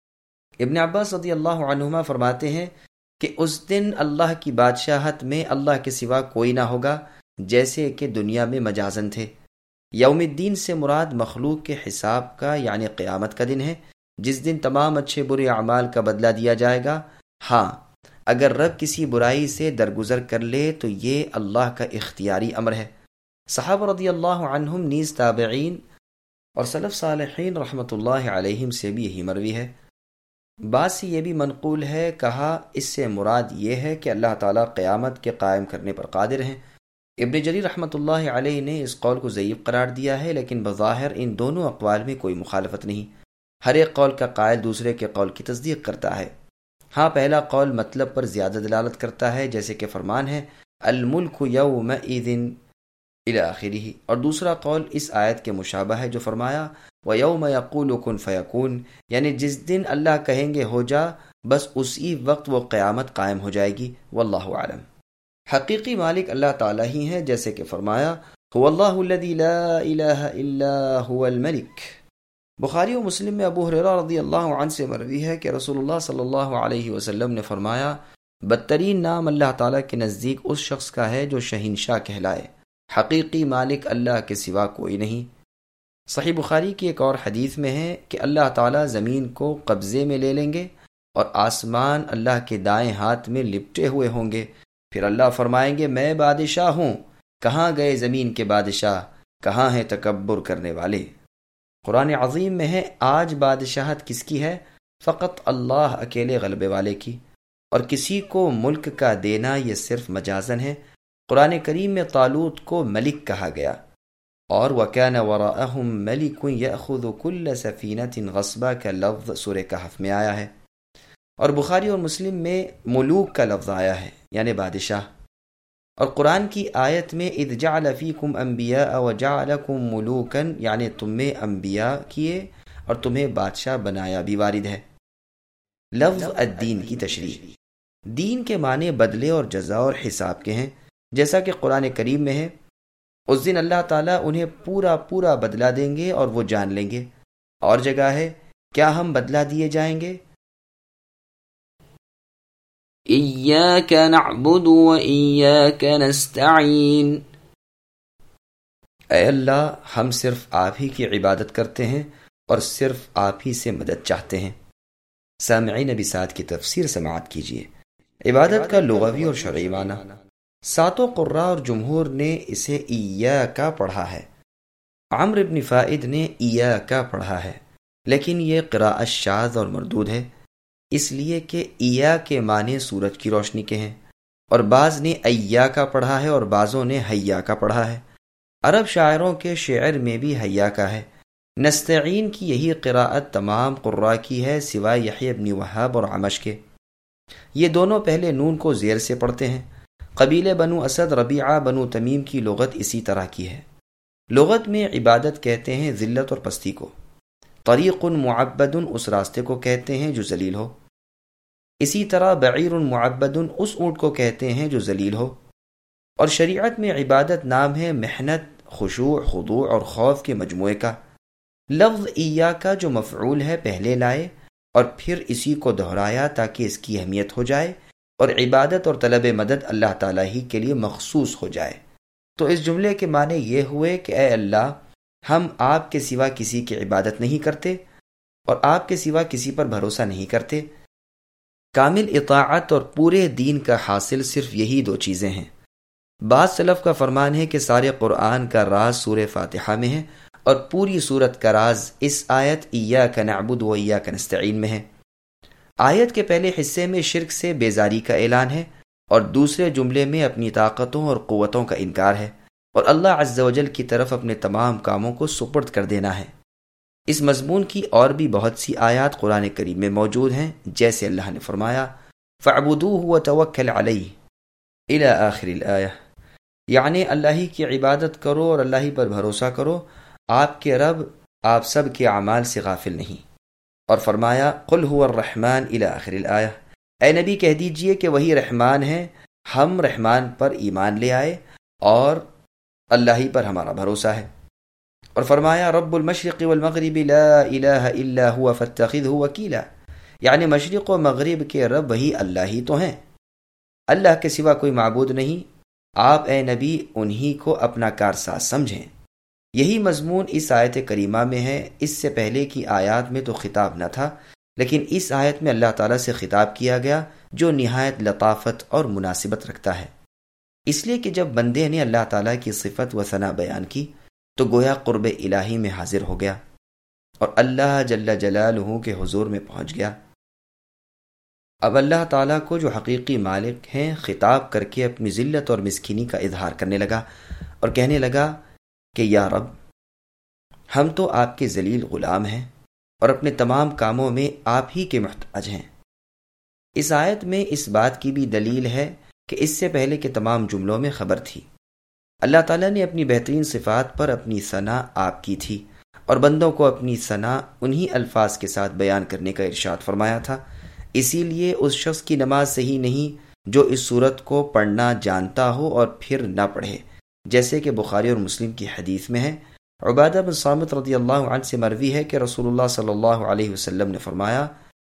ابن عباس رضی اللہ عنہما فرماتے ہیں کہ اس دن اللہ کی بادشاہت میں اللہ کے سوا کوئی نہ ہوگا، جیسے کہ دنیا میں مجازن تھے۔ یوم الدین سے مراد مخلوق کے حساب کا یعنی قیامت کا دن ہے، جس دن تمام اچھے برے اعمال کا بدلہ دیا جائے گا۔ ہاں اگر رب کسی برائی سے درگزر کر لے تو یہ اللہ کا اختیاری امر ہے۔ صحابہ رضی اللہ عنہم نیز تابعین اور سلف صالحین رحمۃ اللہ علیہم سے بھی یہی مروی ہے۔ بعض سے یہ بھی منقول ہے، کہا اس سے مراد یہ ہے کہ اللہ تعالیٰ قیامت کے قائم کرنے پر قادر ہیں۔ ابن جریر رحمۃ اللہ علیہ نے اس قول کو ضعیف قرار دیا ہے، لیکن بظاہر ان دونوں اقوال میں کوئی مخالفت نہیں، ہر ایک قول کا قائل دوسرے کے قول کی تصدیق کرتا ہے۔ ہاں پہلا قول مطلب پر زیادہ دلالت کرتا ہے، جیسے کہ فرمان ہے الملک یومئذ الی آخرہ، اور دوسرا قول اس آیت کے مشابہ ہے جو فرمایا وَيَوْمَ يَقُولُ كُن فَيَكُونُ، یعنی جس دن اللہ کہیں گے ہو جا بس اسی وقت وہ قیامت قائم ہو جائے گی۔ واللہ اعلم۔ حقیقی مالک اللہ تعالیٰ ہی ہیں، جیسے کہ فرمایا هو اللہ الذی لا الہ الا هو الملک۔ بخاری و مسلم میں ابو ہریرہ رضی اللہ عنہ سے مروی ہے کہ رسول اللہ صلی اللہ علیہ وسلم نے فرمایا بدترین نام اللہ تعالیٰ کے نزدیک اس شخص کا ہے جو شہنشاہ کہلائے، حقیقی مالک اللہ کے سوا کوئی نہیں۔ صحیح بخاری کی ایک اور حدیث میں ہے کہ اللہ تعالیٰ زمین کو قبضے میں لے لیں گے اور آسمان اللہ کے دائیں ہاتھ میں لپٹے ہوئے ہوں گے، پھر اللہ فرمائیں گے میں بادشاہ ہوں، کہاں گئے زمین کے بادشاہ، کہاں ہیں تکبر کرنے والے۔ قرآن عظیم میں ہے آج بادشاہت کس کی ہے؟ فقط اللہ اکیلے غلبے والے کی، اور کسی کو ملک کا دینا یہ صرف مجازن ہے۔ قرآن کریم میں طالوت کو ملک کہا گیا، اور وَكَانَ وَرَاءَهُمْ مَلِكٌ يَأْخُذُ كُلَّ سَفِينَةٍ غَصْبًا کا لفظ سورہ کہف میں آیا ہے، اور بخاری اور مسلم میں ملوک کا لفظ آیا ہے یعنی بادشاہ۔ اور قرآن کی آیت میں اذ جعل فیکم انبیاء وجعلکم ملوکا یعنی تمہیں انبیاء کیے اور تمہیں بادشاہ بنایا بھی وارد ہے۔ لفظ الدین کی تشریح، دین کے معنی بدلے اور جزا اور حساب کے ہیں، جیسا کہ قرآن کریم میں ہے اس دن اللہ تعالیٰ انہیں پورا پورا بدلہ دیں گے اور وہ جان لیں گے۔ اور جگہ ہے کیا ہم بدلہ دیے جائیں گے؟ إياك نعبد وإياك نستعين، اے اللہ ہم صرف آپ ہی کی عبادت کرتے ہیں اور صرف آپ ہی سے مدد چاہتے ہیں۔ سامعین نبی سعد کی تفسیر سماعت کیجیے۔ عبادت کا لغوی اور شرعی معنی، ساتوں قراء اور جمہور نے اسے ایاکا پڑھا ہے، عمرو بن فائد نے ایاکا پڑھا ہے، لیکن یہ قراءت شاذ اور مردود ہے، اس لیے کہ ایا کے معنی سورج کی روشنی کے ہیں، اور بعض نے ایا کا پڑھا ہے اور بعضوں نے حیا کا پڑھا ہے۔ عرب شاعروں کے شعر میں بھی حیا کا ہے، نستعین کی یہی قراءت تمام قراء کی ہے سوائے یحییٰ بن وہاب اور عمش کے۔ یہ دونوں پہلے نون کو زیر سے پڑھتے ہیں۔ قبیلے بنو اسد، ربیعہ، بنو تمیم کی لغت اسی طرح کی ہے۔ لغت میں عبادت کہتے ہیں ذلت اور پستی کو۔ طریق معبد اس راستے کو کہتے ہیں جو ذلیل ہو۔ اسی طرح بعیر معبد اس اونٹ کو کہتے ہیں جو ذلیل ہو۔ اور شریعت میں عبادت نام ہے محنت، خشوع، خضوع اور خوف کے مجموعے کا۔ لفظ ایاکا جو مفعول ہے پہلے لائے اور پھر اسی کو دہرایا تاکہ اس کی اہمیت ہو جائے اور عبادت اور طلب مدد اللہ تعالیٰ ہی کے لیے مخصوص ہو جائے۔ تو اس جملے کے معنی یہ ہوئے کہ اے اللہ، ہم آپ کے سوا کسی کی عبادت نہیں کرتے اور آپ کے سوا کسی پر بھروسہ نہیں کرتے۔ کامل اطاعت اور پورے دین کا حاصل صرف یہی دو چیزیں ہیں۔ بعض سلف کا فرمان ہے کہ سارے قرآن کا راز سورہ فاتحہ میں ہے اور پوری سورت کا راز اس آیت ایاک نعبد و ایاک نستعین میں ہے۔ آیت کے پہلے حصے میں شرک سے بیزاری کا اعلان ہے اور دوسرے جملے میں اپنی طاقتوں اور قوتوں کا انکار ہے اور اللہ عز و جل کی طرف اپنے تمام کاموں کو سپرد کر دینا ہے۔ اس مضمون کی اور بھی بہت سی آیات قرآن کریم میں موجود ہیں، جیسے اللہ نے فرمایا فَاعْبُدُوهُ وَتَوَكَّلْ عَلَيْهِ إِلَى آخر الآیہ، یعنی اللہ ہی کی عبادت کرو اور اللہ ہی پر بھروسہ کرو، آپ کے رب آپ سب کے اعمال سے غافل نہیں۔ اور فرمایا قُلْ هُوَ الرَّحْمَنُ إِلَى آخر الآیہ، اے نبی کہہ دیجئے کہ وہی رحمان ہے، ہم رحمان پر ایمان لے آئے اور اللہ ہی پر ہمارا بھروسہ ہے۔ اور فرمایا رب المشرق والمغرب لا الہ الا هو فاتخذہ وکیلا، یعنی مشرق و مغرب کے رب وہی اللہ ہی تو ہیں، اللہ کے سوا کوئی معبود نہیں، آپ اے نبی انہی کو اپنا کارساز سمجھیں۔ یہی مضمون اس آیت کریمہ میں ہے۔ اس سے پہلے کی آیات میں تو خطاب نہ تھا، لیکن اس آیت میں اللہ تعالیٰ سے خطاب کیا گیا جو نہایت لطافت اور مناسبت رکھتا ہے، اس لیے کہ جب بندے نے اللہ تعالیٰ کی صفت و ثنا بیان کی تو گویا قرب الہی میں حاضر ہو گیا اور اللہ جل جلالہ کے حضور میں پہنچ گیا۔ اب اللہ تعالیٰ کو جو حقیقی مالک ہیں خطاب کر کے اپنی ذلت اور مسکینی کا اظہار کرنے لگا اور کہنے لگا کہ یا رب، ہم تو آپ کے ذلیل غلام ہیں اور اپنے تمام کاموں میں آپ ہی کے محتاج ہیں۔ اس آیت میں اس بات کی بھی دلیل ہے کہ اس سے پہلے کے تمام جملوں میں خبر تھی۔ اللہ تعالیٰ نے اپنی بہترین صفات پر اپنی ثنا آپ کی تھی اور بندوں کو اپنی ثنا انہی الفاظ کے ساتھ بیان کرنے کا ارشاد فرمایا تھا۔ اسی لیے اس شخص کی نماز صحیح نہیں جو اس صورت کو پڑھنا جانتا ہو اور پھر نہ پڑھے، جیسے کہ بخاری اور مسلم کی حدیث میں ہے۔ عبادہ بن صامت رضی اللہ عنہ سے مروی ہے کہ رسول اللہ صلی اللہ علیہ وسلم نے فرمایا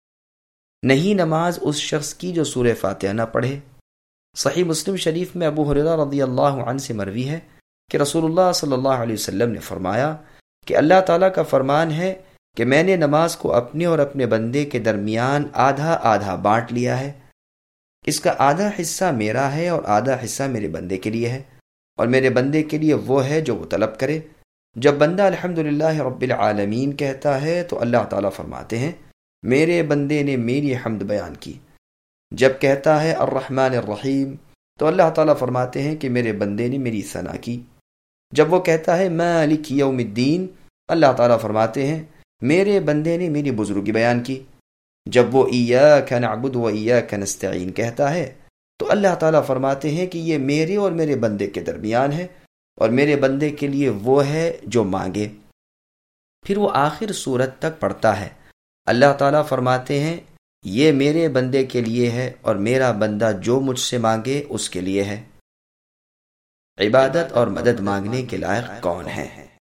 نہیں نماز اس شخص کی جو سورہ فاتحہ نہ پڑھے۔ صحیح مسلم شریف میں ابو ہریرہ رضی اللہ عنہ سے مروی ہے کہ رسول اللہ صلی اللہ علیہ وسلم نے فرمایا کہ اللہ تعالیٰ کا فرمان ہے کہ میں نے نماز کو اپنے اور اپنے بندے کے درمیان آدھا آدھا بانٹ لیا ہے، اس کا آدھا حصہ میرا ہے اور آدھا حصہ میرے بندے کے لیے ہے، اور میرے بندے کے لیے وہ ہے جو وہ طلب کرے۔ جب بندہ الحمدللہ رب العالمین کہتا ہے تو اللہ تعالیٰ فرماتے ہیں میرے بندے نے میری حمد بیان کی۔ جب کہتا ہے الرحمن الرحیم تو اللہ تعالیٰ فرماتے ہیں کہ میرے بندے نے میری ثنا کی۔ جب وہ کہتا ہے مالک یوم الدین، اللہ تعالیٰ فرماتے ہیں میرے بندے نے میری بزرگی بیان کی۔ جب وہ ایاک نعبد و ایاک نستعین کہتا ہے تو اللہ تعالیٰ فرماتے ہیں کہ یہ میرے اور میرے بندے کے درمیان ہے اور میرے بندے کے لیے وہ ہے جو مانگے۔ پھر وہ آخر سورت تک پڑھتا ہے۔ اللہ تعالیٰ فرماتے ہیں یہ میرے بندے کے لیے ہے اور میرا بندہ جو مجھ سے مانگے اس کے لیے ہے۔ عبادت اور مدد مانگنے کے لائق کون ہے؟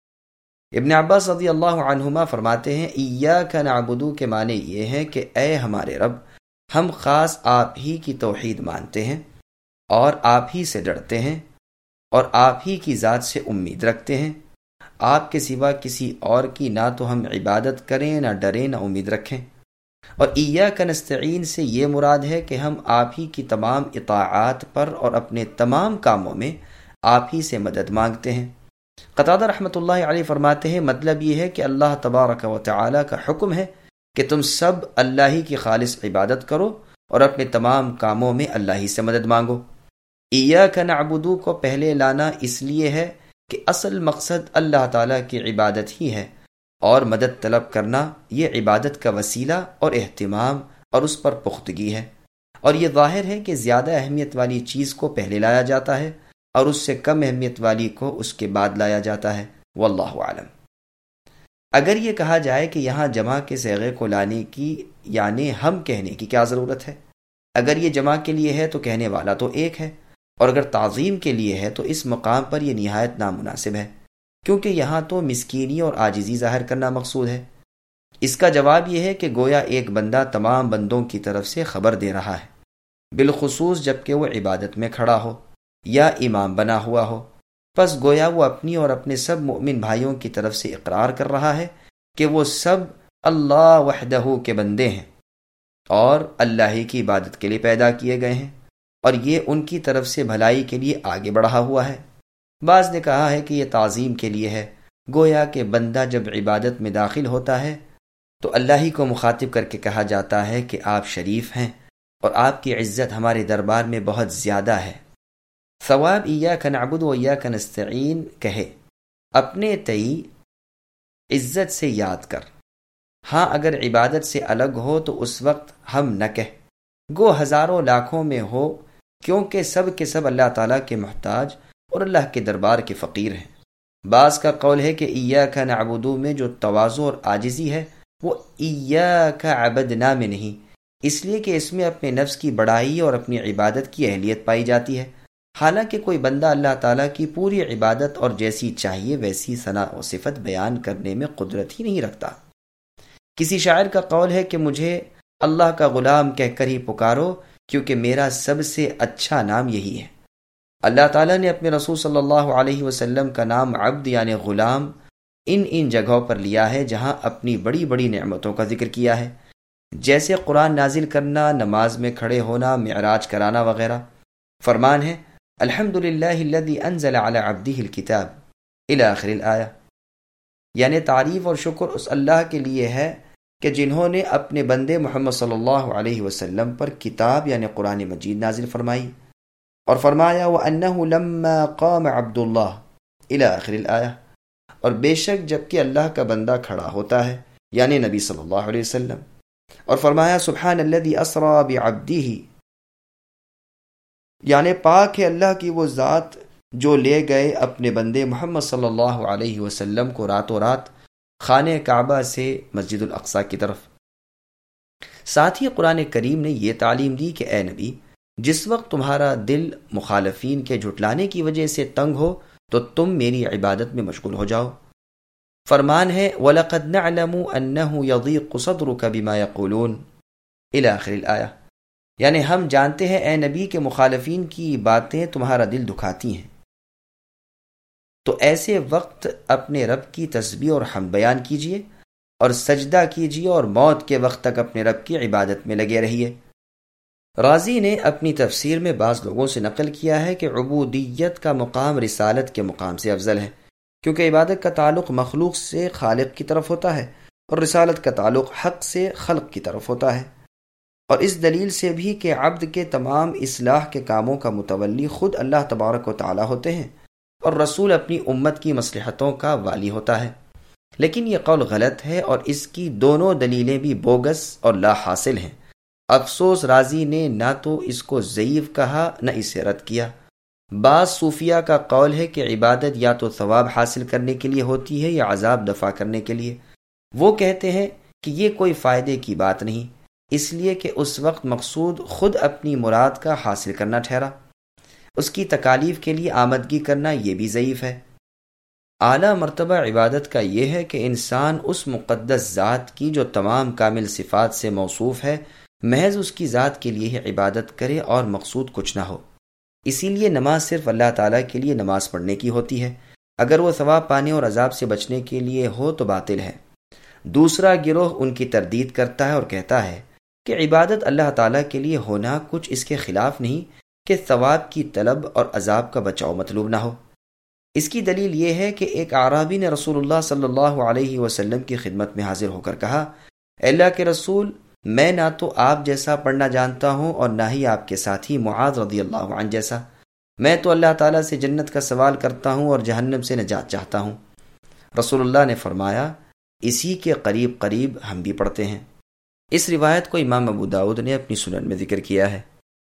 ابن عباس رضی اللہ عنہما فرماتے ہیں ایاک نعبد کے معنی یہ ہے کہ اے ہمارے رب، ہم خاص آپ ہی کی توحید مانتے ہیں اور آپ ہی سے ڈرتے ہیں اور آپ ہی کی ذات سے امید رکھتے ہیں، آپ کے سوا کسی اور کی نہ تو ہم عبادت کریں نہ ڈریں نہ امید رکھیں۔ اور ایاک نستعین سے یہ مراد ہے کہ ہم آپ ہی کی تمام اطاعات پر اور اپنے تمام کاموں میں آپ ہی سے مدد مانگتے ہیں۔ قتادہ رحمۃ اللہ علیہ فرماتے ہیں مطلب یہ ہے کہ اللہ تبارک و تعالی کا حکم ہے کہ تم سب اللہ ہی کی خالص عبادت کرو اور اپنے تمام کاموں میں اللہ ہی سے مدد مانگو۔ ایاک نعبد کو پہلے لانا اس لیے ہے کہ اصل مقصد اللہ تعالیٰ کی عبادت ہی ہے اور مدد طلب کرنا یہ عبادت کا وسیلہ اور اہتمام اور اس پر پختگی ہے، اور یہ ظاہر ہے کہ زیادہ اہمیت والی چیز کو پہلے لایا جاتا ہے اور اس سے کم اہمیت والی کو اس کے بعد لایا جاتا ہے، واللہ عالم۔ اگر یہ کہا جائے کہ یہاں جمع کے صیغے کو لانے کی یعنی ہم کہنے کی کیا ضرورت ہے؟ اگر یہ جمع کے لیے ہے تو کہنے والا تو ایک ہے، اور اگر تعظیم کے لیے ہے تو اس مقام پر یہ نہایت نامناسب ہے، کیونکہ یہاں تو مسکینی اور عاجزی ظاہر کرنا مقصود ہے۔ اس کا جواب یہ ہے کہ گویا ایک بندہ تمام بندوں کی طرف سے خبر دے رہا ہے، بالخصوص جب کہ وہ عبادت میں کھڑا ہو یا امام بنا ہوا ہو، پس گویا وہ اپنی اور اپنے سب مؤمن بھائیوں کی طرف سے اقرار کر رہا ہے کہ وہ سب اللہ وحدہ کے بندے ہیں اور اللہ ہی کی عبادت کے لیے پیدا کیے گئے ہیں، اور یہ ان کی طرف سے بھلائی کے لیے آگے بڑھا ہوا ہے۔ بعض نے کہا ہے کہ یہ تعظیم کے لیے ہے، گویا کہ بندہ جب عبادت میں داخل ہوتا ہے تو اللہ ہی کو مخاطب کر کے کہا جاتا ہے کہ آپ شریف ہیں اور آپ کی عزت ہمارے دربار میں بہت زیادہ ہے۔ ثواب ایاک نعبد و ایاک نستعین کہے اپنے تئی عزت سے یاد کر، ہاں اگر عبادت سے الگ ہو تو اس وقت ہم نہ کہہ، گو ہزاروں لاکھوں میں ہو، کیونکہ سب کے سب اللہ تعالیٰ کے محتاج اور اللہ کے دربار کے فقیر ہیں۔ بعض کا قول ہے کہ ایاک نعبد میں جو تواضع اور عاجزی ہے وہ ایاک عبدنا میں نہیں، اس لیے کہ اس میں اپنے نفس کی بڑائی اور اپنی عبادت کی اہلیت پائی جاتی ہے، حالانکہ کوئی بندہ اللہ تعالیٰ کی پوری عبادت اور جیسی چاہیے ویسی ثنا و صفت بیان کرنے میں قدرت ہی نہیں رکھتا۔ کسی شاعر کا قول ہے کہ مجھے اللہ کا غلام کہہ کر ہی پکارو، کیونکہ میرا سب سے اچھا نام یہی ہے۔ اللہ تعالیٰ نے اپنے رسول صلی اللہ علیہ وسلم کا نام عبد یعنی غلام ان ان جگہوں پر لیا ہے جہاں اپنی بڑی بڑی نعمتوں کا ذکر کیا ہے، جیسے قرآن نازل کرنا، نماز میں کھڑے ہونا، معراج کرانا وغیرہ۔ فرمان ہے الحمد للہ الذی انزل علی عبدہ الکتاب الی آخر الآیہ، یعنی تعریف اور شکر اس اللہ کے لیے ہے کہ جنہوں نے اپنے بندے محمد صلی اللہ علیہ وسلم پر کتاب یعنی قرآن مجید نازل فرمائی، اور فرمایا وَأَنَّهُ لَمَّا قَامَ عَبْدُ اللَّهِ إِلَى آخِرِ الْآيَةِ، اور بے شک جب کہ اللہ کا بندہ کھڑا ہوتا ہے یعنی نبی صلی اللہ علیہ وسلم، اور فرمایا سبحان الذی اسری بعبدہ، یعنی پاک ہے اللہ کی وہ ذات جو لے گئے اپنے بندے محمد صلی اللہ علیہ وسلم کو راتوں رات خانہ کعبہ سے مسجد الاقصی کی طرف۔ ساتھ ہی قرآن کریم نے یہ تعلیم دی کہ اے نبی، جس وقت تمہارا دل مخالفین کے جھٹلانے کی وجہ سے تنگ ہو تو تم میری عبادت میں مشغول ہو جاؤ۔ فرمان ہے وَلَقَدْ نَعْلَمُ أَنَّهُ يَضِيقُ صَدْرُكَ بِمَا يَقُولُونَ إِلَى آخِرِ الْآيَةِ، یعنی ہم جانتے ہیں اے نبی کہ مخالفین کی باتیں تمہارا دل دکھاتی ہیں، تو ایسے وقت اپنے رب کی تسبیح اور حمد بیان کیجیے اور سجدہ کیجیے اور موت کے وقت تک اپنے رب کی عبادت میں لگے رہیے۔ رازی نے اپنی تفسیر میں بعض لوگوں سے نقل کیا ہے کہ عبودیت کا مقام رسالت کے مقام سے افضل ہے، کیونکہ عبادت کا تعلق مخلوق سے خالق کی طرف ہوتا ہے اور رسالت کا تعلق حق سے خلق کی طرف ہوتا ہے، اور اس دلیل سے بھی کہ عبد کے تمام اصلاح کے کاموں کا متولی خود اللہ تبارک و تعالی ہوتے ہیں، اور رسول اپنی امت کی مصلحتوں کا والی ہوتا ہے۔ لیکن یہ قول غلط ہے اور اس کی دونوں دلیلیں بھی بوگس اور لا حاصل ہیں۔ افسوس رازی نے نہ تو اس کو ضعیف کہا نہ اسے رد کیا۔ بعض صوفیہ کا قول ہے کہ عبادت یا تو ثواب حاصل کرنے کے لیے ہوتی ہے یا عذاب دفع کرنے کے لیے۔ وہ کہتے ہیں کہ یہ کوئی فائدے کی بات نہیں، اس لیے کہ اس وقت مقصود خود اپنی مراد کا حاصل کرنا ٹھہرا، اس کی تکالیف کے لیے آمدگی کرنا یہ بھی ضعیف ہے۔ اعلیٰ مرتبہ عبادت کا یہ ہے کہ انسان اس مقدس ذات کی جو تمام کامل صفات سے موصوف ہے محض اس کی ذات کے لیے ہی عبادت کرے اور مقصود کچھ نہ ہو۔ اسی لیے نماز صرف اللہ تعالیٰ کے لیے نماز پڑھنے کی ہوتی ہے، اگر وہ ثواب پانے اور عذاب سے بچنے کے لیے ہو تو باطل ہے۔ دوسرا گروہ ان کی تردید کرتا ہے اور کہتا ہے کہ عبادت اللہ تعالیٰ کے لیے ہونا کچھ اس کے خلاف نہیں کہ ثواب کی طلب اور عذاب کا بچاؤ مطلوب نہ ہو۔ اس کی دلیل یہ ہے کہ ایک اعرابی نے رسول اللہ صلی اللہ علیہ وسلم کی خدمت میں حاضر ہو کر کہا، اے اللہ کے رسول، میں نہ تو آپ جیسا پڑھنا جانتا ہوں اور نہ ہی آپ کے ساتھی معاذ رضی اللہ عنہ جیسا، میں تو اللہ تعالیٰ سے جنت کا سوال کرتا ہوں اور جہنم سے نجات چاہتا ہوں۔ رسول اللہ نے فرمایا، اسی کے قریب قریب ہم بھی پڑھتے ہیں۔ اس روایت کو امام ابو داؤد نے اپنی سنن میں ذکر کیا ہے۔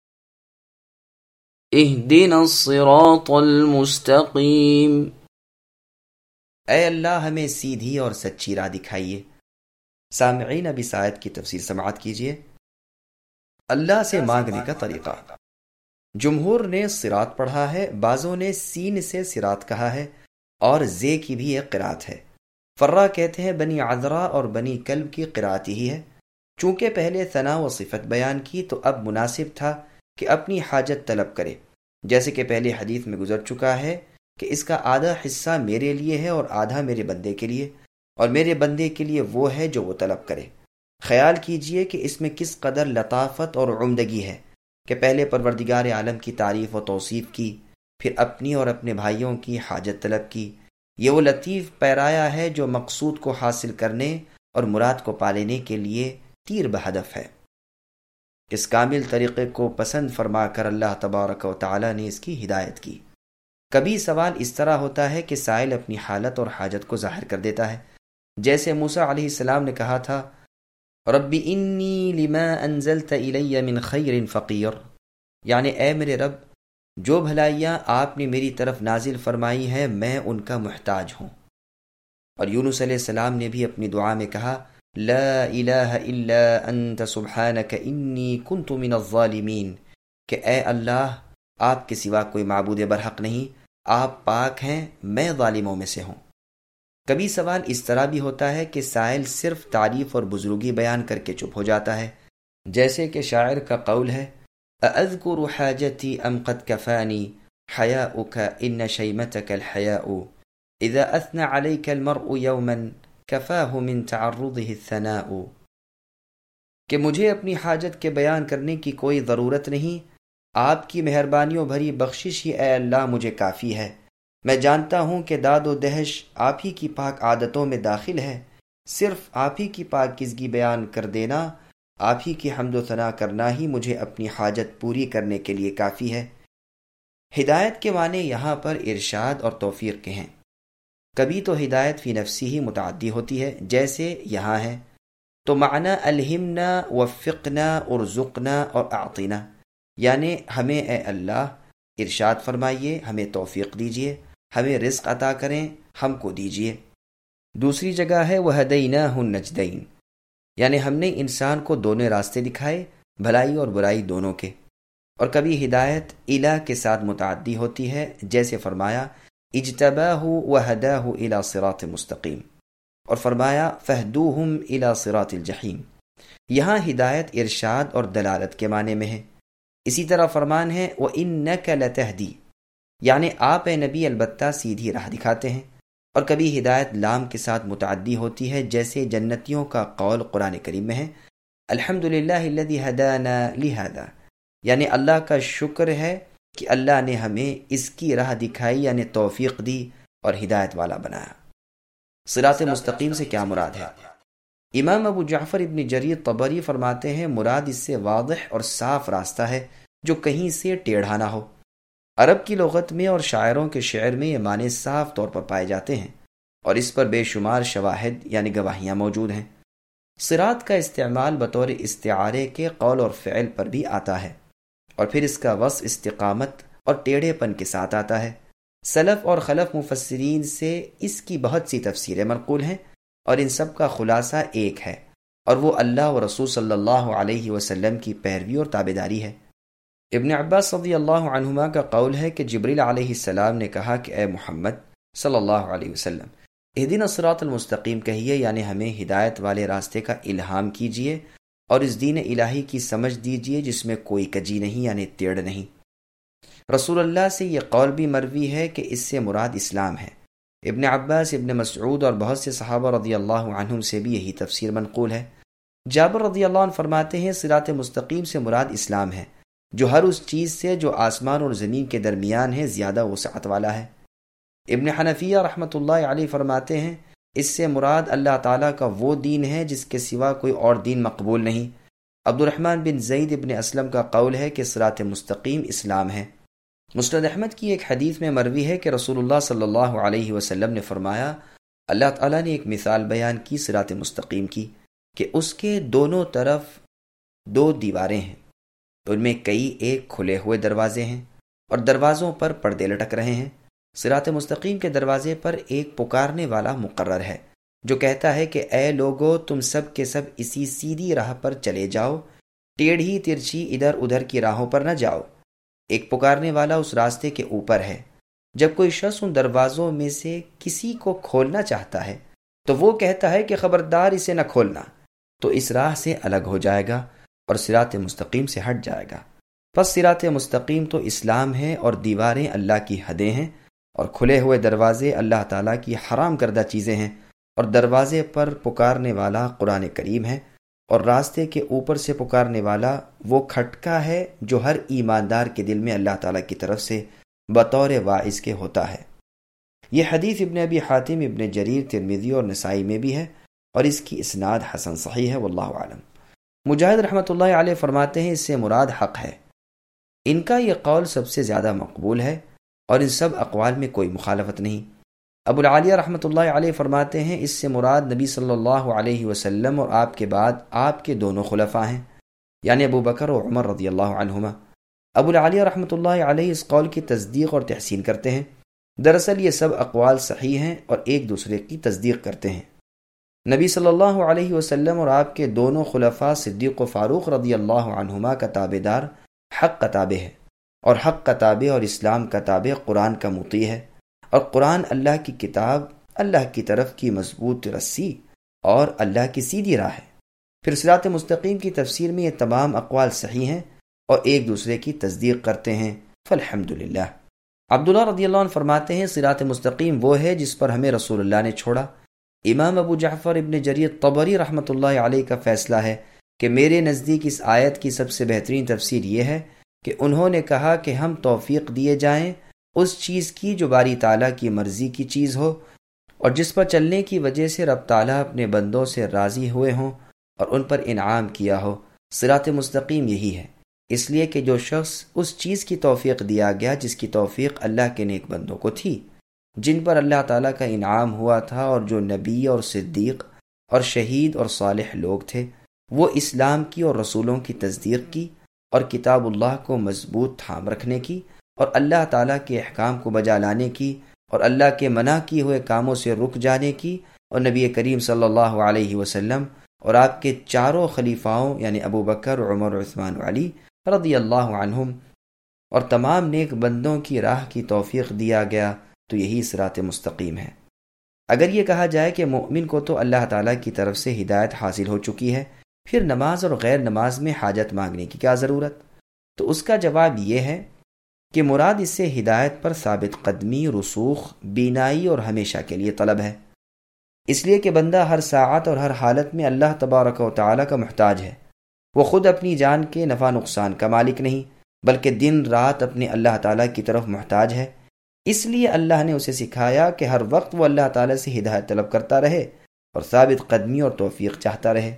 اہدنا الصراط المستقیم، اے اللہ ہمیں سیدھی اور سچی راہ دکھائیے۔ سامعین اب اس آیت کی تفسیر سماعت کیجیے۔ اللہ سے مانگنے کا طریقہ، جمہور نے صراط پڑھا ہے، بعضوں نے سین سے صراط کہا ہے، اور زے کی بھی ایک قرات ہے۔ فرا کہتے ہیں بنی عذرا اور بنی کلب کی قرات ہی ہے۔ چونکہ پہلے ثنا و صفت بیان کی تو اب مناسب تھا کہ اپنی حاجت طلب کرے، جیسے کہ پہلے حدیث میں گزر چکا ہے کہ اس کا آدھا حصہ میرے لیے ہے اور آدھا میرے بندے کے لیے، اور میرے بندے کے لیے وہ ہے جو وہ طلب کرے۔ خیال کیجئے کہ اس میں کس قدر لطافت اور عمدگی ہے کہ پہلے پروردگار عالم کی تعریف و توصیف کی، پھر اپنی اور اپنے بھائیوں کی حاجت طلب کی۔ یہ وہ لطیف پیرایا ہے جو مقصود کو حاصل کرنے اور مراد کو پالینے کے لیے تیر بہدف ہے۔ اس کامل طریقے کو پسند فرما کر اللہ تبارک و تعالی نے اس کی ہدایت کی۔ کبھی سوال اس طرح ہوتا ہے کہ سائل اپنی حالت اور حاجت کو ظاہر کر دیتا ہے، جیسے موسیٰ علیہ السلام نے کہا تھا رب انی لما انزلت الی من خیر فقیر، یعنی اے میرے رب جو بھلائیاں آپ نے میری طرف نازل فرمائی ہیں میں ان کا محتاج ہوں۔ اور یونس علیہ السلام نے بھی اپنی دعا میں کہا لا الہ الا انت سبحانک انی کنت من الظالمین، کہ اے اللہ آپ کے سوا کوئی معبود برحق نہیں، آپ پاک ہیں، میں ظالموں میں سے ہوں۔ کبھی سوال اس طرح بھی ہوتا ہے کہ سائل صرف تعریف اور بزرگی بیان کر کے چپ ہو جاتا ہے، جیسے کہ شاعر کا قول ہے اذکر حاجتی ام قد کفانی حیاؤک ان شیمتک الحیاء اذا اثنى علیک المرء یوما کفاہ من تعرضه الثناء، کہ مجھے اپنی حاجت کے بیان کرنے کی کوئی ضرورت نہیں، آپ کی مہربانیوں بھری بخشش ہی اے اللہ مجھے کافی ہے۔ میں جانتا ہوں کہ داد و دہش آپ ہی کی پاک عادتوں میں داخل ہے، صرف آپ ہی کی پاکیزگی بیان کر دینا، آپ ہی کی حمد و ثنا کرنا ہی مجھے اپنی حاجت پوری کرنے کے لیے کافی ہے۔ ہدایت کے معنی یہاں پر ارشاد اور توفیق کے ہیں۔ کبھی تو ہدایت فی نفسی ہی متعدی ہوتی ہے، جیسے یہاں ہے، تو معنی الہمنا وفقنا ارزقنا اور اعطینا، یعنی ہمیں اے اللہ ارشاد فرمائیے، ہمیں توفیق دیجیے، ہمیں رزق عطا کریں، ہم کو دیجیے۔ دوسری جگہ ہے وہدیناہ النجدین، یعنی ہم نے انسان کو دونوں راستے دکھائے، بھلائی اور برائی دونوں کے۔ اور کبھی ہدایت الہ کے ساتھ متعدی ہوتی ہے، جیسے فرمایا اجتباہ وہداہ الی صراط مستقیم، اور فرمایا فہدوہم الی صراط الجحیم۔ یہاں ہدایت ارشاد اور دلالت کے معنی میں ہے۔ اسی طرح فرمان ہے وَإِنَّكَ لَتَهْدِي، یعنی آپ اے نبی البتہ سیدھی راہ دکھاتے ہیں۔ اور کبھی ہدایت لام کے ساتھ متعدی ہوتی ہے، جیسے جنتیوں کا قول قرآن کریم میں ہے الحمدللہ الذی ہدانا لہذا، یعنی اللہ کا شکر ہے کہ اللہ نے ہمیں اس کی راہ دکھائی، یعنی توفیق دی اور ہدایت والا بنایا۔ صراط مستقیم سے کیا مراد ہے؟ امام ابو جعفر ابن جریر طبری فرماتے ہیں مراد اس سے واضح اور صاف راستہ ہے جو کہیں سے ٹیڑھا نہ ہو۔ عرب کی لغت میں اور شاعروں کے شعر میں یہ معنی صاف طور پر پائے جاتے ہیں، اور اس پر بے شمار شواہد یعنی گواہیاں موجود ہیں۔ صراط کا استعمال بطور استعارے کے قول اور فعل پر بھی آتا ہے، اور پھر اس کا وصف استقامت اور ٹیڑھے پن کے ساتھ آتا ہے۔ سلف اور خلف مفسرین سے اس کی بہت سی تفسیریں منقول ہیں، اور ان سب کا خلاصہ ایک ہے، اور وہ اللہ و رسول صلی اللہ علیہ وسلم کی پیروی اور تابعداری ہے۔ ابن عباس رضی اللہ عنہما کا قول ہے کہ جبریل علیہ السلام نے کہا کہ اے محمد صلی اللہ علیہ وسلم اہدنا الصراط المستقیم کہیے، یعنی ہمیں ہدایت والے راستے کا الہام کیجیے اور اس دین الہی کی سمجھ دیجیے جس میں کوئی کجی نہیں، یعنی ٹیڑھ نہیں۔ رسول اللہ سے یہ قول بھی مروی ہے کہ اس سے مراد اسلام ہے۔ ابن عباس، ابن مسعود اور بہت سے صحابہ رضی اللہ عنہم سے بھی یہی تفسیر منقول ہے۔ جابر رضی اللہ عنہ فرماتے ہیں صراط مستقیم سے مراد اسلام ہے، جو ہر اس چیز سے جو آسمان اور زمین کے درمیان ہے زیادہ وسعت والا ہے۔ ابن حنفیہ رحمۃ اللہ علیہ فرماتے ہیں اس سے مراد اللہ تعالیٰ کا وہ دین ہے جس کے سوا کوئی اور دین مقبول نہیں۔ عبد الرحمن بن زید ابن اسلم کا قول ہے کہ صراط مستقیم اسلام ہے۔ مسند احمد کی ایک حدیث میں مروی ہے کہ رسول اللہ صلی اللہ علیہ وسلم نے فرمایا اللہ تعالیٰ نے ایک مثال بیان کی صراط مستقیم کی کہ اس کے دونوں طرف دو دیواریں ہیں، ان میں کئی ایک کھلے ہوئے دروازے ہیں اور دروازوں پر پردے لٹک رہے ہیں۔ صراط مستقیم کے دروازے پر ایک پکارنے والا مقرر ہے جو کہتا ہے کہ اے لوگو، تم سب کے سب اسی سیدھی راہ پر چلے جاؤ، ٹیڑھی ترچھی ادھر ادھر کی راہوں پر نہ جاؤ۔ ایک پکارنے والا اس راستے کے اوپر ہے۔ جب کوئی شخص ان دروازوں میں سے کسی کو کھولنا چاہتا ہے تو وہ کہتا ہے کہ خبردار اسے نہ کھولنا، تو اس راہ سے الگ ہو جائے گا اور صراط مستقیم سے ہٹ جائے گا۔ پس صراط مستقیم تو اسلام ہے اور دیواریں اللہ کی حدیں ہیں، اور کھلے ہوئے دروازے اللہ تعالیٰ کی حرام کردہ چیزیں ہیں، اور دروازے پر پکارنے والا قرآن کریم ہے، اور راستے کے اوپر سے پکارنے والا وہ کھٹکا ہے جو ہر ایماندار کے دل میں اللہ تعالیٰ کی طرف سے بطور واعظ کے ہوتا ہے۔ یہ حدیث ابن ابی حاتم، ابن جریر، ترمذی اور نسائی میں بھی ہے اور اس کی اسناد حسن صحیح ہے، واللہ اعلم۔ مجاہد رحمۃ اللہ علیہ فرماتے ہیں اس سے مراد حق ہے۔ ان کا یہ قول سب سے زیادہ مقبول ہے اور ان سب اقوال میں کوئی مخالفت نہیں۔ ابو العالیہ رحمۃ اللہ علیہ فرماتے ہیں اس سے مراد نبی صلی اللہ علیہ وسلم اور آپ کے بعد آپ کے دونوں خلفاء ہیں، یعنی ابو بکر و عمر رضی اللہ عنہما۔ ابو العالیہ رحمۃ اللہ علیہ اس قول کی تصدیق اور تحسین کرتے ہیں۔ دراصل یہ سب اقوال صحیح ہیں اور ایک دوسرے کی تصدیق کرتے ہیں۔ نبی صلی اللہ علیہ وسلم اور آپ کے دونوں خلفاء صدیق و فاروق رضی اللہ عنہما کا تابع دار حق کا تابع ہے، اور حق کا تابع اور اسلام کا تابع قرآن کا مطیع ہے، اور قرآن اللہ کی کتاب، اللہ کی طرف کی مضبوط رسی اور اللہ کی سیدھی راہ ہے۔ پھر صراط مستقیم کی تفسیر میں یہ تمام اقوال صحیح ہیں اور ایک دوسرے کی تصدیق کرتے ہیں، فالحمدللہ۔ عبداللہ رضی اللہ عنہ فرماتے ہیں صراط مستقیم وہ ہے جس پر ہمیں رسول اللہ نے چھوڑا۔ امام ابو جعفر ابن جریر طبری رحمۃ اللہ علیہ کا فیصلہ ہے کہ میرے نزدیک اس آیت کی سب سے بہترین تفسیر یہ ہے کہ انہوں نے کہا کہ ہم توفیق دیے جائیں اس چیز کی جو باری تعالیٰ کی مرضی کی چیز ہو اور جس پر چلنے کی وجہ سے رب تعالیٰ اپنے بندوں سے راضی ہوئے ہوں اور ان پر انعام کیا ہو۔ صراط مستقیم یہی ہے، اس لیے کہ جو شخص اس چیز کی توفیق دیا گیا جس کی توفیق اللہ کے نیک بندوں کو تھی، جن پر اللہ تعالیٰ کا انعام ہوا تھا، اور جو نبی اور صدیق اور شہید اور صالح لوگ تھے، وہ اسلام کی اور رسولوں کی تصدیق کی اور کتاب اللہ کو مضبوط تھام رکھنے کی اور اللہ تعالیٰ کے احکام کو بجا لانے کی اور اللہ کے منع کیے ہوئے کاموں سے رک جانے کی، اور نبی کریم صلی اللہ علیہ وسلم اور آپ کے چاروں خلیفاؤں یعنی ابو بکر، عمر، عثمان و علی رضی اللہ عنہم اور تمام نیک بندوں کی راہ کی توفیق دیا گیا، تو یہی صراط مستقیم ہے۔ اگر یہ کہا جائے کہ مومن کو تو اللہ تعالیٰ کی طرف سے ہدایت حاصل ہو چکی ہے، پھر نماز اور غیر نماز میں حاجت مانگنے کی کیا ضرورت؟ تو اس کا جواب یہ ہے کہ مراد اس سے ہدایت پر ثابت قدمی، رسوخ، بینائی اور ہمیشہ کے لیے طلب ہے، اس لیے کہ بندہ ہر ساعت اور ہر حالت میں اللہ تبارک و تعالیٰ کا محتاج ہے۔ وہ خود اپنی جان کے نفع نقصان کا مالک نہیں، بلکہ دن رات اپنے اللہ تعالیٰ کی طرف محتاج ہے۔ اس لیے اللہ نے اسے سکھایا کہ ہر وقت وہ اللہ تعالیٰ سے ہدایت طلب کرتا رہے اور ثابت قدمی اور توفیق چاہتا رہے۔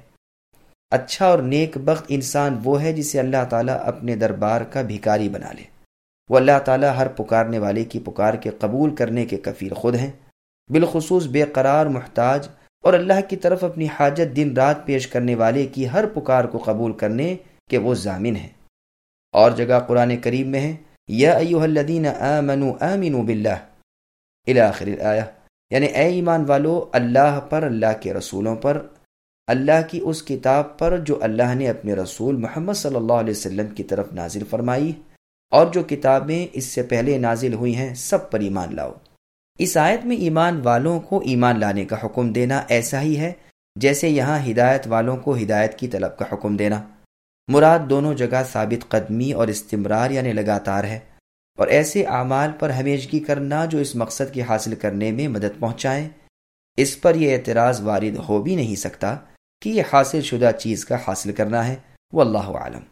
اچھا اور نیک بخت انسان وہ ہے جسے اللہ تعالیٰ اپنے دربار کا بھکاری بنا لے۔ وہ اللہ تعالیٰ ہر پکارنے والے کی پکار کے قبول کرنے کے کفیل خود ہیں، بالخصوص بے قرار محتاج اور اللہ کی طرف اپنی حاجت دن رات پیش کرنے والے کی ہر پکار کو قبول کرنے کے وہ ضامن ہیں۔ اور جگہ قرآن کریم میں ہے یا ایھا الذین آمنوا آمنوا باللہ الی آخر الآیہ، یعنی اے ایمان والو، اللہ پر، اللہ کے رسولوں پر، اللہ کی اس کتاب پر جو اللہ نے اپنے رسول محمد صلی اللہ علیہ وسلم کی طرف نازل فرمائی، اور جو کتابیں اس سے پہلے نازل ہوئی ہیں سب پر ایمان لاؤ۔ اس آیت میں ایمان والوں کو ایمان لانے کا حکم دینا ایسا ہی ہے جیسے یہاں ہدایت والوں کو ہدایت کی طلب کا حکم دینا۔ مراد دونوں جگہ ثابت قدمی اور استمرار یعنی لگاتار ہے، اور ایسے اعمال پر ہمیشگی کرنا جو اس مقصد کے حاصل کرنے میں مدد پہنچائیں۔ اس پر یہ اعتراض وارد ہو بھی نہیں سکتا کہ یہ حاصل شدہ چیز کا حاصل کرنا ہے، واللہ عالم۔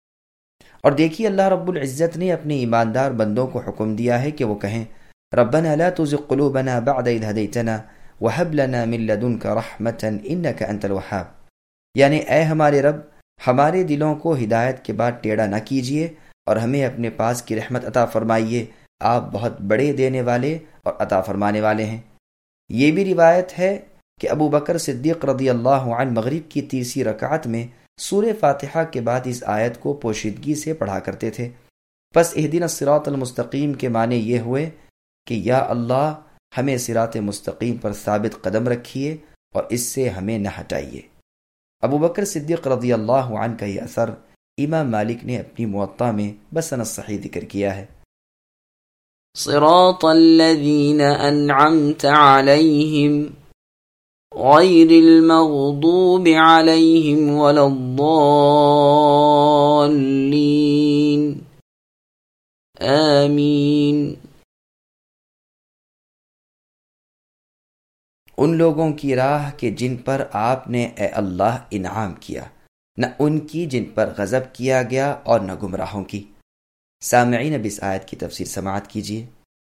اور دیکھیے اللہ رب العزت نے اپنے ایماندار بندوں کو حکم دیا ہے کہ وہ کہیں ربنا لا تزغ قلوبنا بعد اذ هديتنا وهب لنا من لدنك رحمة انك انت الوهاب، یعنی اے ہمارے رب، ہمارے دلوں کو ہدایت کے بعد ٹیڑھا نہ کیجیے اور ہمیں اپنے پاس کی رحمت عطا فرمائیے، آپ بہت بڑے دینے والے اور عطا فرمانے والے ہیں۔ یہ بھی روایت ہے کہ ابو بکر صدیق رضی اللہ عنہ مغرب کی تیسری رکعت میں سورہ فاتحہ کے بعد اس آیت کو پوشیدگی سے پڑھا کرتے تھے۔ پس اہدنا الصراط المستقیم کے معنی یہ ہوئے کہ یا اللہ ہمیں صراط مستقیم پر ثابت قدم رکھیے اور اس سے ہمیں نہ ہٹائیے۔ ابو بکر صدیق رضی اللہ عنہ کا یہ اثر امام مالک نے اپنی موطا میں بسند صحیح ذکر کیا ہے۔ صراط الذین انعمت علیہم غیر المغضوب علیہم ولا الضالین آمین۔ ان لوگوں کی راہ کہ جن پر آپ نے اے اللہ انعام کیا، نہ ان کی جن پر غضب کیا گیا اور نہ گمراہوں کی۔ سامعین اب اس آیت کی تفسیر سماعت کیجیے۔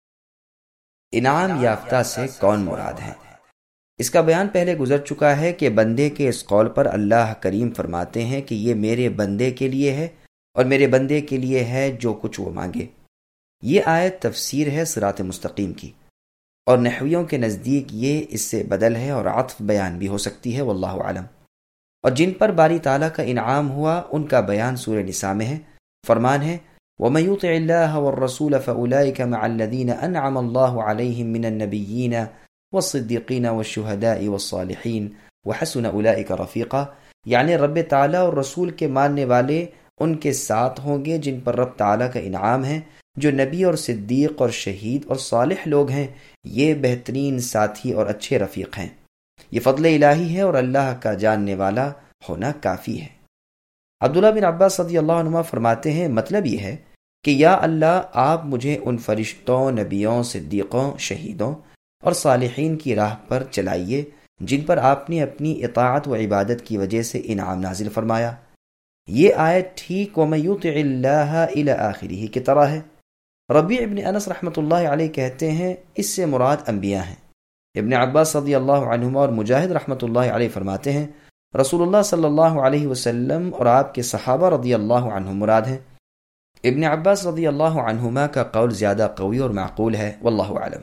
انعام یافتہ سے کون مراد ہے؟ اس کا بیان پہلے گزر چکا ہے کہ بندے کے اس قول پر اللہ کریم فرماتے ہیں کہ یہ میرے بندے کے لیے ہے اور میرے بندے کے لیے ہے جو کچھ وہ مانگے۔ یہ آیت تفسیر ہے صراط مستقیم کی، اور نحویوں کے نزدیک یہ اس سے بدل ہے اور عطف بیان بھی ہو سکتی ہے، واللہ اعلم۔ اور جن پر باری تعالیٰ کا انعام ہوا ان کا بیان سورہ نساء میں ہے۔ فرمان ہے وَمَن يُطِعِ اللَّهَ وَالرَّسُولَ فَأُولَٰئِكَ مَعَ الَّذِينَ أَنْعَمَ اللَّهُ عَلَيْهِم مِّنَ النَّبِيِّينَ وَالصِّدِّيقِينَ وَالشُّهَدَاءِ وَالصَّالِحِينَ وَحَسُنَ أُولَٰئِكَ رَفِيقًا، یعنی رب تعالیٰ اور رسول کے ماننے والے ان کے ساتھ ہوں گے جن پر رب تعالیٰ کا انعام ہے، جو نبی اور صدیق اور شہید اور صالح لوگ ہیں، یہ بہترین ساتھی اور اچھے رفیق ہیں۔ یہ فضل الہی ہے اور اللہ کا جاننے والا ہونا کافی ہے۔ عبداللہ بن عباس رضی اللہ عنہما فرماتے ہیں مطلب یہ ہے کہ یا اللہ آپ مجھے ان فرشتوں، نبیوں، صدیقوں، شہیدوں اور صالحین کی راہ پر چلائیے جن پر آپ نے اپنی اطاعت و عبادت کی وجہ سے انعام نازل فرمایا۔ یہ آیت ٹھیک وَمَن يُطِعِ اللَّهَ إِلَى آخِرِهِ کی طرح ہے۔ ربیع ابن انس رحمۃ اللہ علیہ کہتے ہیں اس سے مراد انبیاء ہیں۔ ابن عباس رضی اللہ عنہما اور مجاہد رحمۃ اللہ علیہ فرماتے ہیں رسول اللہ صلی اللہ علیہ وسلم اور آپ کے صحابہ رضی اللہ عنہم مراد ہیں۔ ابن عباس رضی اللہ عنہما کا قول زیادہ قوی اور معقول ہے، واللہ اعلم۔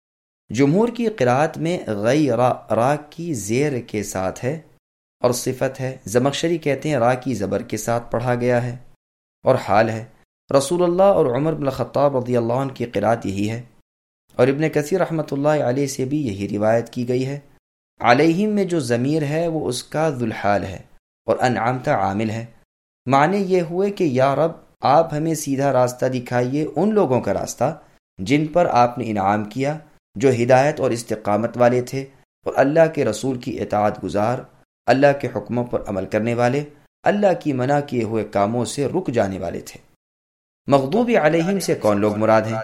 جمہور کی قرأت میں غیر را کی زیر کے ساتھ ہے اور صفت ہے۔ زمخشری کہتے ہیں را کی زبر کے ساتھ پڑھا گیا ہے اور حال ہے۔ رسول اللہ اور عمر بن الخطاب رضی اللہ عنہ کی قرأت یہی ہے، اور ابن کثیر رحمۃ اللہ علیہ سے بھی یہی روایت کی گئی ہے۔ علیہم میں جو ضمیر ہے وہ اس کا ذوالحال ہے اور انعامت عامل ہے۔ معنی یہ ہوئے کہ یا رب آپ ہمیں سیدھا راستہ دکھائیے، ان لوگوں کا راستہ جن پر آپ نے انعام کیا، جو ہدایت اور استقامت والے تھے اور اللہ کے رسول کی اطاعت گزار، اللہ کے حکموں پر عمل کرنے والے، اللہ کی منع کیے ہوئے کاموں سے رک جانے والے تھے۔ مغضوب علیہم سے کون لوگ مراد ہیں؟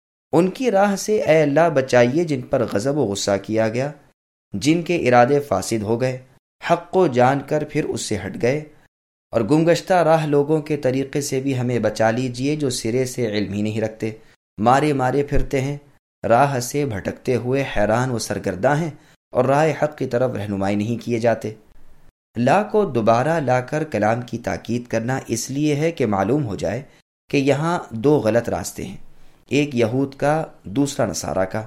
ان کی راہ سے اے اللہ بچائیے جن پر غضب و غصہ کیا گیا، جن کے ارادے فاسد ہو گئے، حق کو جان کر پھر اس سے ہٹ گئے، اور گمگشتہ راہ لوگوں کے طریقے سے بھی ہمیں بچا لیجئے جو سرے سے علم ہی نہیں رکھتے، مارے مارے پھرتے ہیں، راہ سے بھٹکتے ہوئے حیران و سرگرداں ہیں اور راہ حق کی طرف رہنمائی نہیں کیے جاتے۔ لا کو دوبارہ لا کر کلام کی تاکید کرنا اس لیے ہے کہ معلوم ہو جائے کہ یہاں دو غلط راستے ہیں، ایک یہود کا، دوسرا نصارہ کا۔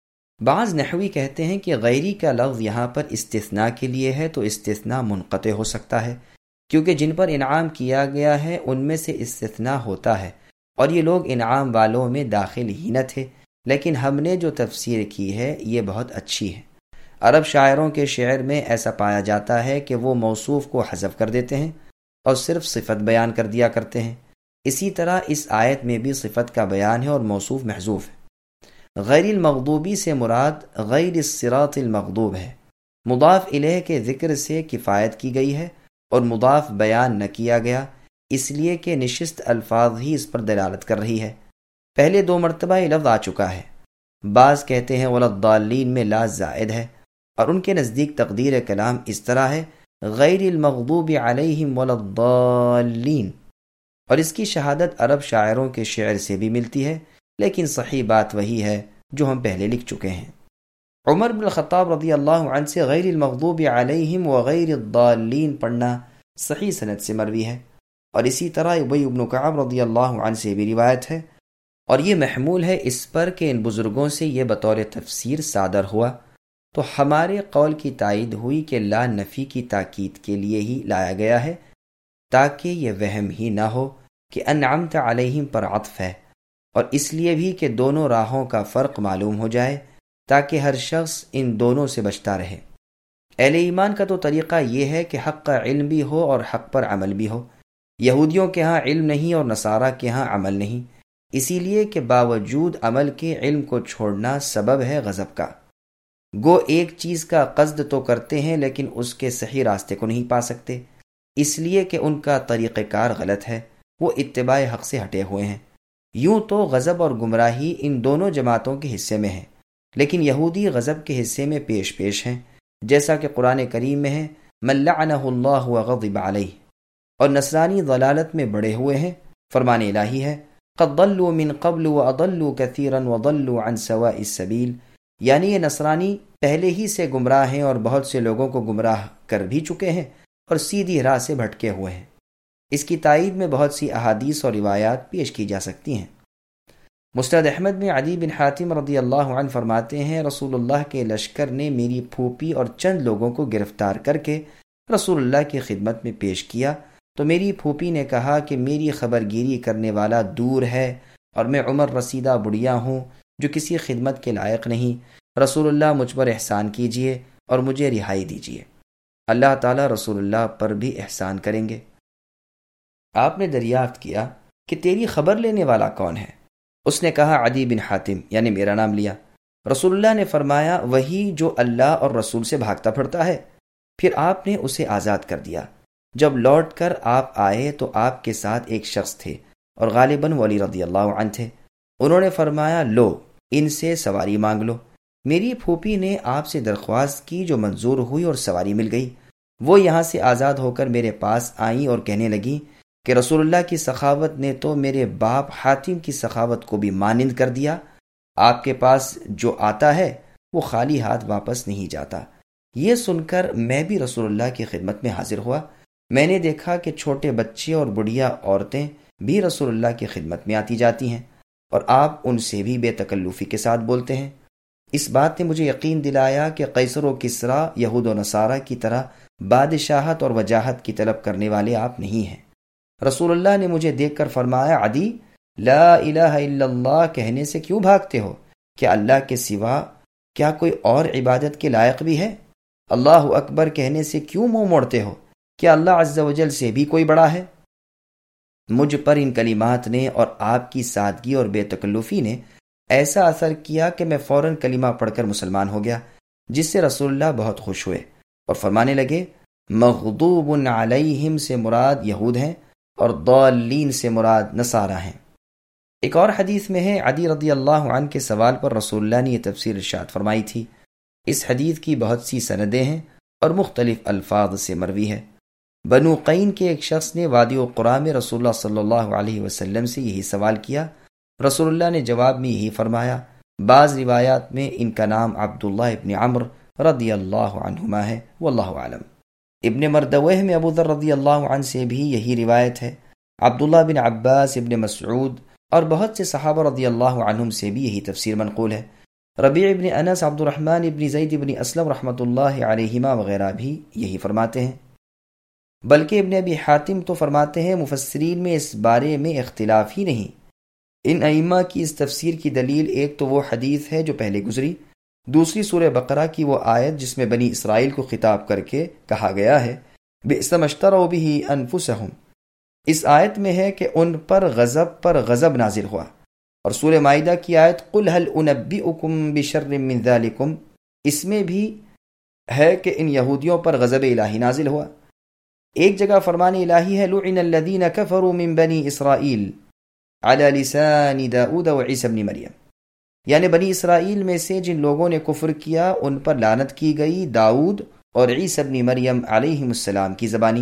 بعض نحوی کہتے ہیں کہ غیری کا لفظ یہاں پر استثناء کے لیے ہے تو استثناء منقطع ہو سکتا ہے، کیونکہ جن پر انعام کیا گیا ہے ان میں سے استثناء ہوتا ہے اور یہ لوگ انعام والوں میں داخل ہی نہ تھے، لیکن ہم نے جو تفسیر کی ہے یہ بہت اچھی ہے۔ عرب شاعروں کے شعر میں ایسا پایا جاتا ہے کہ وہ موصوف کو حذف کر دیتے ہیں اور صرف صفت بیان کر دیا کرتے ہیں۔ اسی طرح اس آیت میں بھی صفت کا بیان ہے اور موصوف محذوف ہے۔ غیر المغضوبی سے مراد غیر الصراط المغضوب ہے۔ مضاف الیہ کے ذکر سے کفایت کی گئی ہے اور مضاف بیان نہ کیا گیا، اس لیے کہ نشست الفاظ ہی اس پر دلالت کر رہی ہے۔ پہلے دو مرتبہ یہ لفظ آ چکا ہے۔ بعض کہتے ہیں ولا الضالین میں لا زائد ہے، اور ان کے نزدیک تقدیر کلام اس طرح ہے غیر المغضوب علیہم ولا الضالین، اور اس کی شہادت عرب شاعروں کے شعر سے بھی ملتی ہے، لیکن صحیح بات وہی ہے جو ہم پہلے لکھ چکے ہیں۔ عمر بن الخطاب رضی اللہ عنہ سے غیر المغضوب علیہم وغیر الضالین پڑھنا صحیح سند سے مروی ہے، اور اسی طرح ابی بن کعب رضی اللہ عنہ سے بھی روایت ہے، اور یہ محمول ہے اس پر کہ ان بزرگوں سے یہ بطور تفسیر صادر ہوا تو ہمارے قول کی تائید ہوئی کہ لا نفی کی تاکید کے لیے ہی لایا گیا ہے، تاکہ یہ وہم ہی نہ ہو کہ انعمت علیہم پر عطف ہے، اور اس لیے بھی کہ دونوں راہوں کا فرق معلوم ہو جائے تاکہ ہر شخص ان دونوں سے بچتا رہے۔ اہل ایمان کا تو طریقہ یہ ہے کہ حق کا علم بھی ہو اور حق پر عمل بھی ہو۔ یہودیوں کے ہاں علم نہیں اور نصارہ کے ہاں عمل نہیں، اسی لیے کہ باوجود عمل کے علم کو چھوڑنا سبب ہے غضب کا۔ گو ایک چیز کا قصد تو کرتے ہیں لیکن اس کے صحیح راستے کو نہیں پا سکتے، اس لیے کہ ان کا طریقہ کار غلط ہے، وہ اتباع حق سے ہٹے ہوئے ہیں۔ یوں تو غضب اور گمراہی ان دونوں جماعتوں کے حصے میں ہے، لیکن یہودی غضب کے حصے میں پیش پیش ہیں، جیسا کہ قرآن کریم میں ہے من لعنہ اللہ وغضب علیہ، اور نصرانی ضلالت میں بڑے ہوئے ہیں۔ فرمان الہی ہے قد ضلوا من قبل واضلوا كثيرا وضلوا عن سواء السبیل، یعنی یہ نصرانی پہلے ہی سے گمراہ ہیں اور بہت سے لوگوں کو گمراہ کر بھی چکے ہیں اور سیدھی راہ سے بھٹکے ہوئے ہیں۔ اس کی تائید میں بہت سی احادیث اور روایات پیش کی جا سکتی ہیں۔ مسند احمد میں عدی بن حاتم رضی اللہ عنہ فرماتے ہیں رسول اللہ کے لشکر نے میری پھوپھی اور چند لوگوں کو گرفتار کر کے رسول اللہ کی خدمت میں پیش کیا، تو میری پھوپھی نے کہا کہ میری خبر گیری کرنے والا دور ہے اور میں عمر رسیدہ بڑھیا ہوں جو کسی خدمت کے لائق نہیں، رسول اللہ مجھ پر احسان کیجئے اور مجھے رہائی دیجئے، اللہ تعالیٰ رسول اللہ پر بھی احسان کریں گے۔ آپ نے دریافت کیا کہ تیری خبر لینے والا کون ہے؟ اس نے کہا عدی بن حاتم، یعنی میرا نام لیا۔ رسول اللہ نے فرمایا وہی جو اللہ اور رسول سے بھاگتا پھرتا ہے۔ پھر آپ نے اسے آزاد کر دیا۔ جب لوٹ کر آپ آئے تو آپ کے ساتھ ایک شخص تھے اور غالباً ولی رضی اللہ عنہ تھے۔ انہوں نے فرمایا لو ان سے سواری مانگ لو۔ میری پھوپھی نے آپ سے درخواست کی جو منظور ہوئی اور سواری مل گئی۔ وہ یہاں سے آزاد ہو کر میرے پاس آئیں اور کہنے لگیں کہ رسول اللہ کی سخاوت نے تو میرے باپ حاتم کی سخاوت کو بھی مانند کر دیا، آپ کے پاس جو آتا ہے وہ خالی ہاتھ واپس نہیں جاتا۔ یہ سن کر میں بھی رسول اللہ کی خدمت میں حاضر ہوا۔ میں نے دیکھا کہ چھوٹے بچے اور بڑھیا عورتیں بھی رسول اللہ کی خدمت میں آتی جاتی ہیں اور آپ ان سے بھی بے تکلفی کے ساتھ بولتے ہیں۔ اس بات نے مجھے یقین دلایا کہ قیصر و کسریٰ یہود و نصارہ کی طرح بادشاہت اور وجاہت کی طلب کرنے والے آپ نہیں ہیں۔ رسول اللہ نے مجھے دیکھ کر فرمایا عدی لا الہ الا اللہ کہنے سے کیوں بھاگتے ہو؟ کیا اللہ کے سوا کیا کوئی اور عبادت کے لائق بھی ہے؟ اللہ اکبر کہنے سے کیوں منہ موڑتے ہو؟ کیا اللہ عز و جل سے بھی کوئی بڑا ہے؟ مجھ پر ان کلمات نے اور آپ کی سادگی اور بے تکلفی نے ایسا اثر کیا کہ میں فوراً کلمہ پڑھ کر مسلمان ہو گیا، جس سے رسول اللہ بہت خوش ہوئے اور فرمانے لگے مغضوب علیہم سے مراد یہود ہیں اور ضالین سے مراد نصارہ ہیں۔ ایک اور حدیث میں ہے عدی رضی اللہ عنہ کے سوال پر رسول اللہ نے یہ تفسیر ارشاد فرمائی تھی۔ اس حدیث کی بہت سی سندیں ہیں اور مختلف الفاظ سے مروی ہے۔ بنو قین کے ایک شخص نے وادی القریٰ میں رسول اللہ صلی اللہ علیہ وسلم سے یہی سوال کیا، رسول اللہ نے جواب میں یہی فرمایا۔ بعض روایات میں ان کا نام عبداللہ ابن عمر رضی اللہ عنہما ہے، واللہ اعلم۔ ابن مردویہ میں ابو ذر رضی اللہ عنہ سے بھی یہی روایت ہے۔ عبداللہ بن عباس، ابن مسعود اور بہت سے صحابہ رضی اللہ عنہم سے بھی یہی تفسیر منقول ہے۔ ربیع ابن انس، عبد الرحمن ابن زید ابن اسلم رحمۃ اللہ علیہما وغیرہ بھی یہی فرماتے ہیں۔ بلکہ ابن ابی حاتم تو فرماتے ہیں مفسرین میں اس بارے میں اختلاف ہی نہیں۔ ان ائمہ کی اس تفسیر کی دلیل ایک تو وہ حدیث ہے جو پہلے گزری، دوسری سورہ بقرہ کی وہ آیت جس میں بنی اسرائیل کو خطاب کر کے کہا گیا ہے بئس ما اشتروا بہ انفسہم۔ اس آیت میں ہے کہ ان پر غضب پر غضب نازل ہوا، اور سورہ مائدہ کی آیت قل هل انبئکم بشر من ذالکم، اس میں بھی ہے کہ ان یہودیوں پر غضب الہی نازل ہوا۔ ایک جگہ فرمان الہی ہے لعن الذین کفروا من بنی اسرائیل علی لسان داؤد وعیسی ابن مریم، یعنی بنی اسرائیل میں سے جن لوگوں نے کفر کیا ان پر لعنت کی گئی داؤد اور عیسی ابن مریم علیہم السلام کی زبانی۔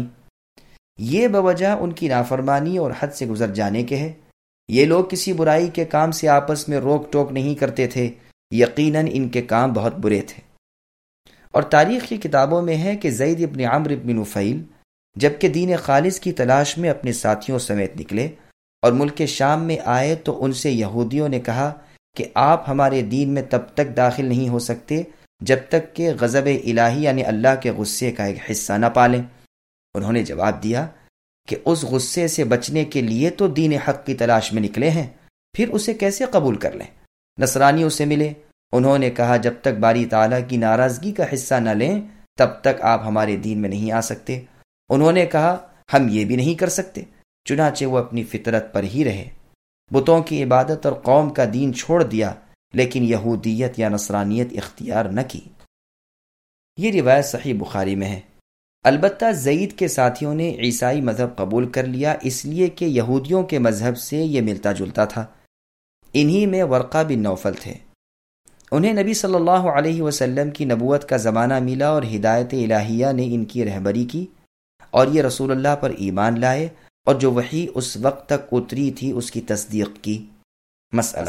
یہ بوجہ ان کی نافرمانی اور حد سے گزر جانے کے ہے۔ یہ لوگ کسی برائی کے کام سے آپس میں روک ٹوک نہیں کرتے تھے، یقیناً ان کے کام بہت برے تھے۔ اور تاریخ کی کتابوں میں ہے کہ زید ابن عمرو ابن نفیل جبکہ دین خالص کی تلاش میں اپنے ساتھیوں سمیت نکلے اور ملک شام میں آئے تو ان سے یہودیوں نے کہا کہ آپ ہمارے دین میں تب تک داخل نہیں ہو سکتے جب تک کہ غضب الہی یعنی اللہ کے غصے کا ایک حصہ نہ پالیں۔ انہوں نے جواب دیا کہ اس غصے سے بچنے کے لیے تو دین حق کی تلاش میں نکلے ہیں، پھر اسے کیسے قبول کر لیں؟ نصرانیوں سے ملے، انہوں نے کہا جب تک باری تعالیٰ کی ناراضگی کا حصہ نہ لیں تب تک آپ ہمارے دین میں نہیں آ سکتے۔ انہوں نے کہا ہم یہ بھی نہیں کر سکتے، چنانچہ وہ اپنی فطرت پر ہی رہے، بتوں کی عبادت اور قوم کا دین چھوڑ دیا، لیکن یہودیت یا نصرانیت اختیار نہ کی۔ یہ روایت صحیح بخاری میں ہے۔ البتہ زید کے ساتھیوں نے عیسائی مذہب قبول کر لیا، اس لیے کہ یہودیوں کے مذہب سے یہ ملتا جلتا تھا۔ انہی میں ورقہ بن نوفل تھے۔ انہیں نبی صلی اللہ علیہ وسلم کی نبوت کا زمانہ ملا اور ہدایت الہیہ نے ان کی رہبری کی، اور یہ رسول اللہ پر ایمان لائے اور جو وحی اس وقت تک اتری تھی اس کی تصدیق کی۔ مسئلہ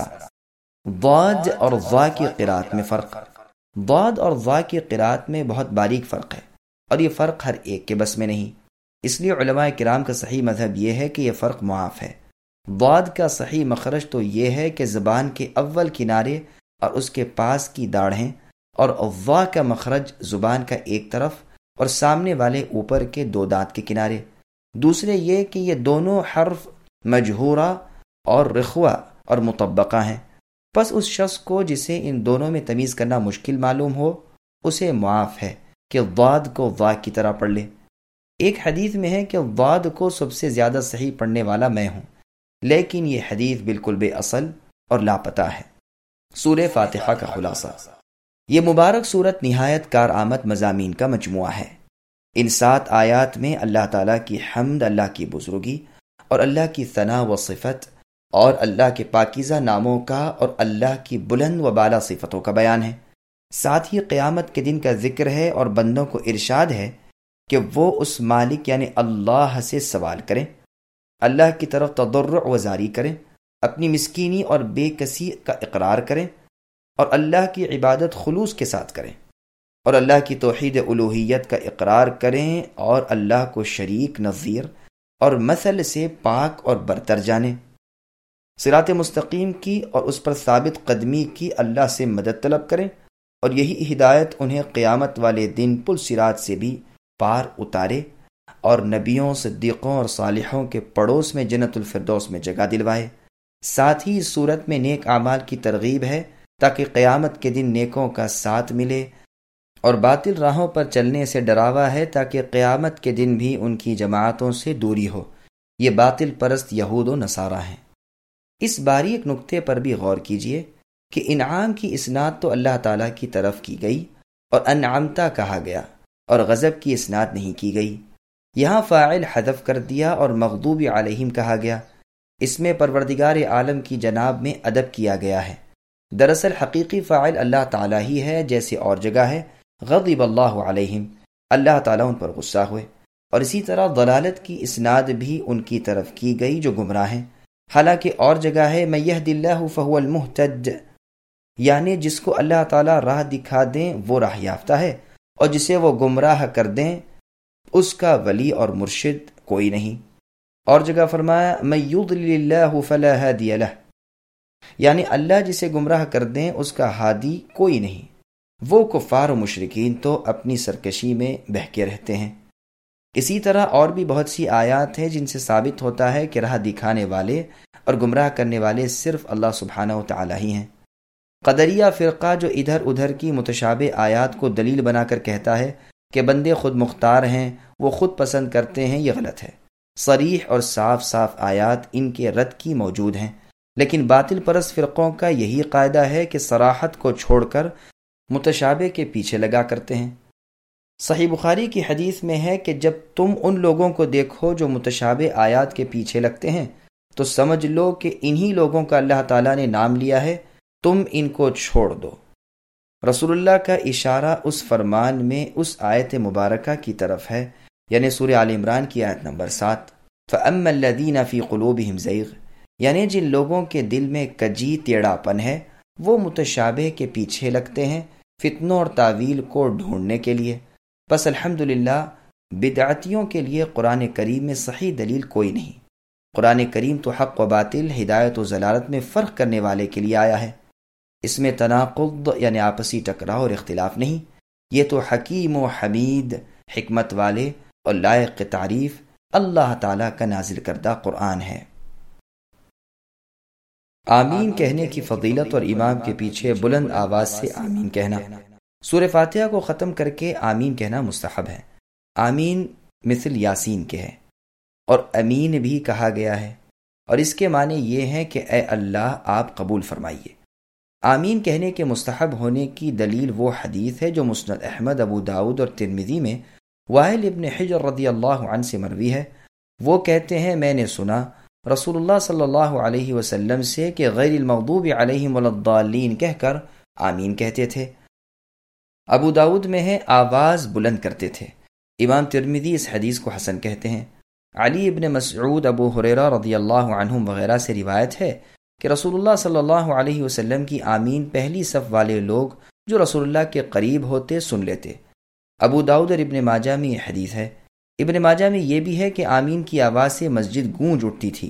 ضاد اور ضا کی قرات میں فرق۔ ضاد اور ضا کی قرات میں بہت باریک فرق ہے، اور یہ فرق ہر ایک کے بس میں نہیں، اس لیے علماء کرام کا صحیح مذہب یہ ہے کہ یہ فرق معاف ہے۔ ضاد کا صحیح مخرج تو یہ ہے کہ زبان کے اول کنارے اور اس کے پاس کی داڑھیں، اور ضا کا مخرج زبان کا ایک طرف اور سامنے والے اوپر کے دو دانت کے کنارے۔ دوسرے یہ کہ یہ دونوں حرف مجہورہ اور رخوہ اور مطبقہ ہیں، پس اس شخص کو جسے ان دونوں میں تمیز کرنا مشکل معلوم ہو اسے معاف ہے کہ ضاد کو ضا کی طرح پڑھ لے۔ ایک حدیث میں ہے کہ ضاد کو سب سے زیادہ صحیح پڑھنے والا میں ہوں، لیکن یہ حدیث بالکل بے اصل اور لاپتہ ہے۔ سورہ فاتحہ کا خلاصہ۔ یہ مبارک سورت نہایت کارآمد مضامین کا مجموعہ ہے۔ ان سات آیات میں اللہ تعالیٰ کی حمد، اللہ کی بزرگی اور اللہ کی ثنا و صفت اور اللہ کے پاکیزہ ناموں کا اور اللہ کی بلند و بالا صفتوں کا بیان ہے۔ ساتھ ہی قیامت کے دن کا ذکر ہے اور بندوں کو ارشاد ہے کہ وہ اس مالک یعنی اللہ سے سوال کریں، اللہ کی طرف تضرع و زاری کریں، اپنی مسکینی اور بے کسی کا اقرار کریں اور اللہ کی عبادت خلوص کے ساتھ کریں، اور اللہ کی توحید الوہیت کا اقرار کریں اور اللہ کو شریک، نظیر اور مثل سے پاک اور برتر جانیں۔ صراط مستقیم کی اور اس پر ثابت قدمی کی اللہ سے مدد طلب کریں، اور یہی ہدایت انہیں قیامت والے دن پل صراط سے بھی پار اتارے اور نبیوں، صدیقوں اور صالحوں کے پڑوس میں جنت الفردوس میں جگہ دلوائے۔ ساتھ ہی اس صورت میں نیک اعمال کی ترغیب ہے تاکہ قیامت کے دن نیکوں کا ساتھ ملے، اور باطل راہوں پر چلنے سے ڈراوا ہے تاکہ قیامت کے دن بھی ان کی جماعتوں سے دوری ہو۔ یہ باطل پرست یہود و نصارہ ہیں۔ اس باریک نکتے پر بھی غور کیجیے کہ انعام کی اسناد تو اللہ تعالیٰ کی طرف کی گئی اور انعمتا کہا گیا، اور غضب کی اسناد نہیں کی گئی۔ یہاں فاعل حذف کر دیا اور مغضوب علیہم کہا گیا۔ اس میں پروردگار عالم کی جناب میں ادب کیا گیا ہے۔ دراصل حقیقی فاعل اللہ تعالیٰ ہی ہے، جیسے اور جگہ ہے غضب اللہ علیہم، اللہ تعالیٰ ان پر غصہ ہوئے، اور اسی طرح ضلالت کی اسناد بھی ان کی طرف کی گئی جو گمراہ ہیں، حالانکہ اور جگہ ہے من یہد اللہ فہو المہتد، یعنی جس کو اللہ تعالیٰ راہ دکھا دیں وہ راہ یافتہ ہے، اور جسے وہ گمراہ کر دیں اس کا ولی اور مرشد کوئی نہیں۔ اور جگہ فرمایا من یضلل اللہ فلا ہادی لہ، یعنی اللہ جسے گمراہ کر دیں اس کا ہادی کوئی نہیں۔ وہ کفار و مشرکین تو اپنی سرکشی میں بہکے رہتے ہیں۔ اسی طرح اور بھی بہت سی آیات ہیں جن سے ثابت ہوتا ہے کہ راہ دکھانے والے اور گمراہ کرنے والے صرف اللہ سبحانہ و تعالی ہی ہیں۔ قدریہ فرقہ جو ادھر ادھر کی متشابہ آیات کو دلیل بنا کر کہتا ہے کہ بندے خود مختار ہیں، وہ خود پسند کرتے ہیں، یہ غلط ہے۔ صریح اور صاف صاف آیات ان کے رد کی موجود ہیں، لیکن باطل پرست فرقوں کا یہی قاعدہ ہے کہ صراحت کو چھوڑ کر متشابہ کے پیچھے لگا کرتے ہیں۔ صحیح بخاری کی حدیث میں ہے کہ جب تم ان لوگوں کو دیکھو جو متشابہ آیات کے پیچھے لگتے ہیں تو سمجھ لو کہ انہی لوگوں کا اللہ تعالیٰ نے نام لیا ہے، تم ان کو چھوڑ دو۔ رسول اللہ کا اشارہ اس فرمان میں اس آیت مبارکہ کی طرف ہے، یعنی سورہ آل عمران کی آیت نمبر سات، فَأَمَّا الَّذِينَ فِي قُلُوبِهِمْ زَيْغٌ، یعنی جن لوگوں کے دل میں کجی ٹیڑھا پن ہے وہ متشابہ کے پیچھے لگتے ہیں فتنوں اور تعویل کو ڈھونڈنے کے لیے۔ بس الحمدللہ بدعتیوں کے لیے قرآن کریم میں صحیح دلیل کوئی نہیں۔ قرآن کریم تو حق و باطل، ہدایت و ضلالت میں فرق کرنے والے کے لیے آیا ہے۔ اس میں تناقض یعنی آپسی ٹکراؤ اور اختلاف نہیں، یہ تو حکیم و حمید، حکمت والے اور لائق تعریف اللہ تعالیٰ کا نازل کردہ قرآن ہے۔ آمین کہنے کی فضیلت اور امام کے پیچھے بلند آواز سے آمین کہنا۔ سورہ فاتحہ کو ختم کر کے آمین کہنا مستحب ہے۔ آمین مثل یاسین کے ہے اور امین بھی کہا گیا ہے، اور اس کے معنی یہ ہے کہ اے اللہ آپ قبول فرمائیے۔ آمین کہنے کے مستحب ہونے کی دلیل وہ حدیث ہے جو مسند احمد، ابو داؤد اور ترمذی میں وائل ابن حجر رضی اللہ عنہ سے مروی ہے۔ وہ کہتے ہیں میں نے سنا رسول اللہ صلی اللہ علیہ وسلم سے کہ غیر المغضوب علیہم ولا الضالین کہہ کر آمین کہتے تھے۔ ابو داؤد میں ہے آواز بلند کرتے تھے۔ امام ترمذی اس حدیث کو حسن کہتے ہیں۔ علی ابن مسعود، ابو ہریرہ رضی اللہ عنہم وغیرہ سے روایت ہے کہ رسول اللہ صلی اللہ علیہ وسلم کی آمین پہلی صف والے لوگ جو رسول اللہ کے قریب ہوتے سن لیتے۔ ابو داؤد اور ابن ماجہ میں یہ حدیث ہے۔ ابن ماجہ میں یہ بھی ہے کہ آمین کی آواز سے مسجد گونج اٹھتی تھی۔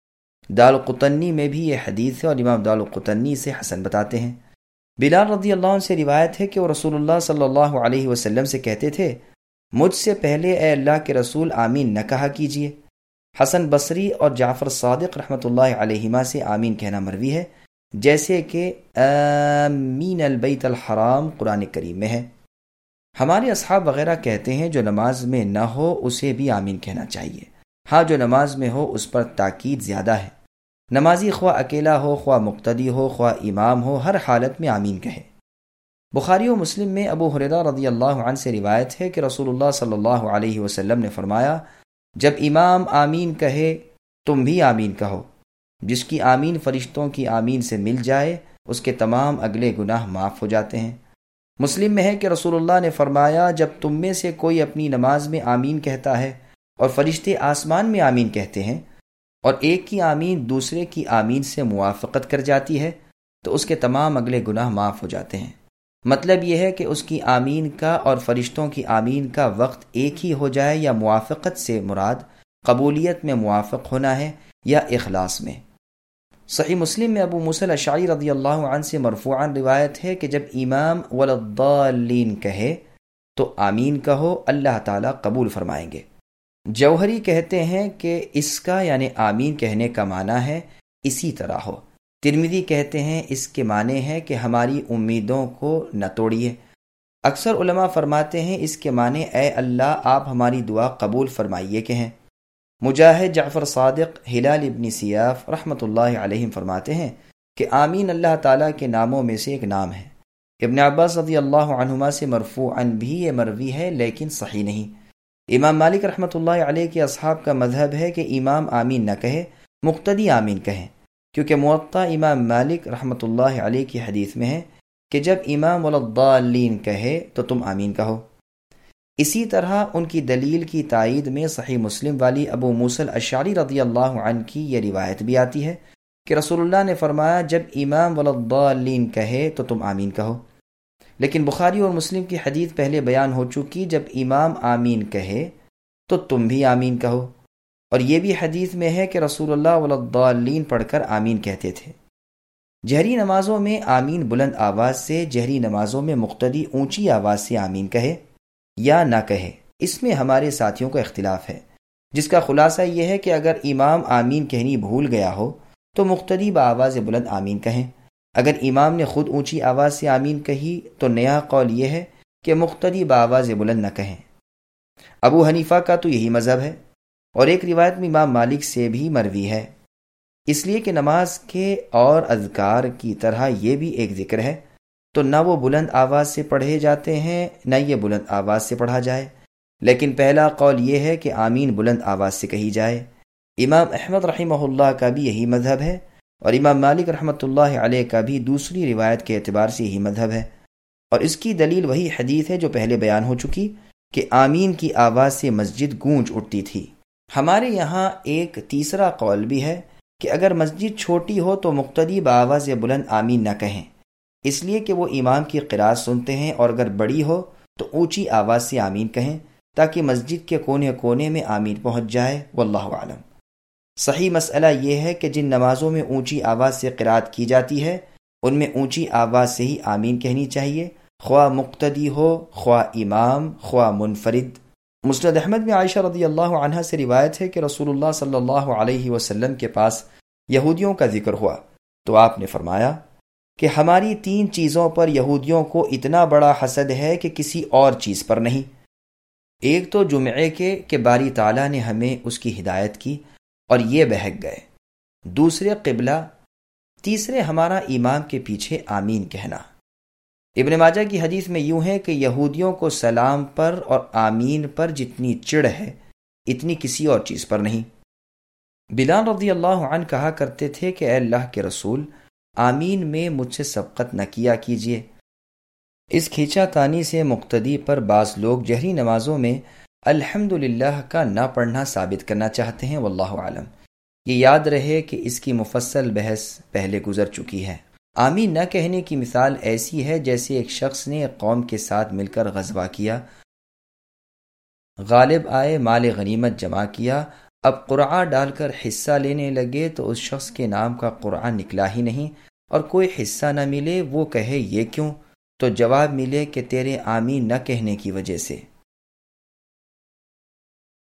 دارقطنی میں بھی یہ حدیث ہے اور امام دارقطنی سے حسن بتاتے ہیں۔ بلال رضی اللہ عنہ سے روایت ہے کہ وہ رسول اللہ صلی اللہ علیہ وسلم سے کہتے تھے مجھ سے پہلے اے اللہ کے رسول آمین نہ کہا کیجیے۔ حسن بصری اور جعفر صادق رحمۃ اللہ علیہما سے آمین کہنا مروی ہے، جیسے کہ آمین البیت الحرام قرآن کریم میں ہے۔ ہمارے اصحاب وغیرہ کہتے ہیں جو نماز میں نہ ہو اسے بھی آمین کہنا چاہیے۔ ہاں جو نماز میں ہو اس پر تاکید زیادہ ہے۔ نمازی خواہ اکیلا ہو، خواہ مقتدی ہو، خواہ امام ہو، ہر حالت میں آمین کہے۔ بخاری و مسلم میں ابو ہریرہ رضی اللہ عنہ سے روایت ہے کہ رسول اللہ صلی اللہ علیہ وسلم نے فرمایا جب امام آمین کہے تم بھی آمین کہو، جس کی آمین فرشتوں کی آمین سے مل جائے اس کے تمام اگلے گناہ معاف ہو جاتے ہیں۔ مسلم میں ہے کہ رسول اللہ نے فرمایا جب تم میں سے کوئی اپنی نماز میں آمین کہتا ہے اور فرشتے آسمان میں آمین کہتے ہیں اور ایک کی آمین دوسرے کی آمین سے موافقت کر جاتی ہے تو اس کے تمام اگلے گناہ معاف ہو جاتے ہیں۔ مطلب یہ ہے کہ اس کی آمین کا اور فرشتوں کی آمین کا وقت ایک ہی ہو جائے، یا موافقت سے مراد قبولیت میں موافق ہونا ہے یا اخلاص میں۔ صحیح مسلم میں ابو موسیٰ الاشعری رضی اللہ عنہ سے مرفوعاً روایت ہے کہ جب امام ولا الضالین کہے تو آمین کہو، اللہ تعالیٰ قبول فرمائیں گے۔ جوہری کہتے ہیں کہ اس کا یعنی آمین کہنے کا معنی ہے اسی طرح ہو۔ ترمذی کہتے ہیں اس کے معنی ہے کہ ہماری امیدوں کو نہ توڑیے۔ اکثر علماء فرماتے ہیں اس کے معنی اے اللہ آپ ہماری دعا قبول فرمائیے کہ ہیں۔ مجاہد، جعفر صادق، ہلال ابن سیاف رحمۃ اللہ علیہم فرماتے ہیں کہ آمین اللہ تعالیٰ کے ناموں میں سے ایک نام ہے۔ ابن عباس رضی اللہ عنہما سے مرفوعاً بھی یہ مروی ہے لیکن صحیح نہیں۔ امام مالک رحمۃ اللہ علیہ کے اصحاب کا مذہب ہے کہ امام آمین نہ کہے، مقتدی آمین کہیں، کیونکہ موطا امام مالک رحمۃ اللہ علیہ کی حدیث میں ہے کہ جب امام ولا الضالین کہے تو تم آمین کہو۔ اسی طرح ان کی دلیل کی تائید میں صحیح مسلم والی ابو موسیٰ الاشعری رضی اللہ عنہ کی یہ روایت بھی آتی ہے کہ رسول اللہ نے فرمایا جب امام ولا الضالین کہے تو تم آمین کہو۔ لیکن بخاری اور مسلم کی حدیث پہلے بیان ہو چکی، جب امام آمین کہے تو تم بھی آمین کہو، اور یہ بھی حدیث میں ہے کہ رسول اللہ ولا الضالین پڑھ کر آمین کہتے تھے۔ جہری نمازوں میں آمین بلند آواز سے، جہری نمازوں میں مقتدی اونچی آواز سے آمین کہے یا نہ کہے، اس میں ہمارے ساتھیوں کا اختلاف ہے، جس کا خلاصہ یہ ہے کہ اگر امام آمین کہنی بھول گیا ہو تو مقتدی بآواز بلند آمین کہیں۔ اگر امام نے خود اونچی آواز سے آمین کہی تو نیا قول یہ ہے کہ مقتدی بآواز بلند نہ کہیں۔ ابو حنیفہ کا تو یہی مذہب ہے، اور ایک روایت میں امام مالک سے بھی مروی ہے، اس لیے کہ نماز کے اور اذکار کی طرح یہ بھی ایک ذکر ہے، تو نہ وہ بلند آواز سے پڑھے جاتے ہیں نہ یہ بلند آواز سے پڑھا جائے، لیکن پہلا قول یہ ہے کہ آمین بلند آواز سے کہی جائے۔ امام احمد رحمہ اللہ کا بھی یہی مذہب ہے، اور امام مالک رحمۃ اللہ علیہ کا بھی دوسری روایت کے اعتبار سے یہی مذہب ہے، اور اس کی دلیل وہی حدیث ہے جو پہلے بیان ہو چکی کہ آمین کی آواز سے مسجد گونج اٹھتی تھی۔ ہمارے یہاں ایک تیسرا قول بھی ہے کہ اگر مسجد چھوٹی ہو تو مقتدی بآواز بلند آمین نہ کہیں، اس لیے کہ وہ امام کی قرات سنتے ہیں، اور اگر بڑی ہو تو اونچی آواز سے آمین کہیں تاکہ مسجد کے کونے کونے میں آمین پہنچ جائے۔ واللہ اعلم۔ صحیح مسئلہ یہ ہے کہ جن نمازوں میں اونچی آواز سے قرات کی جاتی ہے ان میں اونچی آواز سے ہی آمین کہنی چاہیے، خواہ مقتدی ہو، خواہ امام، خواہ منفرد۔ مسند احمد میں عائشہ رضی اللہ عنہا سے روایت ہے کہ رسول اللہ صلی اللہ علیہ وسلم کے پاس یہودیوں کا ذکر ہوا تو آپ نے فرمایا کہ ہماری تین چیزوں پر یہودیوں کو اتنا بڑا حسد ہے کہ کسی اور چیز پر نہیں۔ ایک تو جمعے کے کہ باری تعالیٰ نے ہمیں اس کی ہدایت کی اور یہ بہک گئے، دوسرے قبلہ، تیسرے ہمارا امام کے پیچھے آمین کہنا۔ ابن ماجہ کی حدیث میں یوں ہے کہ یہودیوں کو سلام پر اور آمین پر جتنی چڑ ہے اتنی کسی اور چیز پر نہیں۔ بلال رضی اللہ عنہ کہا کرتے تھے کہ اے اللہ کے رسول، آمین میں مجھ سے سبقت نہ کیا کیجیے۔ اس کھینچا تانی سے مقتدی پر بعض لوگ جہری نمازوں میں الحمدللہ کا نہ پڑھنا ثابت کرنا چاہتے ہیں، واللہ عالم۔ یہ یاد رہے کہ اس کی مفصل بحث پہلے گزر چکی ہے۔ آمین نہ کہنے کی مثال ایسی ہے جیسے ایک شخص نے ایک قوم کے ساتھ مل کر غزوہ کیا، غالب آئے، مال غنیمت جمع کیا، اب قرعہ ڈال کر حصہ لینے لگے تو اس شخص کے نام کا قرعہ نکلا ہی نہیں اور کوئی حصہ نہ ملے، وہ کہے یہ کیوں؟ تو جواب ملے کہ تیرے آمین نہ کہنے کی وجہ سے۔